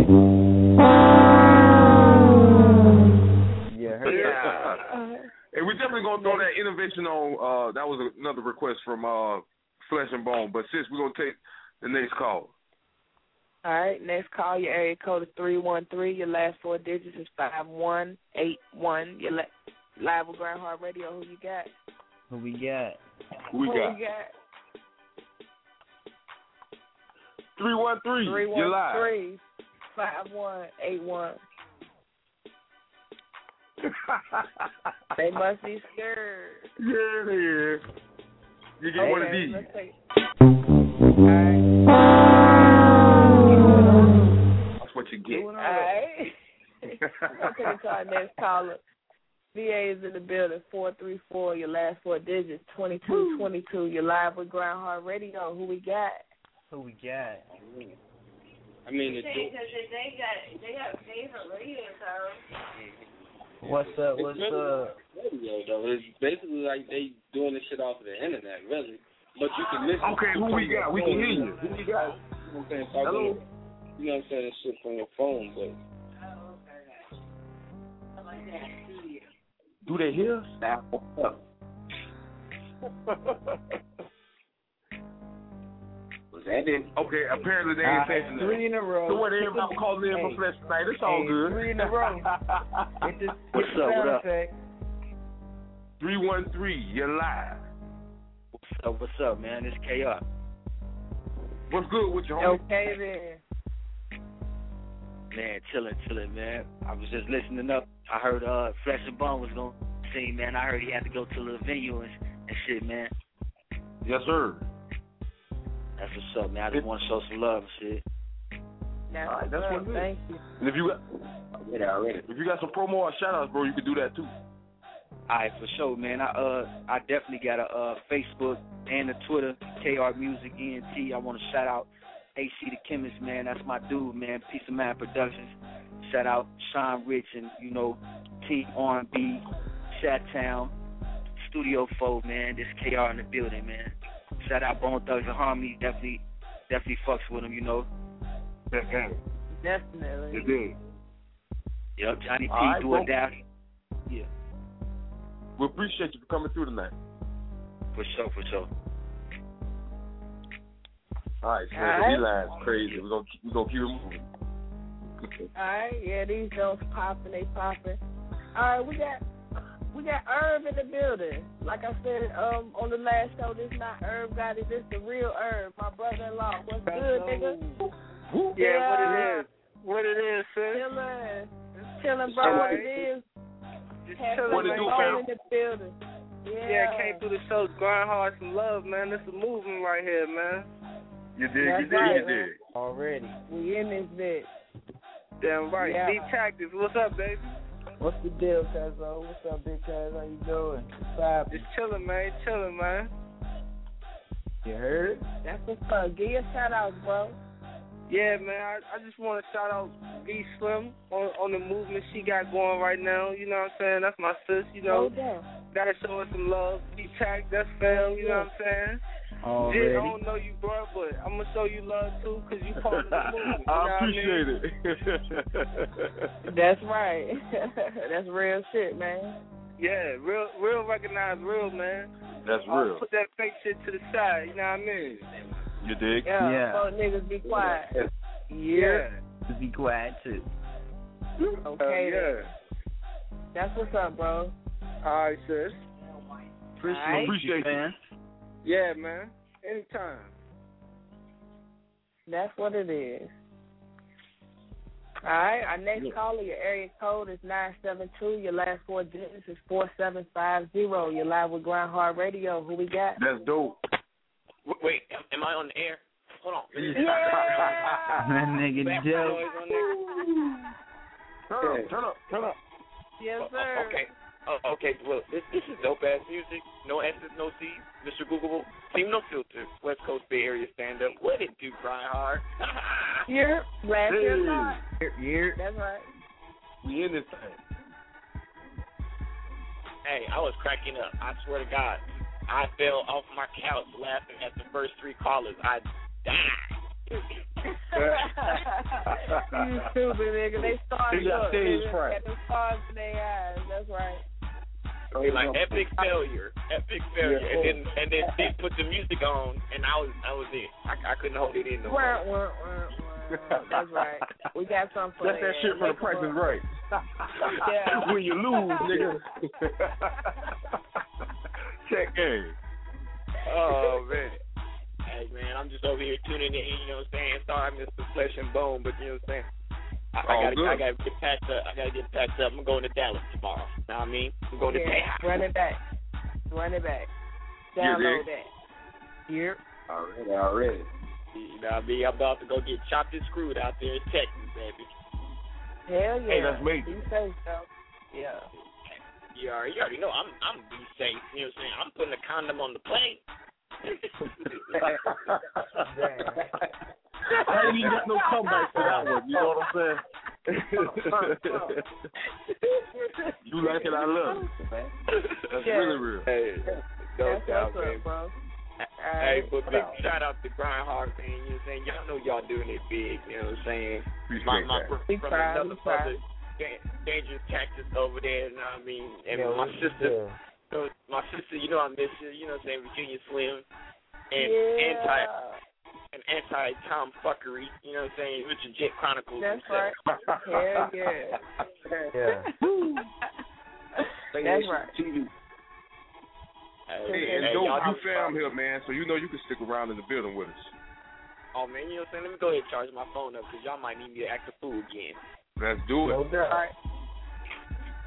Yeah, heard that. Yeah. And we're definitely going to throw that innovation on. Uh, that was another request from uh, Flesh and Bone. But sis, we're going to take the next call. All right, next call. Your area code is three one three. Your last four digits is five one eight one. You're li- live with Ground Hard Radio. Who you got? Who we got? Who we Who got? we got? three one three. Three You're one live. three five one eight one. They must be scared. Yeah, they is. You get Okay, one of these. let's take- All right. That's what you get. All right. Let's take it to our next caller. V A is in the building. Four three four. Your last four digits. Twenty two twenty two. You're live with Ground Hard Radio. Who we got? Who we got? I mean, it's Because they got they got favorite radio shows. What's up? What's it's really up? radio, though. It's basically like they doing this shit off of the internet, really. But you can listen. Okay, to who we from got? your We can phone. hear you. Who we got? You know what I'm saying? Talk Hello? on- You know what I'm saying? Shit from your phone, but. Do they hear us? Nah, what's up? Was that it? Okay, apparently they ain't saying nothing. Three in a row. So what, everybody calling in for Hey. Flesh tonight? It's all Hey, good. three in a row. Get this, What's get the up, what sound up? effect. three one three, you're live. What's up? What's up, man? It's K R. What's good with you, homie? Okay then. Man, chilling, chilling, man. I was just listening up I heard uh Flesh and Bone was gonna sing, man. I heard he had to go to the venue and, and shit, man. Yes, sir. That's what's up, man. I just want to show some love and shit. That's, All right, that's what it is. Thank you. And if you got, Yeah, already. if you got some promo or shout outs, bro, you can do that too. All right, for sure, man. I uh I definitely got a uh, Facebook and a Twitter, K R Music E N T. I want to shout out A C the Chemist, man. That's my dude, man. Peace of Mind Productions. Shout out Sean Rich and, you know, Team R and B, Chat-Town, Studio four, man. This K R in the building, man. Shout out Bone Thugs and Harmony. Definitely, definitely fucks with them, you know. Definitely. You did. Yep, Johnny P, All right, do bro. it down. Yeah. We appreciate you for coming through tonight. For sure, for sure. All right, so All right. these lines crazy. We're gonna we gonna keep it moving. Alright, yeah, these joints popping, they popping. Alright, we got we got Herb in the building. Like I said, um, on the last show, this not Herb Gotti, this the real Herb, my brother-in-law. What's good, nigga? Yeah, what it is? What it is, sis? Chillin', chillin', bro. What it is? Just Have chillin', some man. fun in the building. Yeah. Yeah, came through the show, grind hard, some love, man. This is a movement right here, man. You did, That's you did, right, you did. Already. We in this bitch. Damn right. Yeah. D Tactics, what's up, baby? What's the deal, Cuzzo? What's up, big cuz? How you doing? What's Just chillin', man. Chillin', man. You heard? That's what's up. Give your shout out, bro. Yeah, man. I, I just want to shout out V Slim on on the movement she got going right now. You know what I'm saying? That's my sis. You know, No doubt. gotta show her some love. D Tact, that's fam. You know what I'm saying? Already. Jit, I don't know you, bro, but I'm gonna show you love too, cause you part of the movement. You know I appreciate what I mean? it. That's right. That's real shit, man. Yeah, real, real recognize real, man. That's Uh, real. put that fake shit to the side. You know what I mean? You dig? Yeah. Yeah. So niggas be quiet. Yeah. To be quiet too. Okay. Uh, yeah. then. That's what's up, bro. All right, sis. Appreciate, Alright. Appreciate you, man. Yeah, man. Anytime. That's what it is. All right. Our next caller, your area code is nine seven two. Your last four digits is four seven five zero. You're live with Grind Hard Radio. Who we got? That's dope. Wait, wait, am, am I on the air? Hold on. That nigga Joe. Turn up, turn up, turn up. Yes, Oh, sir. okay. Oh, okay. Well, this this is dope ass music. No S's, no C's. Mister Googleable. Team No Filter. West Coast Bay Area stand up. What it do, Grind Hard? Here, last Hey. year's time. Here. That's right. We in this thing. Hey, I was cracking up. I swear to God, I fell off my couch laughing at the first three callers. I died. You stupid nigga. They started They got up. stage They fright. got the stars in their eyes. That's right. They like epic failure, epic failure, Yeah. and then and then they put the music on, and I was I was it. I, I couldn't hold it in no more. Wah, wah, wah, wah. That's right. We got something for That's that shit for the Price is Right. Yeah. When you lose, nigga. Check game. Oh man. Hey man, I'm just over here tuning in. You know what I'm saying? Sorry, I missed the Flesh and Bone, but you know what I'm saying. I, I All gotta, good. I gotta get packed up. I gotta get packed up. I'm going to Dallas tomorrow. Know what I mean? I'm going to Yeah, Dallas. run it back. Run it back. You Download dig? that. Here. Already, already. You know what I mean? I'm about to go get chopped and screwed out there in Texas, baby. Hell yeah. Hey, that's major. You say so. Yeah. You already, you already know I'm I'm be safe. You know what I'm saying? I'm putting a condom on the plane. I ain't even got no comeback for that one. You know what I'm saying? You like it, I love it. That's Yeah. really real. Hey, no That's doubt, what's baby. up, bro. Hey, but big shout out to Grind Hard, man. You know what I'm saying? Y'all know y'all doing it big. You know what I'm saying? Appreciate My my that. bro- We from proud, another we proud. brother, Da- Dangerous Cactus over there. You know what I mean? And Yeah, my we- sister, yeah. so my sister, you know I miss you. You know what I'm saying? Virginia Slim and Yeah. anti and anti Tom fuckery. You know what I'm saying? Richard Jet Chronicles. That's himself. right. Hell yeah. Yeah. That's right. T V. Hey, Hey, and hey, dope, y'all you do- fam here, man, so you know you can stick around in the building with us. Oh man, you know what I'm saying? Let me go ahead and charge my phone up because y'all might need me to act a fool again. Let's do it. No doubt. All right.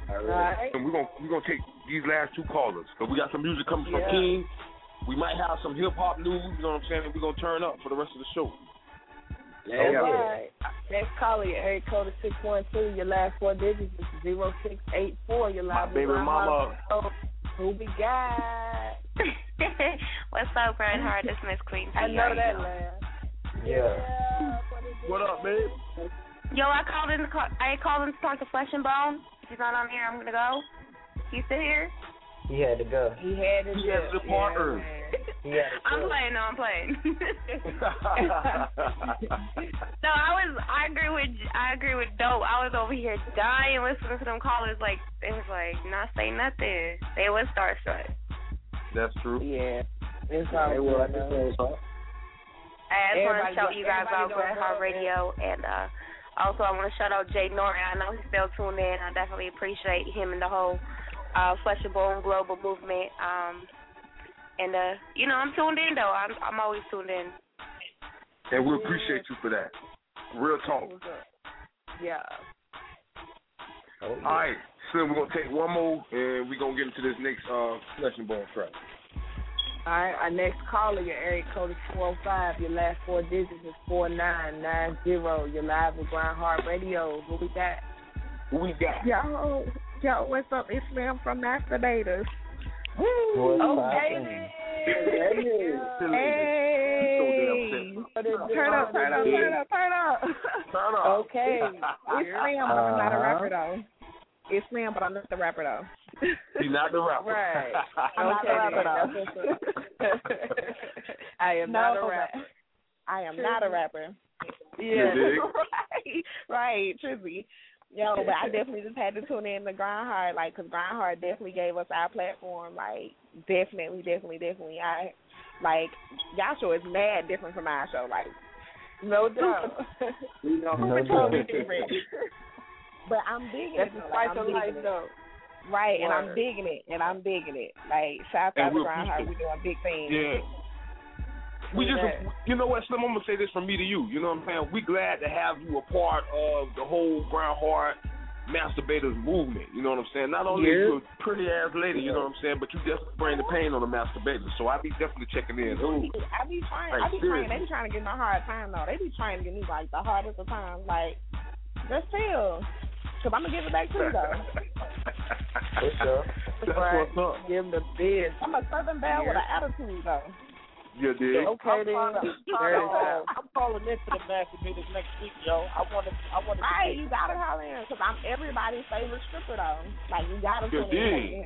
All right. And we're gonna we're gonna take these last two callers. So we got some music coming from Yeah. King. We might have some hip hop news. You know what I'm saying? And we're gonna turn up for the rest of the show. Yeah. All right. Next caller, your area code is six one two. Your last four digits is zero six eight four. Your live. My baby mama. Who we got? What's up, Grand Heart? It's Miss Queen. I know that laugh. Yeah. What up, babe? Yo, I called in. To call, I called in to talk to Flesh and Bone. If he's not on here, I'm gonna go. You still here? He had to go. He had to He had to depart early. He had to I'm go. playing. No, I'm playing. No, I was. I agree with. I agree with Dope. I was over here dying listening to them callers. Like they was like not say nothing. They was starstruck. That's true. Yeah. It's all Hey, good. well, I just say it's all- I just want to Everybody shout go- you guys out, everybody Grand Heart go- Radio, and uh, also I want to shout out Jay Norton. I know he's still tuned in. I definitely appreciate him and the whole uh, Flesh and Bone global movement. Um, and uh, you know, I'm tuned in though. I'm I'm always tuned in. And we appreciate you for that. Real talk. Yeah. All right, so we're gonna take one more, and we're gonna get into this next uh, Flesh and Bone track. All right, our next caller, your area code is four oh five. Your last four digits is four nine nine zero. You're live with Grind Hard Radio. Who we got? Who we got? Yo, yo, what's up? It's Slim from Masturbators. What's Okay. Hey. Turn up, turn up, turn up, turn up. Turn up. Okay. It's Slim, but I'm not a Uh-huh. rapper though. It's Slim, but I'm not the rapper though. He's not the rapper. Right. I'm not the Okay, rapper then. though. That's what's up. I am No, not a rapper. I am not a rapper. Yeah. right, right, Trizzy. Yo, but I definitely just had to tune in to Grind Hard, like, because Grind Hard definitely gave us our platform, like, definitely, definitely, definitely. I, like, y'all show is mad different from our show, like, No doubt. you know, No totally doubt. different. But I'm digging That's it, the though. spice Like, I'm of life, digging it. though. Right, and I'm Word. digging it, and I'm digging it. Like, shout And out we to Grind Hard, appreciate we doing big things. Yeah. We just, that. you know what, Slim, I'm going to say this from me to you. You know what I'm saying? We glad to have you a part of the whole Grind Hard Masturbators movement. You know what I'm saying? Not only Yeah. you a pretty ass lady, you know what I'm saying, but you definitely bring the pain on the masturbators. So I be definitely checking in. Ooh. I be trying, Like, I be trying, seriously. they be trying to give me a hard time, though. They be trying to give me, like, the hardest of times. Like, just chill. Because I'm going to give it back to you, though. What's up? That's Right. what's up. Give him the biz. I'm a Southern Belle with an attitude, though. You dig? Okay, then. There you go. I'm calling in for the Masturbators next week, yo. I want to. I want to. Right, you got to call in, because I'm everybody's favorite stripper, though. Like, you got to You tune in. dig?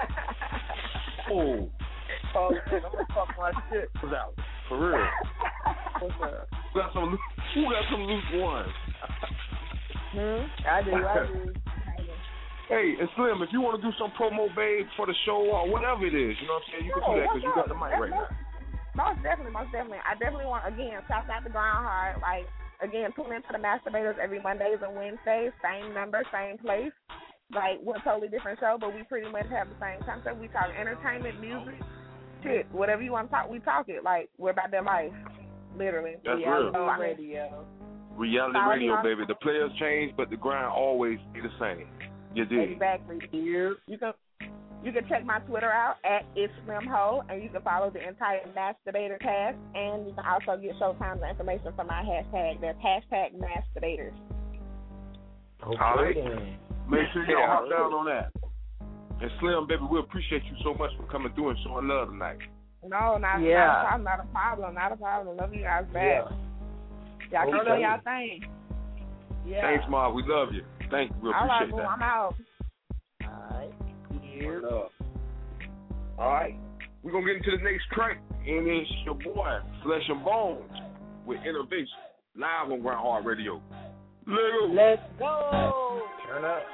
Oh, call in. I'm gonna talk my shit. what's out? For real. What's up? Who got some, loo- who got some loose ones? Hmm? I do, I do. Hey, and Slim, if you want to do some promo, babe, for the show or whatever it is, you know what I'm saying, you can do that because you got the mic right now. Most definitely, most definitely. I definitely want, again, shout out to Grind Hard. Like, again, tune into the Masturbators every Mondays and Wednesdays. Same number, same place. Like, we're a totally different show, but we pretty much have the same concept. We talk entertainment, music, shit, whatever you want to talk, we talk it. Like, we're about that life, literally. That's yeah, real. so, I mean, Radio. Reality Follow me radio, on- baby. The players change, but the grind always be the same. You dig? Exactly. You can you can check my Twitter out at It's Slim Ho, and you can follow the entire Masturbator cast, and you can also get showtimes and information from my hashtag. That's hashtag Masturbators. Okay, All right. then. Make sure y'all Yeah. hop down on that. And Slim, baby, we appreciate you so much for coming through and showing love tonight. No, not, Yeah. not a problem. Not a problem. Not a problem. Love you guys back. Y'all keep Okay. doing y'all thing. Yeah. Thanks, Ma. We love you. Thank you. We All right, appreciate boo. that. I'm out. All right. Word up. All right. We're going to get into the next track, and it's your boy, Flesh and Bones, with Innovation, live on Grind Hard Radio. Let's go. Let's go. Turn up.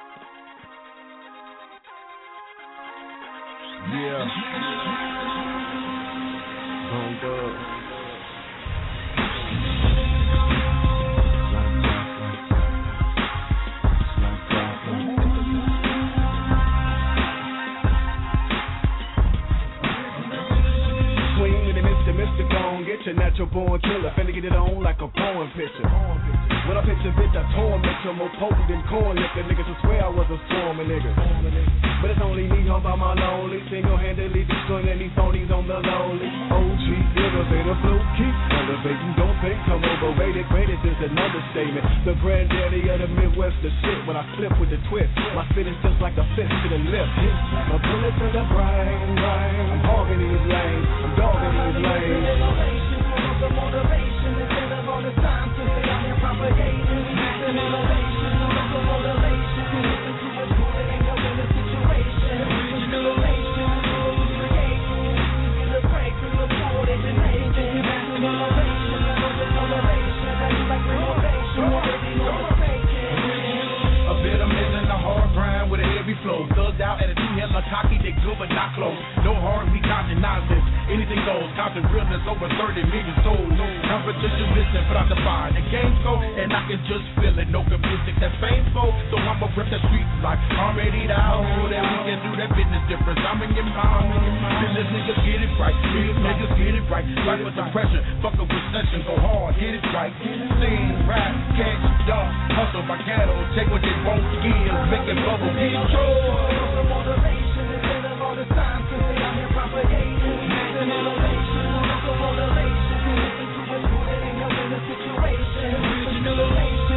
Yeah. Bone Dog. Swing with it, Mister Mister Gon' get your natural born killer. Finna get it on like a porn picture. When I picture bitch, I torment you. More potent than corn liquor. Niggas will swear I was a swarming nigga. But it's only me home by my lonely. Single-handedly destroying any phonies on the lonely. O G, innovator, flow, keep elevating. Don't think I'm overrated. Greatest is an understatement. The granddaddy of the Midwest, the shit. When I flip with the twist, my spit is just like a fist to the lip. My bullet to the brain, brain. I'm hogging these lanes. I'm dogging these lanes. The motivation instead of all the time to say I'm here propagating. The motivation, the motivation to listen to what's good and go in the situation. The motivation, the break from the poor they've been making. The motivation, the motivation, that's like renovation. Already no mistaken. A bit of missing a hard grind with a heavy flow. Thugged out at a two hella cocky, they good but not close. No hard, we constant nonsense. Anything goes, constant realness over thirty million souls. Competition missing, but I define the game go, and I can just feel it. No music that's painful, so I'ma rip the street like already down. That we can do that business difference. I'm in your mind. Business niggas get it right. Real niggas get it right. Fight with the pressure, fuck a recession, go hard, get it right. Sing, rap, catch, dog, hustle my cattle, take what they won't give, make it bubble, get control. Motivation instead of all the time to say I'm here propagating. The motivation, the motivation to listen to what's good and go in the situation. The motivation,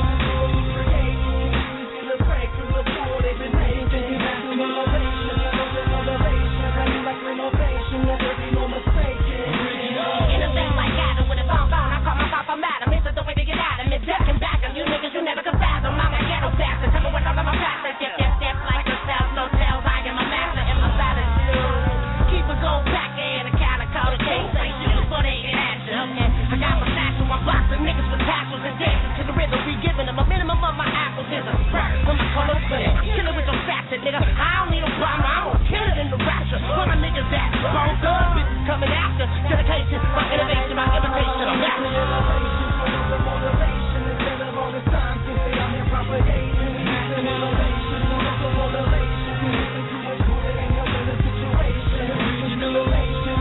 the break from the poor they've been making. The motivation, the motivation, running like renovation, never be no mistaken. Anything like Adam with a bomb on, I call myself a madam. It's the way to get out of me, duck and back. You niggas, you never can fathom. I'm a ghetto bastard. Tell me what all of my pastor. Dip, dip, dip like a cells, no tells. I am a master in my salad shoes. Keep it going back in the calico. The king say shoes so they can act you. I got my satchel, I'm boxing niggas with tassels and dancing to the rhythm. We giving them a minimum of my apples is a spurt from my color clear. Kill it with your facet, nigga. I don't need a problem, I'm gonna kill it in the rapture. For my niggas that won't go, bitches coming after. Dedication, my innovation, my imitation, I'm after. The motivation instead of all the time to say I'm here propagating. The motivation, the motivation to listen to what's good and go in the situation. The motivation,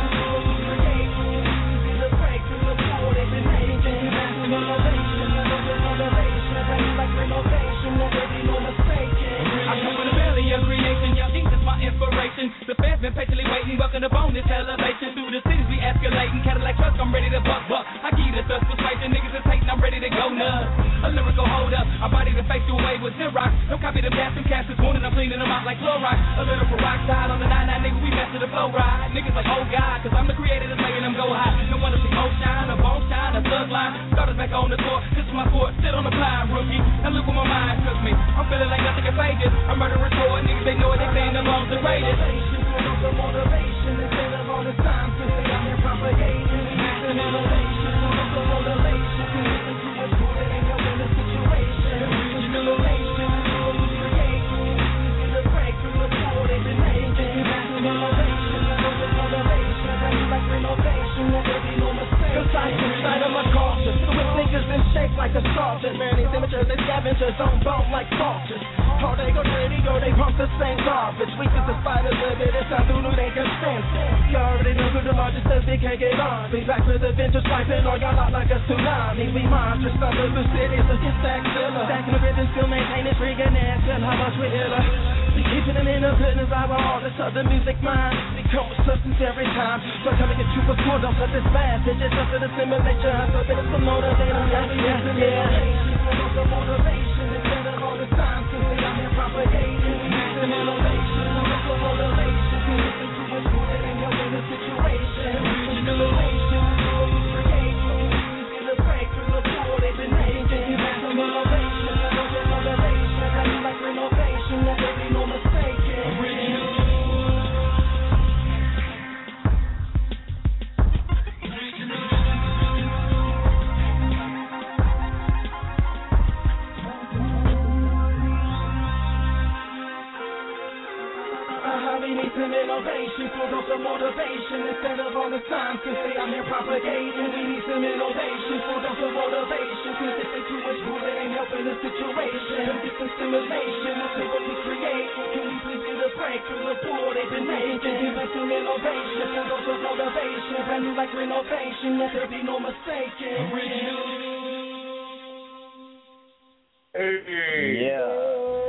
the break from the poor they've been making. The motivation, the motivation, running like renovation, never be no mistaken. I come from the belly of creation, young Jesus my inspiration. The fans been patiently waiting, bucking up on this elevation. Through the cities we escalating, Cadillac truck, I'm ready to buck buck. I give the dust persuasion, niggas is hating, I'm ready to go nuts. A lyrical hold up, I body the face away with Xerox. Don't copy them gas, them cats is wounded, I'm cleaning them out like Clorox. A lyrical rock side on the nine nine, nigga, we mess to the flow ride. Niggas like, oh God, cause I'm the creator that's making them go high. No one to see Mo shine, a bone shine, a thug line. Starters back on the court, this is my sport, sit on the blind, rookie. Now look where my mind took me, I'm feeling like nothing can fake this. I'm murdering tour, niggas, they know it, they saying the most rated. The motivation instead of all the time to say I'm here propagating. The motivation, the motivation to listen to what's good and go in the situation. The motivation, the break from the poor they've been making. The motivation, the motivation, running like renovation, never be no mistake. Cause I inside of my culture, with niggas in shape like a sergeant. Man, these images, they scavengers on bone like vultures. How they go dirty, go they pump the same garbage. Weak as the spiders live it, it's how Zulu they can stand. You already know who the largest is, they can't get on. Be back with the vintage swiping, or y'all out like a tsunami. We monsters, thunder the cities, so get stack filler. Stacking the rhythm, still maintain it, freaking ass, and how much we iller. We keeping them in the goodness, I want all this other music mine. We come with substance every time. So come and get you a score, don't let this fast. It's just up to the simulation, so there's some motivator, yeah, yeah, yeah. The motivation instead of all the time to say I'm here propagating. The motivation, the motivation to listen to what's good and go in the situation. The motivation, the break from the poor they've been making. The motivation, the motivation, running like renovation, never be no mistaken. full dose of motivation instead of all the time. Since they out here propagating, we need some innovation. Full dose of motivation. Since if they too much food, it ain't helping the situation. Get some stimulation, let's see what we create. Can we please get a break from the poor they've been making? Give us some innovation. Full dose of motivation. Brand new like renovation. Let there be no mistaking. Hey. Yeah.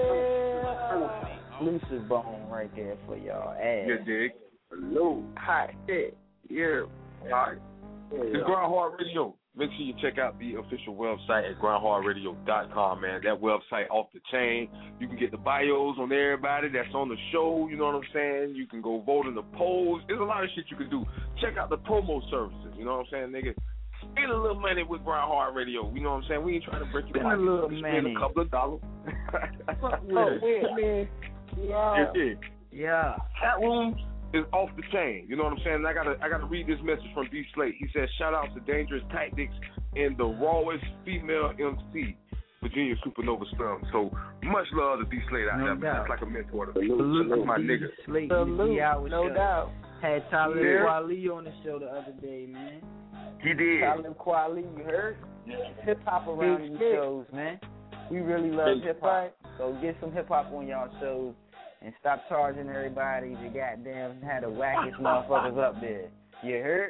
Exclusive bone right there for y'all. Ass. You dig? Hello. Hi. Shit. Yeah. Hi. It's Grind Hard Radio. Make sure you check out the official website at grind hard radio dot com, man. That website off the chain. You can get the bios on everybody that's on the show, you know what I'm saying? You can go vote in the polls. There's a lot of shit you can do. Check out the promo services, you know what I'm saying, nigga? Spend a little money with Grind Hard Radio, you know what I'm saying? We ain't trying to break your Spend a little money. Spend a couple of dollars. Oh, wait, man. Yeah. Yeah. Yeah. Chat rooms is off the chain. You know what I'm saying? I gotta I gotta read this message from D Slate. He says, shout out to Dangerous Tactics and the rawest female M C, Virginia Supernova Slim. So much love to D Slate out no there. Doubt. That's like a mentor. Salute, That's my D nigga. Slate, Salute, no doubt. Had Talib Yeah. Kweli on the show the other day, man. He did. Talib Kweli, you heard? Yeah. Hip hop around these shows, man. We really love hip hop. So get some hip hop on y'all shows and stop charging everybody to goddamn had the wackest motherfuckers up there. You heard?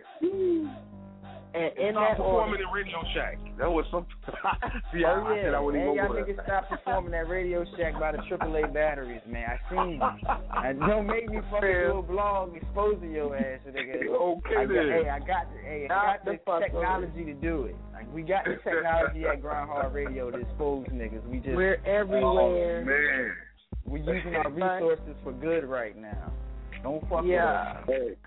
And in Stop that performing order. in Radio Shack. That was some. See, Oh I, yeah, I said I wouldn't man, go y'all with niggas that. stop performing at Radio Shack by the triple A batteries, man. I seen you. And don't make me fucking do a blog exposing your ass, nigga. Okay, I got, then. hey, I got the, hey, I got the fuck technology to do it. Like, we got the technology at Grind Hard Radio to expose niggas. We just We're everywhere. Oh, man. We're using our resources for good right now. Don't fuck Yeah. with us.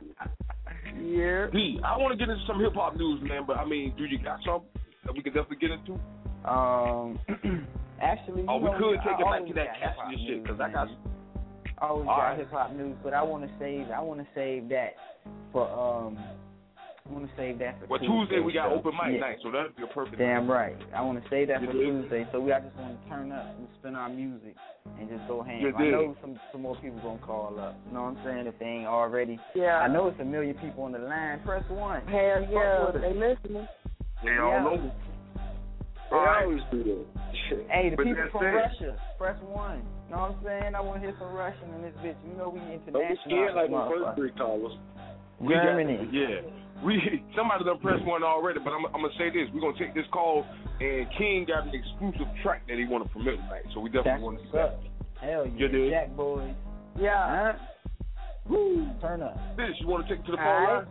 Yeah. D, I want to get into some hip hop news, man. But I mean, do you got something that we can definitely get into? Um, actually, Oh, you we know, could I take it back always to that got hip-hop Cassidy shit news, because I got. man. I always All got right. hip hop news, but I want to save. I want to save that for um. I want to save that for Well, Tuesday. Tuesday we got so, open mic yeah. night, so that'd be a perfect. Damn right. I want to save that You for dig? Tuesday, so we I just want to turn up and spin our music and just go ham. You I dig? know some some more people gonna call up. You know what I'm saying? If they ain't already. Yeah. I know it's a million people on the line. Press one. Hell yeah, Fuck with they us. listening. They all over. They always do that. Hey, the But people that's from it. Russia, press one. You know what I'm saying? I want to hear some Russian in this bitch. You know we Don't be international. scared like the first motherfucker. three callers. We got- Germany. yeah. We somebody done pressed one already, but I'm, I'm gonna say this: we're gonna take this call, and King got an exclusive track that he want to promote tonight, so we definitely That's want to what's see up. that. Hell You yeah, dig? Jack boys. Yeah. Huh? Woo, turn up. This you want to take it to the All phone right. line?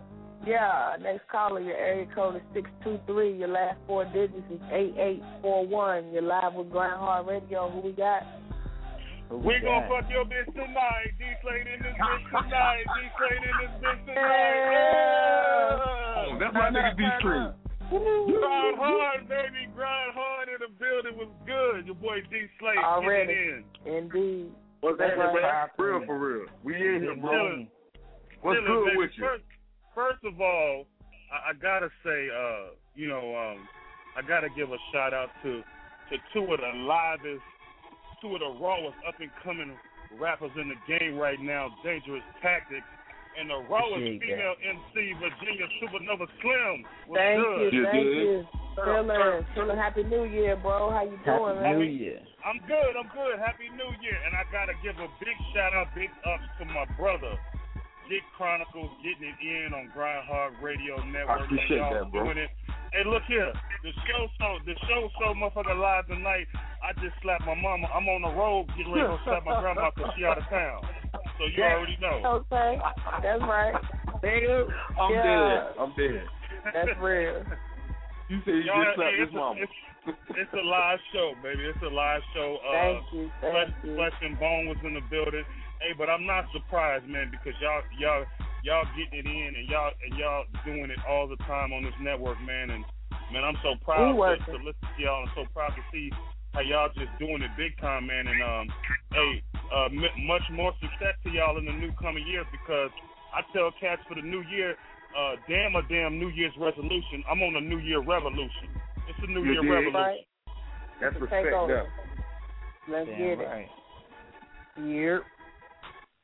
Yeah, next caller, your area code is six two three. Your last four digits is eight eight four one. You're live with Grind Hard Radio. Who we got? Who We got? gonna fuck your bitch tonight. D-Slate in this bitch tonight. D-Slate in this bitch tonight. Yeah. Oh, that's my nigga D three. Grind hard, baby. Grind hard in the building was good. Your boy D-Slate Already. getting it in. Indeed. What's that, That's man? right. Real for real. We in here, bro. Chillin'. What's Chillin', good baby. with you? First, first of all, I, I gotta say, uh, you know, um, I gotta give a shout out to to two of the livest, two of the rawest up and coming rappers in the game right now, Dangerous Tactics, and the rawest Appreciate female M C, Virginia Supernova Slim. What's Thank good? you, You thank dig? you. Feeling, feeling happy New Year, bro. How you doing, Happy New man? Year. I'm good, I'm good. Happy New Year. And I gotta give a big shout out, big ups to my brother, Jit Chronicles, getting it in on Grind Hard Radio Network. I appreciate Y'all that, bro. doing it. Hey, look here. The show so the show so motherfucking live tonight. I just slapped my mama. I'm on the road getting ready to go slap my grandma because she out of town. So you Yeah. already know. Okay, that's right. Nigga, I'm Yeah. dead. I'm dead. That's real. You said you Y'all, just slapped hey, his it's, a, mama. it's, it's a live show, baby. It's a live show. Uh, Thank you, thank Flesh, you. Flesh and Bone was in the building. Hey, but I'm not surprised, man, because y'all, y'all, y'all getting it in, and y'all, and y'all doing it all the time on this network, man. And man, I'm so proud We to, working. to listen to y'all. I'm so proud to see how y'all just doing it big time, man. And um, hey, uh, m- much more success to y'all in the new coming years, because I tell cats for the new year, uh, damn a damn New Year's resolution. I'm on a New Year revolution. It's a New You Year dig? revolution. Right? That's Take respect over. there. Let's Damn get right. it. Yep.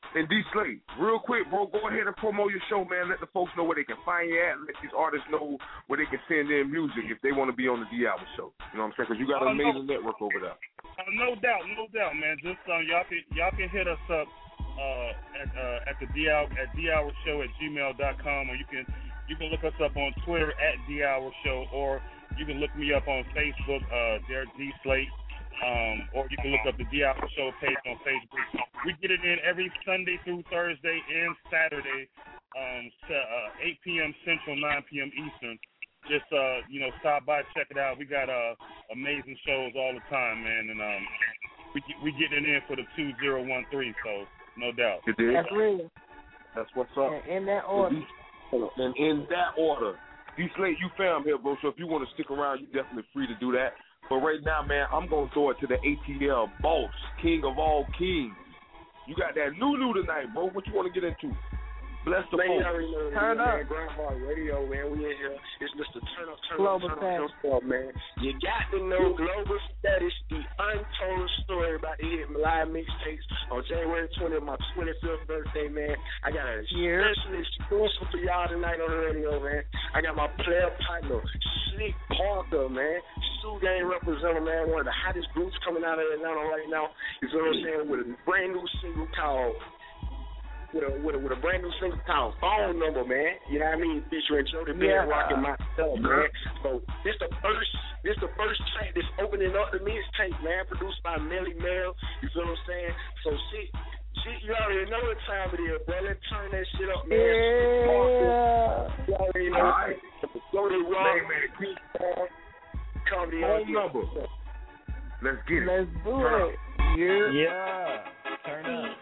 And D Slate, real quick, bro, go ahead and promote your show, man. Let the folks know where they can find you at. Let these artists know where they can send in music if they want to be on the D Hour show. You know what I'm saying? Because you got an amazing no, network over there. Uh, no doubt, no doubt, man. Just um, y'all can y'all can hit us up uh, at uh, at the D Hour at D Hour Show at gmail dot com, or you can you can look us up on Twitter at D Hour Show, or you can look me up on Facebook, uh, there D Slate. Um, or you can look up the D Hour Show page on Facebook. We get it in every Sunday through Thursday and Saturday, um, to, uh, eight p.m. Central, nine p.m. Eastern. Just, uh, you know, stop by, check it out. We got uh, amazing shows all the time, man. And um, we we getting it in for the two zero one three, so no doubt. That's real. That's what's up. And in that order. And in that order. D Slate, you fam here, bro. So if you want to stick around, you're definitely free to do that. But right now, man, I'm going to throw it to the A T L boss, king of all kings. You got that new new tonight, bro. What you want to get into? Bless the man, folks. Turn up. Grand Heart Radio, man. We in here. It's Mister Turn Up, Turn Global Up, Turn Up, Turn Up, man. You got to know Global Status, the untold story about the hit live mixtapes on January twentieth, my twenty-fifth birthday, man. I got a special exclusive for y'all tonight on the radio, man. I got my player partner, Slick Parker, man. Sioux Gang representative, man. One of the hottest groups coming out of Atlanta right now. You know what I'm saying? With a brand new single called With a, with a with a brand new single called Phone Number, man. You know what I mean? Featuring Jody yeah. Bedrock and myself, man. So this the first this the first track that's opening up the mixtape, man. Produced by Melly Mel. You feel what I'm saying? So shit, shit, you already know what time it is, bro. Let's turn that shit up, man. Yeah. You already know. All right. Jody Rock. Comedy Phone Number. Let's get it. Let's do turn it. Up. Yeah. Yeah. Turn up.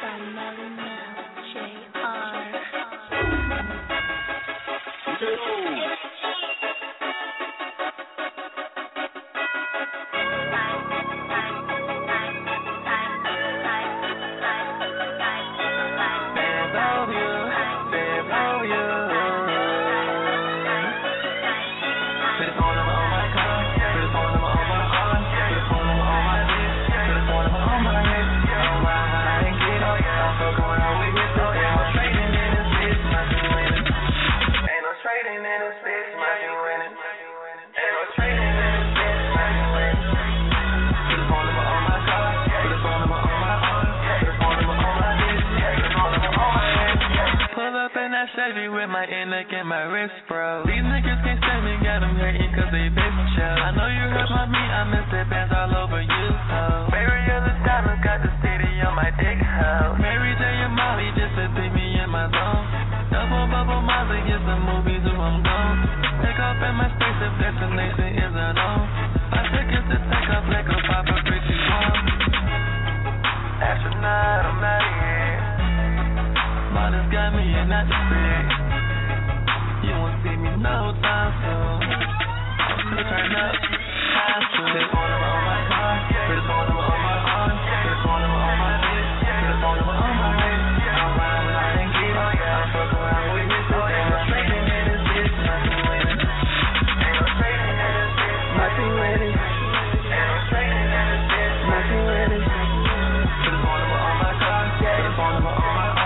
Chevy with my neck and my wrist, bro. These niggas can't stand me, got them hating cause they bitch show. I know you heard about me, I miss the bands all over you, ho. Mary of the diamonds got the city on my dick, ho. Mary J and Molly just to take me in my zone. Double bubble Molly, get some movies who I'm gone. Take off at my space if destination is unknown. Five seconds to take off like a papa pretty one. Astronaut, I'm out of here. Models got me and not the spirit. You won't see me no time soon. I'm still turn up, high soon. Put a phone number on my car, put a phone number on my arm, put a phone number on my wrist, put a phone number on my wrist. I'm riding when I ain't get on, I'm fucking around with this. Ain't no trading in this bitch, nothing winning. Ain't no trading in this bitch, nothing winning. Ain't no trading in this bitch, nothing winning. Put a phone number on my car, put a phone number on my arm.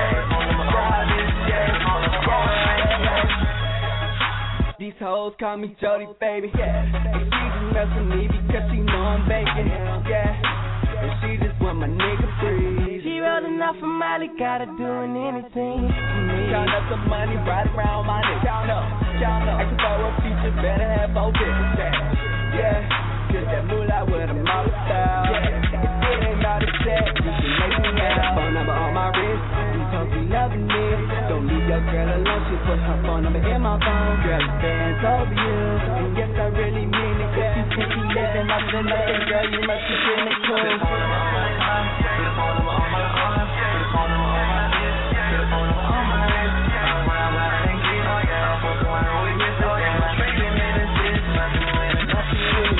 These hoes call me Jody, baby. Yeah. And she just mess with me because she know I'm bacon. Yeah. And she just want my nigga free. She rolling off from Molly, gotta doing anything for me. Count up some money right around my neck. Count up, count up. Asking for a future, better have both business cash. Yeah. Cause that moolah with a mama style. Yeah. If it ain't all the set, you can make me out. Phone number on my wrist. You told me loving me. Don't leave your girl alone. She put her phone number in my phone. Girl, it stands over you. And yes, I really mean it. If you think you living up to nothing, girl, you must be feeling cool. Put a phone number on my arm. Put a phone number on my arm. Put a phone number on my wrist. Put a phone number on my wrist. I'm around where I ain't get on. I'm fucking around with this. I'm not trading in this bitch. Nothing winning. Nothing winning.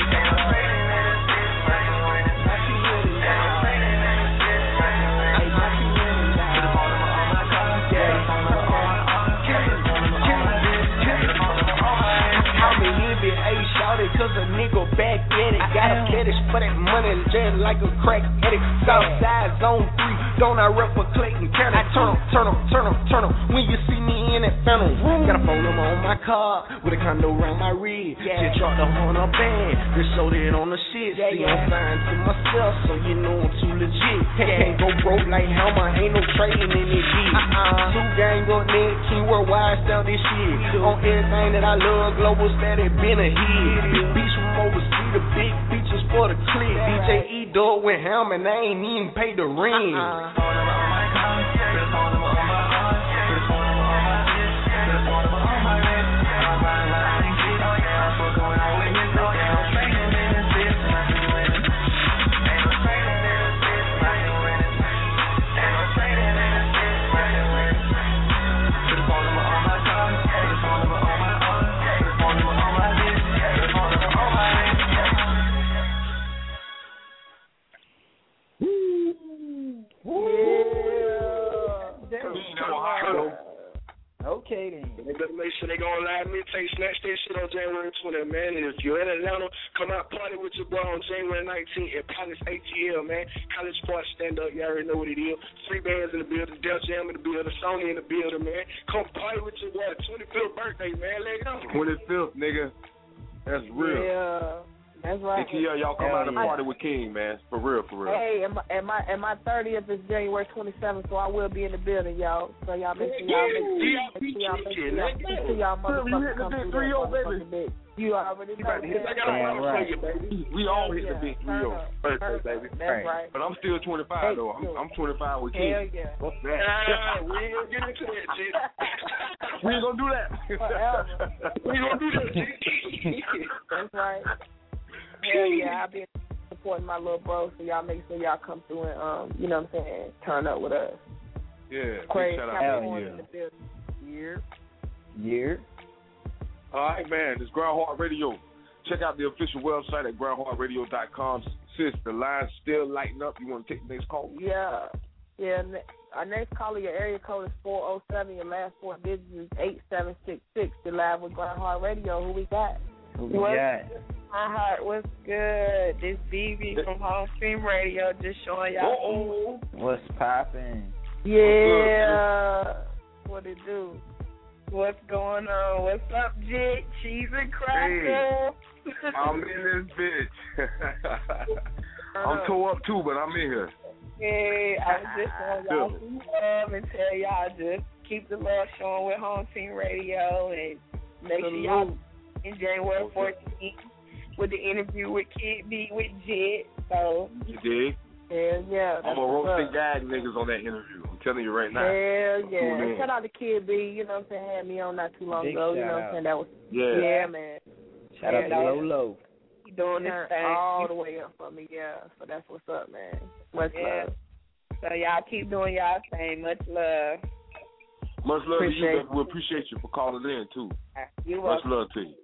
it, cause a nigga back at it. Got a fetish for that money, just like a crack addict. Southside zone three, don't I rep for Clayton County? Turn up, turn up, turn up, turn up. When you see me in that phantom, got a phone number on my car with a condo around my rig. Just dropped a hundred band, just sold it on the shit. See, I'm signed to myself, so you know I'm too legit. Can't go broke like Helmer, ain't no trading in this shit. Uh-uh. Two gang up next, King Worldwide, sell this shit. On everything that I love, global status been a hit. Big beats from overseas, the big features for the click. D J E-Dog with Helmer, and I ain't even paid the ring. Okay then. They better make sure they go on live mixtape, snatch that shit on January twentieth, man. And if you're in Atlanta, come out party with your boy on January nineteenth at Palace A T L, man. College Park stand up, you already know what it is. Three bands in the building, Def Jam in the building, Sony in the building, man. Come party with your boy, twenty-fifth birthday, man. Let go. twenty-fifth, nigga. That's real. Yeah. That's right. A T L, y'all come Hell out and yeah. party with King, man. For real, for real. Hey, and my and my and my thirtieth is January twenty seventh, so I will be in the building, y'all. So y'all make sure y'all make sure y'all make sure y'all make sure y'all motherfuckers come through that motherfucking bit. You already know. I got a problem for you, baby. We all hit the big three oh birthday, baby. That's right. But I'm still twenty-five though. I'm, I'm twenty-five with King. Hell yeah. What's that? Uh, we ain't gonna get into that shit. We ain't gonna do that. We ain't gonna do that shit. That's right. Hell yeah, I've been supporting my little bro, so y'all make sure y'all come through and um, you know what I'm saying, turn up with us. Yeah, Craig, shout out California yeah. in the building. Year. Year. All right, man. This Ground Heart Radio. Check out the official website at ground heart radio dot com. Sis, the line's still lighting up. You want to take the next call? Yeah. Yeah, ne- our next caller, your area code is four oh seven. Your last four digits is eight seven six six. You're live with Ground Heart Radio. Who we got? Who we got? My heart was good. This B B from Home Stream Radio just showing y'all. What's poppin'? Yeah. What it do? What's going on? What's up, Jit? Cheese and cracker. Hey, I'm in this bitch. I'm tore up too, but I'm in here. Hey, I was just want y'all some love and tell y'all just keep the love showing with Home Team Radio and make sure y'all in January fourteenth with the interview with Kid B with Jit. So you dig? Hell yeah. I'm gonna roast the gag niggas on that interview. I'm telling you right now. Hell yeah. Cool, And shout out to Kid B, you know what I'm saying, had me on not too long Big ago. You know what I'm shout saying? That was Yeah. yeah, man. Shout yeah, out to Lolo. He doing this Turned thing all the way up for me, yeah. So that's what's up, man. Much yeah. love. So y'all keep doing y'all thing. Much love. Much love Appreciate to you. it. We appreciate you for calling in too. You're Much welcome. love to you.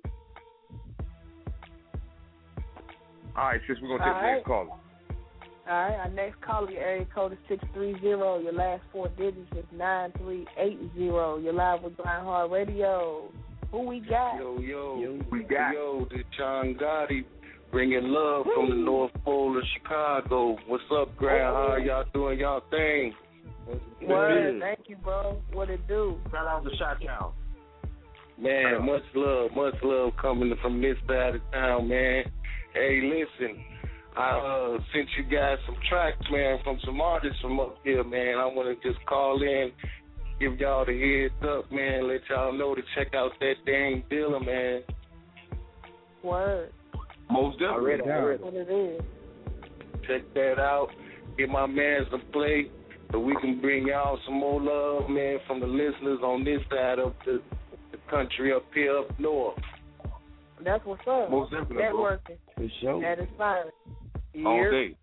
All right, sis, we're gonna take All the right. next caller. All right, our next caller, your area code is six three zero. Your last four digits is nine three eight zero. You're live with Grind Hard Radio. Who we got? Yo, yo, yo we got. Yo, this John Gotti bringing love Woo. from the North Pole of Chicago. What's up, Grind Hard? Y'all doing y'all thing? Word, thank you, bro. What it do? Shout out to Chi-Town. Man, much love, much love coming from this side of town, man. Hey, listen, I uh, sent you guys some tracks, man, from some artists from up here, man. I want to just call in, give y'all the heads up, man, let y'all know to check out that dang dealer, man. Word. Most definitely. Already, already. What it is. Check that out. Get my man some play so we can bring y'all some more love, man, from the listeners on this side of the, the country up here up north. That's what's up. Most definitely, Networking. For sure. That is fine. All Here. day.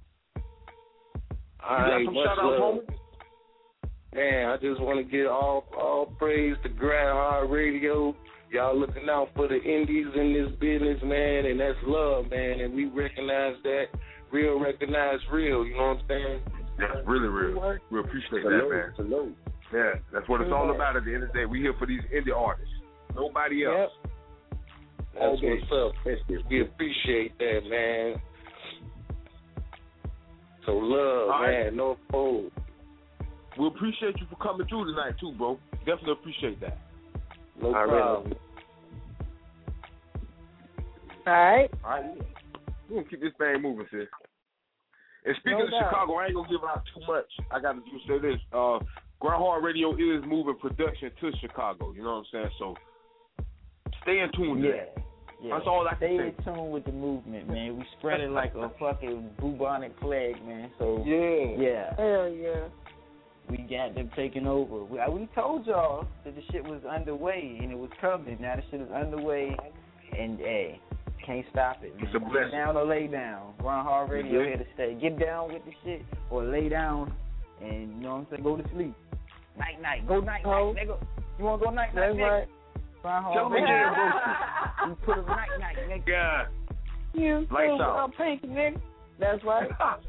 All You got right, some much shout out love. moments? Man, I just want to give all all praise to Grind Hard Radio. Y'all looking out for the indies in this business, man, and that's love, man. And we recognize that. Real recognize real, you know what I'm saying? That's really real. We appreciate Salute, that, man. salute. Yeah, that's what it's all about at the end of the day. We here for these indie artists. Nobody else. Yep. That's what's up. We appreciate that, man. So love, All man, right. no fold. We appreciate you for coming through tonight too, bro. Definitely appreciate that. No All problem. All right. All right. We're gonna keep this thing moving, sis. And speaking no of doubt. Chicago, I ain't gonna give out too much. I gotta just say this. Uh Grind Hard Radio is moving production to Chicago, you know what I'm saying? So stay in tune with yeah. that. Yeah. That's all I Stay can say. in tune with the movement, man. We spread it like a fucking bubonic plague, man. So yeah, yeah, hell yeah. We got them taking over. We, we told y'all that the shit was underway and it was coming. Now the shit is underway, and hey, can't stop it. It's a blessing. Get down or lay down. Grind Hard Radio yeah. here to stay. Get down with the shit or lay down, and you know what I'm saying. Go to sleep. Night night. Go night oh. night, nigga. You wanna go night night, That's nigga? right. Tell me you put a night night, nigga. Yeah. You Lights out. Pink, nigga. That's right.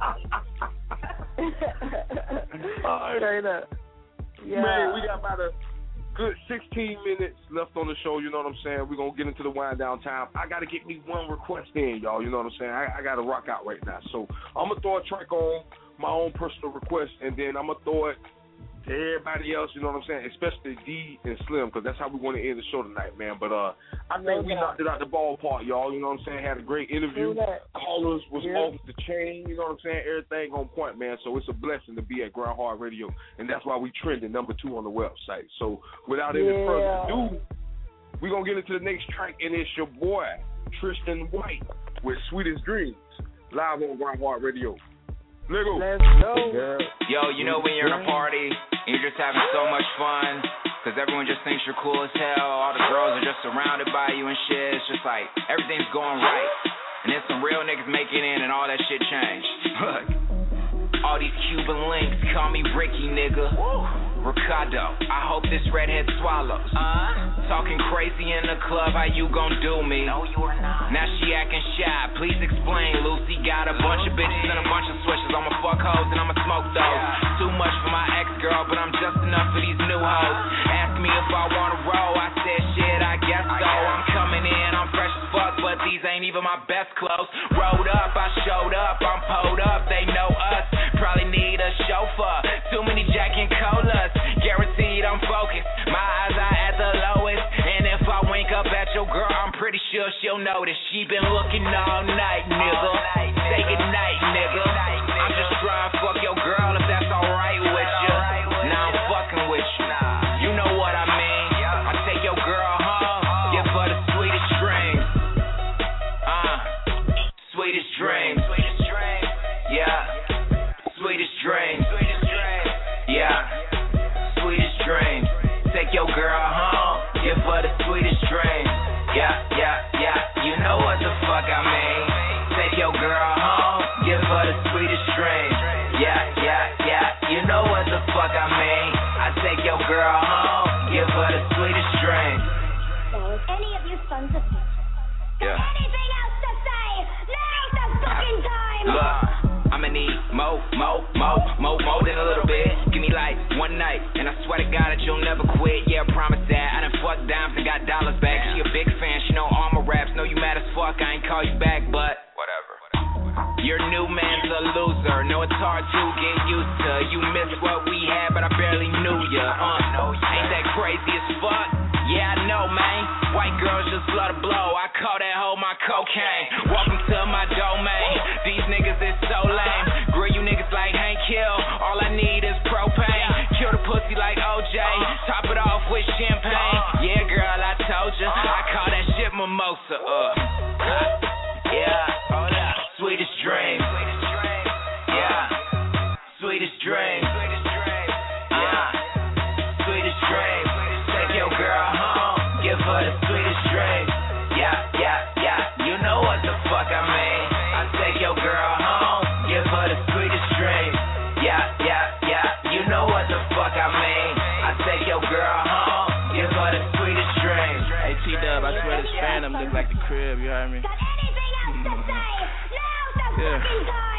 Straight up. Yeah. Man, we got about a good sixteen minutes left on the show. You know what I'm saying? We're gonna get into the wind down time. I gotta get me one request in, y'all. You know what I'm saying? I, I gotta rock out right now. So I'm gonna throw a track on my own personal request, and then I'm gonna throw it to everybody else, you know what I'm saying, especially D and Slim, because that's how we want to end the show tonight, man. But uh, I think no we knocked it out the ballpark, y'all. You know what I'm saying? Had a great interview. Callers was yeah. off the chain. You know what I'm saying? Everything on point, man. So it's a blessing to be at Grind Hard Radio, and that's why we trending number two on the website. So without any yeah. further ado, we're going to get into the next track, and it's your boy, Tristan White, with Sweetest Dreams, live on Grind Hard Radio. Let's go. Let's go. Yo, you know when you're in a party and you're just having so much fun because everyone just thinks you're cool as hell. All the girls are just surrounded by you and shit. It's just like everything's going right. And then some real niggas make it in and all that shit changed. Look, all these Cuban links call me Ricky, nigga. Ricardo, I hope this redhead swallows. Uh, talking crazy in the club, how you gon' do me? No, you are not. Now she acting shy, please explain. Lucy got a bunch of bitches and a bunch of switches. I'ma fuck hoes and I'ma smoke those. Yeah. Too much for my ex-girl, but I'm just enough for these new hoes. Ask me if I wanna roll, I said shit, I guess so. I'm coming in, I'm fresh as fuck, but these ain't even my best clothes. Rolled up, I showed up, I'm pulled up, they know us. Probably need a chauffeur, too many Jack and Colas. Guaranteed I'm focused, my eyes are at the lowest. And if I wink up at your girl, I'm pretty sure she'll notice. She been looking all night, nigga. Say goodnight, nigga. I'm just trying to fuck your girl if that's alright with you. Now I'm fucking with you. You know what I mean. I take your girl home, give her the sweetest dreams. Uh, sweetest dreams. Yeah, sweetest dreams. Yeah. Dreams. Take your girl home, give her the sweetest dreams. Yeah, yeah, yeah, you know what the fuck I mean. Take your girl home, give her the sweetest dreams. Yeah, yeah, yeah, you know what the fuck I mean. I take your girl home, give her the sweetest dreams. So if any of you sons of bitches got yeah. anything else to say, now's the fucking time. Look, I'ma need mo, mo, mo, mo, more than a little bit. Give me like one night, and I swear to God that you'll never quit. Yeah, I promise that. I done fucked dimes and got dollars back. She a big fan, she know all my raps. Know you mad as fuck, I ain't call you back, but whatever. Your new man's a loser. Know it's hard to get used to. You miss what we had, but I barely knew ya. Uh, ain't that crazy as fuck? Yeah, I know, man. White girls just love to blow. I call that hoe my cocaine. Welcome to my domain. These niggas is so lame. Grill you niggas like Hank Hill. All I need is propane. Kill the pussy like O J. Top it off with champagne. Yeah, girl, I told ya. I call that shit mimosa. Uh. Yeah. Sweetest dreams. Yeah. Sweetest dreams. Uh. Sweetest dreams. Take your girl home. Give her the sweetest dreams. Yeah, yeah, yeah. You know what the fuck I mean. I take your girl home. Give her the sweetest dreams. Yeah, yeah, yeah. You know what the fuck I mean. I take your girl home. Give her the sweetest dreams. Hey T-Dub, I swear this Phantom look like the crib. You heard me? Got anything else to say? Now's the Yeah. fucking time.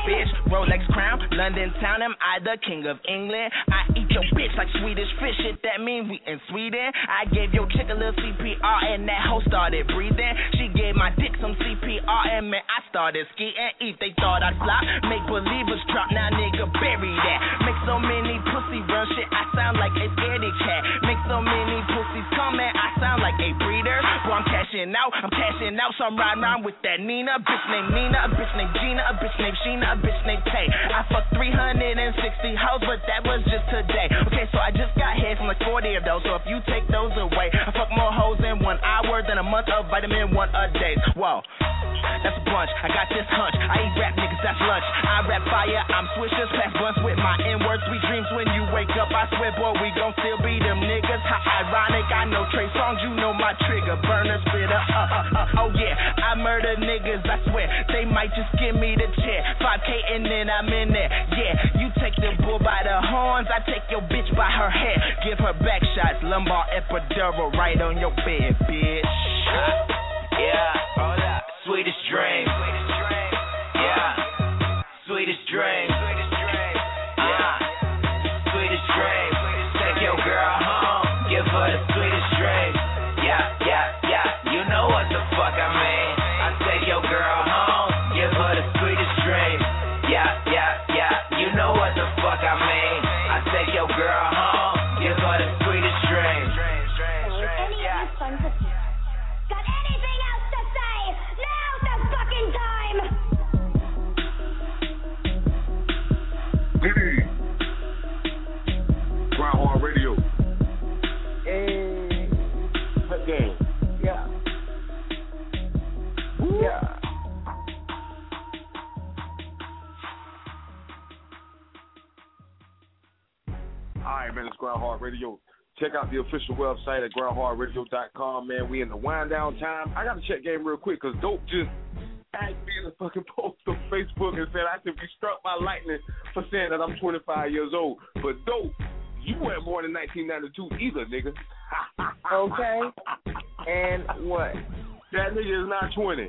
bitch. Rolex crown, London town, am I the king of England? I eat your bitch like Swedish fish, shit that mean we in Sweden. I gave your chick a little C P R and that hoe started breathing. She gave my dick some C P R and man, I started skiing. If they thought I'd fly, make believers drop, now nigga bury that. Make so many pussy run shit, I sound like a scaredy cat. Make so many pussies come and I sound like a breeder. Well, I'm cashing out, I'm cashing out, so I'm riding around with that Nina. A bitch named Nina, a bitch named Gina, a bitch named Sheena, a bitch named Tay. I fucked three hundred sixty hoes, but that was just today. Okay, so I just got head from like forty of those, so if you take those away, I fuck more hoes in one hour than a month of vitamin one a day. Whoa, that's a bunch, I got this hunch, I eat rap niggas, that's lunch. I rap fire, I'm swishers, pass blunts with my N-words, sweet dreams when you wake up, I swear boy, we gon' still be them niggas. How ironic, I know Trey Songz, you know my trigger, burner, spitter, uh, uh, uh, oh yeah, I murder niggas, I swear, they might just give me the chair, five K and then I'm in there, yeah, you take the bull by the horns, I take your bitch by her hair, give her back shots, lumbar epidural right on your bed, bitch. Yeah, hold up. Sweetest dream. Yeah, sweetest dream. Yeah, sweetest dream. Take your girl home, give her the sweetest dream. Yeah, yeah, yeah, you know what the fuck I mean. I take your girl home, give her the sweetest dream. Yeah, yeah, yeah, you know what the fuck I mean. I take your girl home, give her the sweetest dream. Got anything else to say? Now's the fucking time! Hey. Ground Hard Radio. Hey. That game. Yeah. Woo. Yeah. Alright, man, it's Ground Hard Radio. Check out the official website at ground hard radio dot com, man. We in the wind down time. I got to check game real quick because Dope just tagged me in a fucking post on Facebook and said I should be struck by lightning for saying that I'm twenty-five years old. But Dope, you weren't born in nineteen ninety-two either, nigga. Okay. And what? That nigga is not twenty.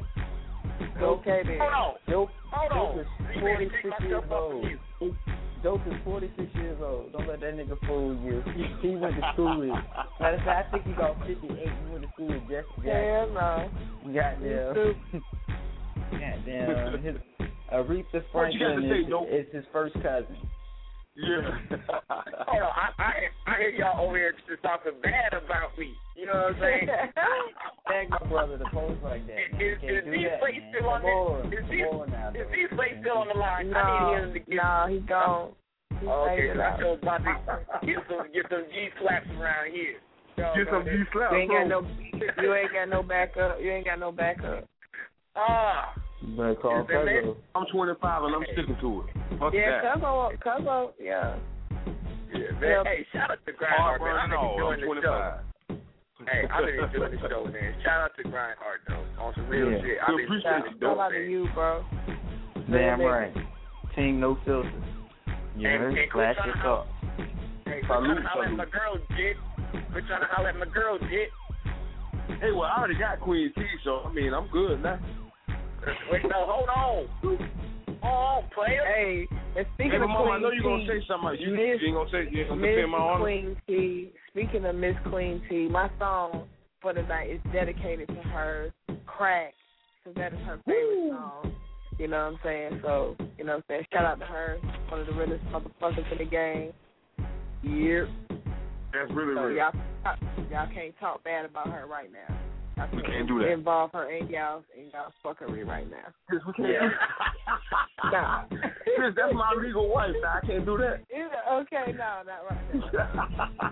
Okay then. Hold on. Dope, Hold Dope on. is forty-six years old. Dope is forty-six years old. Don't let that nigga fool you. He went to school with, matter of fact, I think he's about fifty-eight. He went to school with Jesse Jackson. Hell no. Goddamn. Goddamn. His, Aretha Franklin say, is, Dope? is his first cousin. Yeah. Hold on, I, I I hear y'all over here just talking bad about me. You know what I'm saying? Thank my brother to post like that. Is, is, is D-Slate still on the? Is D-Slate still on the line? No, I need him to get. no, he gone. He Okay, faded so I out. know about to get some get some G slaps around here. Get some G slaps. You ain't got no. You ain't got no backup. You ain't got no backup. Ah. You better call Cuzzo. I'm twenty-five and I'm sticking to it. Fuck Yeah, that. Cuzzo, Cuzzo, yeah. Yeah, man. Hey, shout out to Grindheart, man. I've been enjoying the show. Hey, I've been enjoying the show, man. Shout out to Grindheart, though, on some real Yeah. shit. I've been Shout enjoying the show, out to man. you, bro. Damn Man, right. Team No Filter. You And- heard? and quit Flash trying your to car. Hey, quit Salute, trying to holler at salute. my girl, Jit. Quit trying to holler at my girl, Jit. Hey, well, I already got Queen T, so, I mean, I'm good now. Wait, no, hold on. Hold on, player. Hey, and speaking Hey, of Mama, Queen I know you're going T, to say something. You, Miss- you ain't going to say, you ain't going to Miss defend my honor? Queen T, speaking of Miss Queen T, my song for the night is dedicated to her, Crack, because that is her favorite song. You know what I'm saying? So, you know what I'm saying? Shout out to her, one of the realest motherfuckers in the game. Yep. That's really So real. y'all, y'all can't talk bad about her right now. Y'all We can't do that. involve her in y'all's in y'all's fuckery right now. Chris, we can't Yeah. do Nah. Chris, that's my legal wife. I can't do that. Yeah, okay, no, not right now.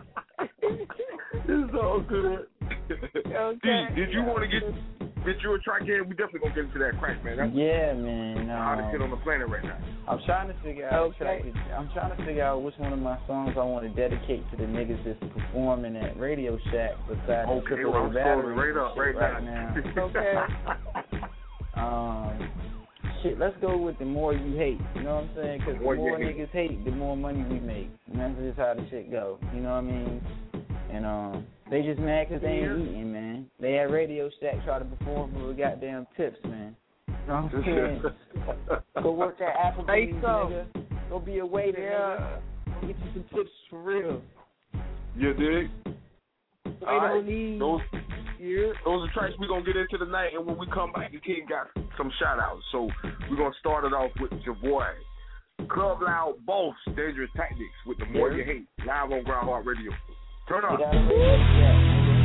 It's all good. Okay. D, did you want to get get you a track here? We definitely gonna get into that crack, man. That's Yeah, man. the hottest shit on Um, the planet right now. I'm trying to figure out. Okay. I'm trying to figure out which one of my songs I want to dedicate to the niggas that's performing at Radio Shack besides Okay, Triple well, A I'm Battery scrolling right up right, right now. Okay. Um, shit, let's go with the more you hate. You know what I'm saying? Because the More more you hate. niggas hate, the more money we make. And that's just how the shit go. You know what I mean? And um, they just mad because they ain't eating, man. They at Radio Shack try to perform for goddamn tips, man. I'm saying. Go work at Applebee's, so. nigga. Go be a waiter, yeah. nigga. Get you some tips for real. You dig? So All they right. don't need. Those, yeah. those are tracks we're going to get into tonight, and when we come back, the King got some shout-outs. So we're going to start it off with your boy, Club Loud Boss, Dangerous Tactics, with The More Yeah. You Hate, live on Ground Heart Radio. Turn up. Get out of the way. Yeah.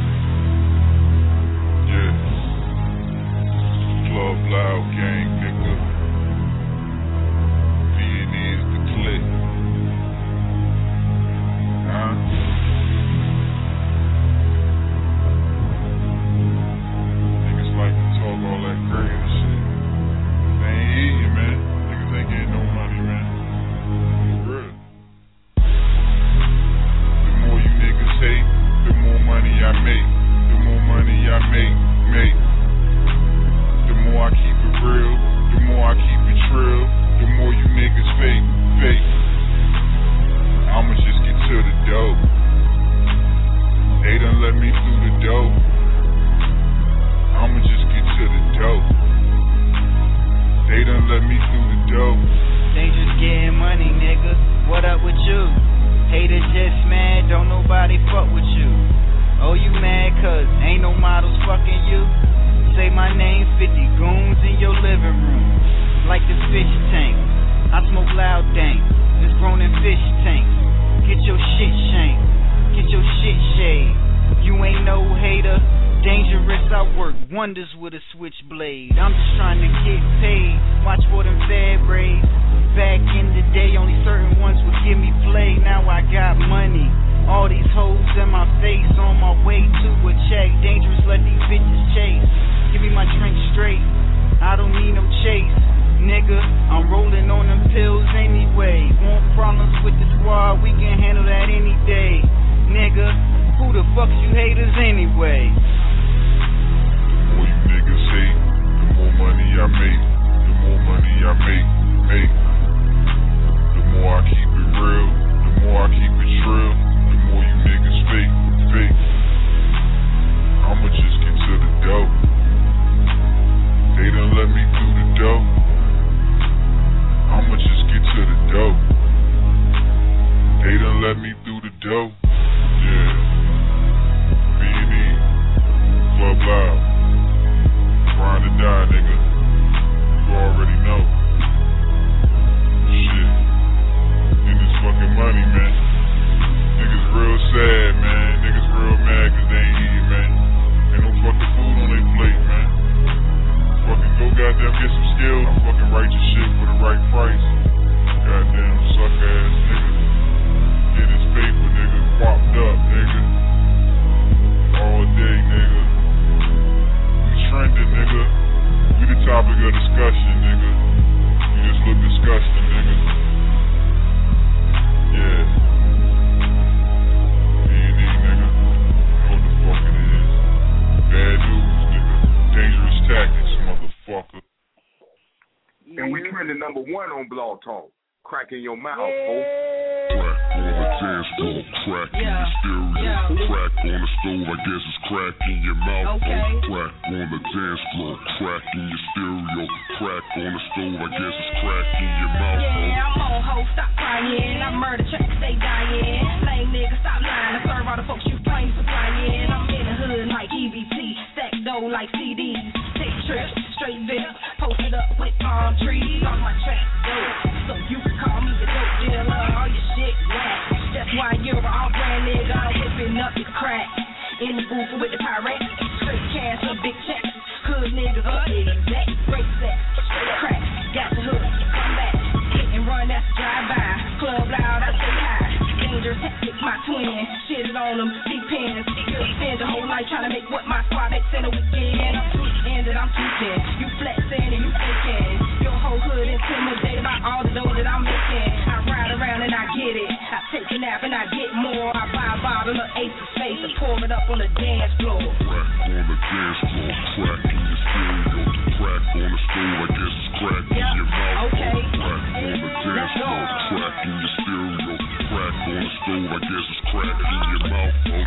Yeah. Club Loud Gang, nigga. V and E is the click. Huh? Niggas like to talk all that crazy shit. They ain't hear you, man. Niggas ain't getting no money, man. For real. The more you niggas hate, the more money I make. The more money I make, make. The more I keep it real, the more I keep it trill, the more you niggas fake, fake. I'ma just get to the dough. They done let me through the dough. I'ma just get to the dough. They done let me through the dough. Dangerous getting money, nigga. What up with you? Haters just mad, don't nobody fuck with you. Oh, you mad cause ain't no models fucking you? Say my name, fifty goons in your living room. Like the fish tank, I smoke loud dank. It's grown in fish tanks. Get your shit shanked, get your shit shaved. You ain't no hater, dangerous, I work wonders with a switchblade. I'm just trying to get paid, watch for them fad braids. Back in the day, only certain ones would give me play. Now I got money, all these hoes in my face. On my way to a check, dangerous, let these bitches chase. Give me my drink straight, I don't need no chase. Nigga, I'm rolling on them pills anyway. Want problems with the squad, we can handle that any day. Nigga, who the fuck's you haters anyway? The more you niggas hate, the more money I make. The more money I make, make. The more I keep it real, the more I keep it trill, the more you niggas fake, fake. I'ma just get to the dough. They done let me through the dough. I'ma just get to the dough. They done let me through the dough. Yeah. V and E. Club Loud. Grind or die, nigga. You already know. Shit. In this fucking money, man. Niggas real sad, man. Niggas real mad cause they ain't eating, man. Ain't no fucking food on their plate, man. Fucking go goddamn get some skills. I fucking write your shit for the right price. Goddamn suck ass nigga. Get his paper, nigga. Whopped up, nigga. All day, nigga. We trending, nigga. We the topic of discussion, nigga. You just look disgusting, nigga. Yeah. D and D, nigga. Know what the fuck it is. Bad news, nigga. Dangerous tactics, motherfucker. And we trending number one on Blog Talk. Crack in your mouth, folks. Crack on the dance floor, crack in your stereo, crack on the stove, I guess it's crack in your mouth. Okay. Crack on the dance floor, crack in your stereo, crack on the stove, I guess it's crack in your mouth. Yeah, I'm on ho, stop crying. I murder tracks, they dying. Lame nigga, stop lying. I serve all the folks you claim supplying. I'm in the hood like E B T, stack dough like C Ds. Take trips, straight vip, posted up with palm trees on my track dope. So you can call me a dope dealer, all your shit whack. That's why you're an all-brand nigga, whipping up your crack. In the booth with the pirate, straight cash or big checks. Hood niggas up, exact, break set, straight crack. Got the hood, come back, hit and run, that's a drive-by. Club Loud, I say hi. Dangerous tactics, my twin, shitted on them, deep pins. Still spend the whole night trying to make what my squad makes in a weekend. I'm sweet-ended, I'm tweaking, you flexing and you faking. Your whole hood intimidated by all the dough that I'm making. I ride around and I get it, I take a nap and I get more. I buy a bottle of Ace of Space and pour it up on the dance floor. Crack on the dance floor, crack in your stereo, crack on the stove, I guess it's crack in your mouth. Okay. Crack on the dance floor, crack in your stereo, crack on the stove, I guess it's crack in your mouth. I serve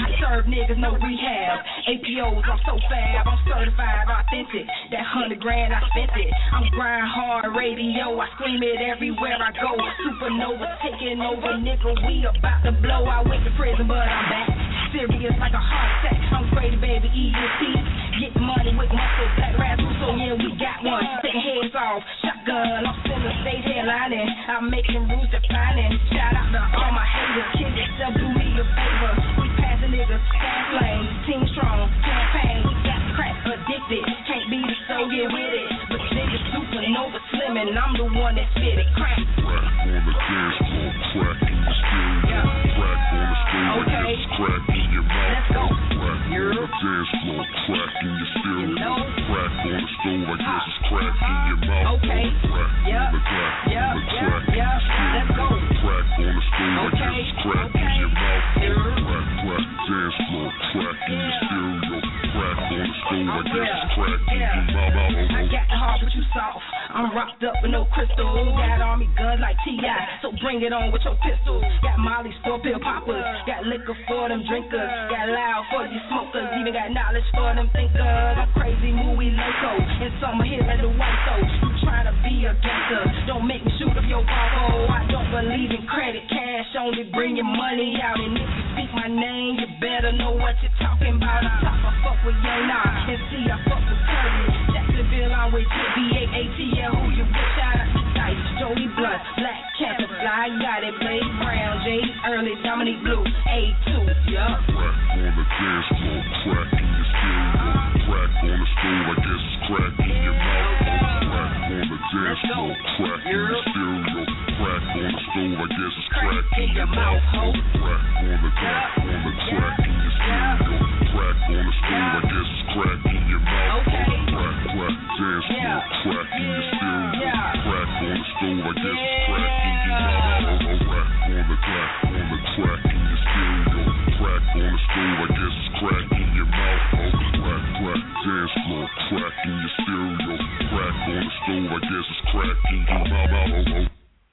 serve niggas, no rehab. A P Os, I'm so fab, I'm certified, authentic. That hundred grand, I spent it. I'm grind hard radio, I scream it everywhere I go. Supernova taking over, nigga, we about to blow. I went to prison, but I'm back. Serious like a heart attack. I'm crazy, baby, E U T. Get money with muscle, black razzle, so yeah, we got one. Taking heads off, shotgun, I'm still the stage headlining. I'm making rules defining. Shout out to all my haters, kids yourself, do me a favor. We passing niggas, fast lane, team strong, campaign. We got crack addicted, can't be the so get with it. But niggas supernova slim and I'm the one that spit it. Crack. Crack on the dance floor, crack in your stereo. Yeah. Crack on the stage, okay. I guess crack in your mouth. Let's go. Crack on the dance floor, crack in your stereo. You know? Crack on the stove, I guess it's crack in your mouth. Okay. Crack yep. on the crack, yep. on the yep. crack yep. in your stereo. Let's go. Crack on the stove, okay. I guess it's crack okay. in your mouth. Yeah. Crack, crack, dance floor, crack in your stereo. Crack on the stove, I guess it's crack in yeah. your mouth. I got the heart, but you soft. I'm rocked up with no crystal. Got army gun like T I, so bring it on with your pistol. Got Molly's for pill poppers. Got liquor for them drinkers. Got loud for you smokers. Even got knowledge for them thinkers. I'm crazy, movie loco. In summer here at the White Soul. You trying to be a gangster. Don't make me shoot up your Volvo. I don't believe in credit cash. Only bring your money out. And if you speak my name, you better know what you're talking about. On top, I fuck with Young Nah. And see, I fuck with Curry. Jacksonville, I'm with B A A T L. Who you with? Shout out to Dice, Joey Blunt, Black Panther, Fly, got it, Blade Brown, J Early, Dominique Blue, A two, yup. Crack on the dance floor, crack in your stereo. Crack on the stove, I guess it's crack in your mouth. Crack on the dance floor, crack in your stereo. Crack on the stove, I guess it's crack in your mouth. Crack on the crack on the crack in your stereo. Crack on the stove, I guess it's crack in your mouth. Crack, crack, dance floor, crack in your stereo. Crack on the stove, I guess it's crack in your mouth. Crack on the crack on the crack in your stereo. Crack on the stove, I guess it's crack in your mouth. Crack, crack, dance floor, crack in your stereo. Crack on the stove, I guess it's crack in your mouth.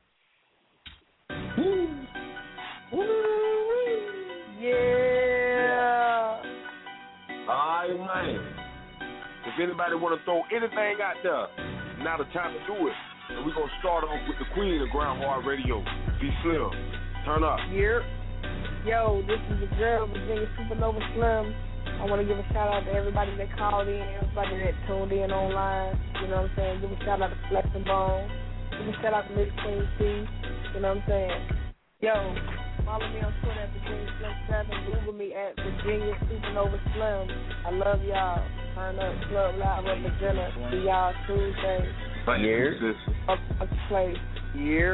Woo. Woo. Yeah. All right, man. If anybody want to throw anything out there, now the time to do it. And we're going to start off with the queen of Ground Hard Radio, B Slim. Turn up. Yep. Yo, this is the girl, Virginia Supernova Slim. I want to give a shout out to everybody that called in, everybody that tuned in online. You know what I'm saying? Give a shout out to Flex and Bone. Give a shout out to Miss Queen T. You know what I'm saying? Yo, follow me on Twitter at Virginia Slim seven. Google me at Virginia Supernova Slim. I love y'all. Turn up, Club Loud, representative. See y'all Tuesday. Here. Up the place. Here.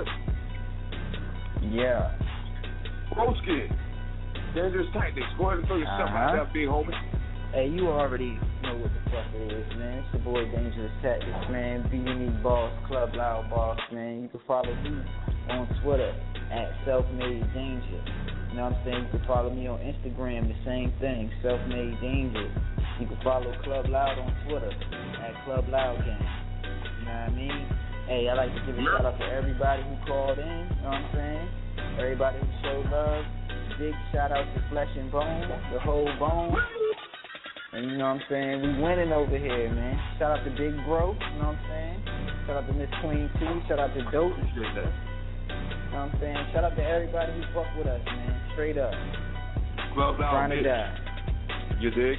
Yeah. Broski. Dangerous Tactics. Go ahead and throw yourself uh-huh. out there, big homie. Hey, you already know what the fuck it is, man. It's your boy Dangerous Tactics, man. B and E Boss, Club Loud Boss, man. You can follow me on Twitter at Selfmade Danger. You know what I'm saying? You can follow me on Instagram, the same thing, Selfmade Danger. You can follow Club Loud on Twitter at Club Loud Gang. You know what I mean? Hey, I like to give a shout out to everybody who called in, you know what I'm saying? Everybody who showed love. Big shout out to Flesh and Bone, the whole bone. And you know what I'm saying? We winning over here, man. Shout out to Big Bro, you know what I'm saying? Shout out to Miss Queen T. Shout out to Dope. You know what I'm saying? Shout out to everybody who fuck with us, man. Straight up. Club Loud. Trying to die. You dig?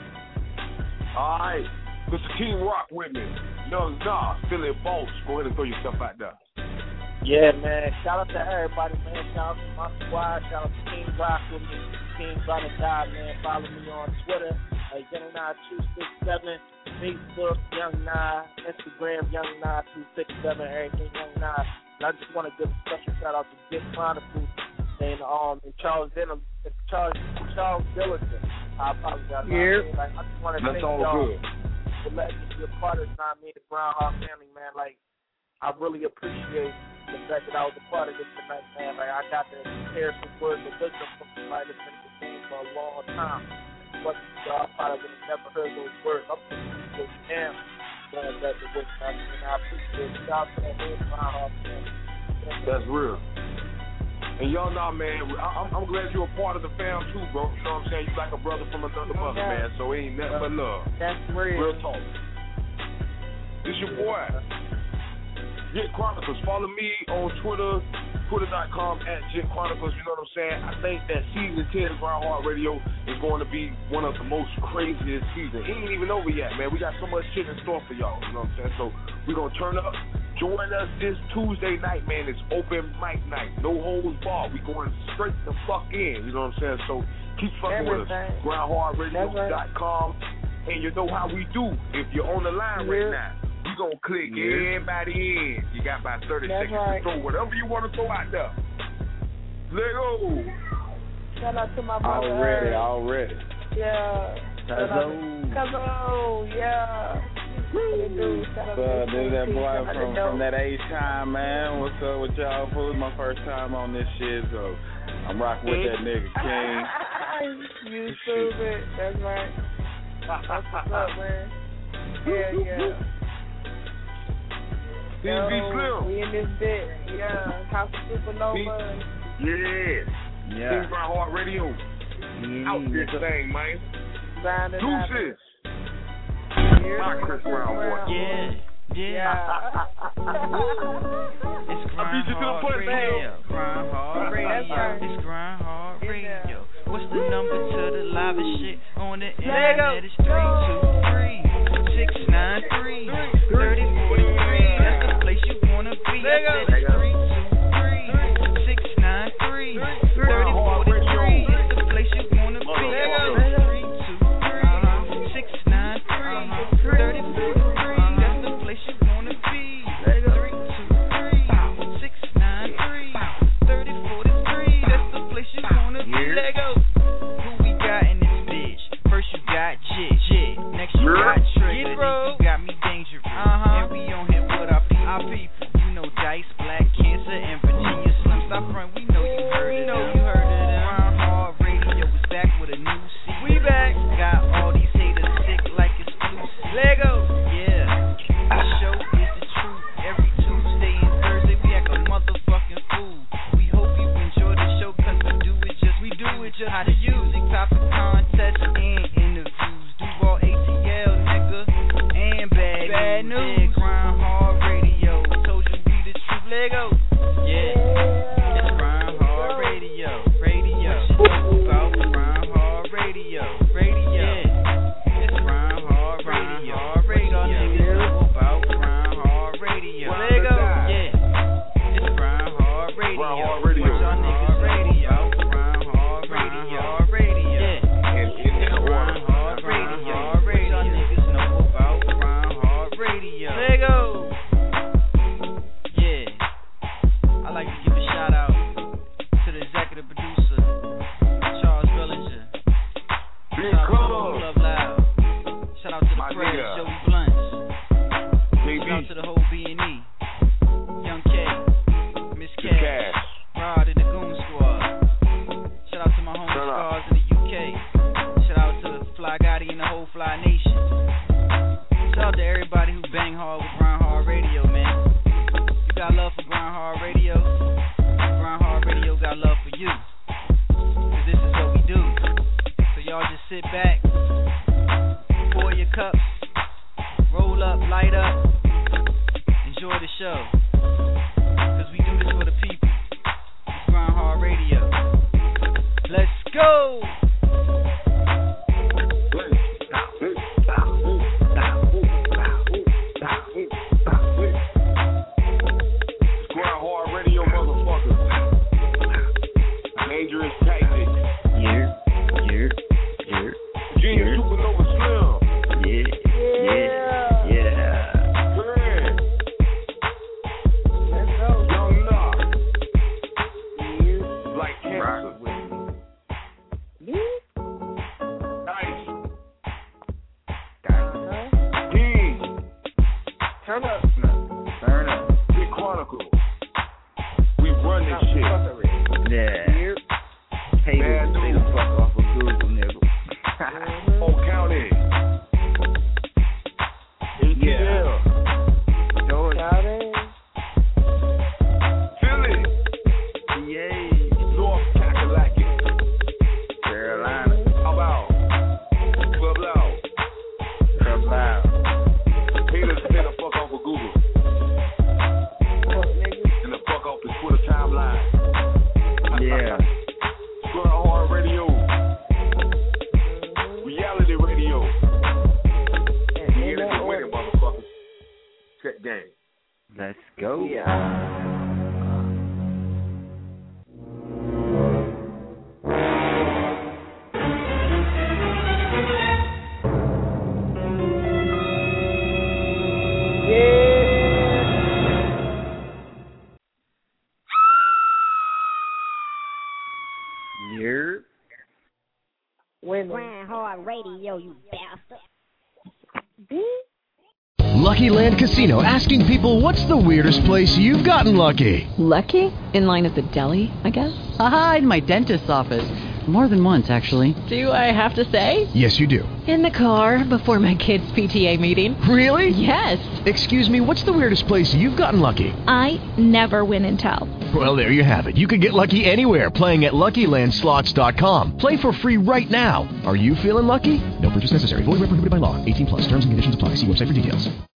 All right. Mister King Rock with me. Young Nah, Philly Boss. Go ahead and throw yourself out there. Yeah, man. Shout out to everybody, man. Shout out to my squad. Shout out to King Rock with me. King Trying to Die, man. Follow me on Twitter, uh, Young Nah two six seven. Facebook, Young Nah. Instagram, Young Nah two six seven. Everything Young Nah. And I just want to give a special shout out to Dick Chronicles and um and Charles Denham, Charles Charles Dillerson. I apologize. Yeah. Like, I just want to That's thank all y'all good. for letting me be a part of not me, the Groundhog family, man. Like, I really appreciate the fact that I was a part of this tonight, man. Like, I got to hear some words of wisdom from somebody that's been in the game for a long time. But y'all probably would have never heard those words. I'm just so damn glad that the wisdom. I mean, I appreciate it. Shout out to that whole Groundhog family. That's real. And y'all know, man, I, I'm, I'm glad you're a part of the fam too, bro. You know what I'm saying? You like a brother from another mother, Yeah. man. So it ain't nothing but love. That's real. Real talk. This your boy, Jit Chronicles. Follow me on Twitter, twitter dot com at Jit Chronicles. You know what I'm saying? I think that season ten of Grind Hard Radio is going to be one of the most craziest seasons. It ain't even over yet, man. We got so much shit in store for y'all. You know what I'm saying? So we're going to turn up. Join us this Tuesday night, man. It's open mic night. No holds barred. We going straight the fuck in. You know what I'm saying? So keep fucking with us. grind hard radio dot com. And you know how we do. If you're on the line right now, we going to click Yeah. everybody in. You got about thirty That's seconds right. to throw whatever you want to throw out there. Let go. Shout out to my brother. Already, Herb. already. Yeah. Shout out to Cuzzo, yeah. What it do? Shout out So, to this is that Queen T. boy Shout out from, to from that age time, man. What's up with y'all? This is my first time on this shit, so I'm rocking with that nigga, King. You stupid. That's right. That's what's up, man. Yeah, yeah. Yo, Slim. we in this bit. Yeah. House of Supernova. Yeah. Yeah. Team Grind Hard Radio. Out this thing, man. Round and Deuces. round. My Chris Brown boy. Yeah, yeah. It's I beat you to the Grind punch, Hard man. Radio. Grind Hard Radio. It's Grind Hard Radio. What's the number to the live shit on the internet? It's three two three six nine three thirty forty-three. That's the place you wanna be. I said it's three two three six nine three thirty forty-three. It's the place you wanna be. I said it's three two three six nine three thirty forty-three. That's the place you wanna be. three two three six nine three thirty forty-three. That's the place you wanna be. Let go. Who we got in this bitch? First you got Jit, Jit. Next you got Trigger. Then you got me Dangerous. And we on here with our people. Our people. You know Dice, Black Cancer, and Virginia Slim. Stop front. We know you heard it. We know you heard it. Grind Hard Radio is back with a new season. We back. Got all these haters sick like it's flu season. Lego. Yeah. The show is the truth. Every Tuesday and Thursday we act a motherfucking fool. We hope you enjoy the show cause we do it just we do it just how to music, topic contest and interviews. Duval A T L nigga and bad, bad news. Yeah, Grind Hard Radio. Told you we the truth. Lego. Yeah. It's Grind Hard Radio. Radio. About Grind Hard Radio. Radio. Yeah. It's Grind Hard Radio. Radio. Niggas know about Grind Hard Radio. Lego. Yeah. It's Grind Hard Radio. Grind Hard Radio. Y'all niggas radio. Grind Hard Radio. Radio. Yeah. And in that order. Grind Hard Radio. Radio. Y'all niggas know about Grind Hard Radio. Lego. Yeah. I like to give a shout out to the executive producer, Charles Bellinger. Big Shout out to Club. Love Loud. Shout out to the My press, nigga. Joey Blunts. J Shout out B. to the whole B and E. Young K, Miss The Cash, Cash. Rod and the Goon Squad. Shout out to my homie Shout out. Scars in the U K. Shout out to Fly Gotti and the whole Fly Nation. Shout out to everybody who bang hard with Grind Hard Radio, man. You got love for Grind Hard Radio. Grind Hard Radio got love for you. Cause this is what we do. So y'all just sit back, pour your cups, roll up, light up, enjoy the show. Cause we do this for the people. It's Grind Hard Radio. Let's go! Grind Hard Radio, motherfucker. Dangerous tactics. Yeah, yeah, yeah, Genius Supernova Slim. yeah, yeah, yeah. Grand. Let's go. Young Knock. Like Cancer. Nice. Dean. Turn up. Turn up. Big Chronicle. We run this shit. Yeah. Hey, Bad stay news. the fuck off of Google, nigga. Old County. A T L. Yeah. Georgia. Shout it. Philly. Yay. Set game. Let's go. Yeah. Here. Grind Hard Radio, you bastard. Lucky Land Casino, asking people, what's the weirdest place you've gotten lucky? Lucky? In line at the deli, I guess? Aha, in my dentist's office. More than once, actually. Do I have to say? Yes, you do. In the car before my kids' P T A meeting. Really? Yes. Excuse me, what's the weirdest place you've gotten lucky? I never win and tell. Well, there you have it. You can get lucky anywhere, playing at Lucky Land Slots dot com. Play for free right now. Are you feeling lucky? No purchase necessary. Void where prohibited by law. eighteen plus. Terms and conditions apply. See website for details.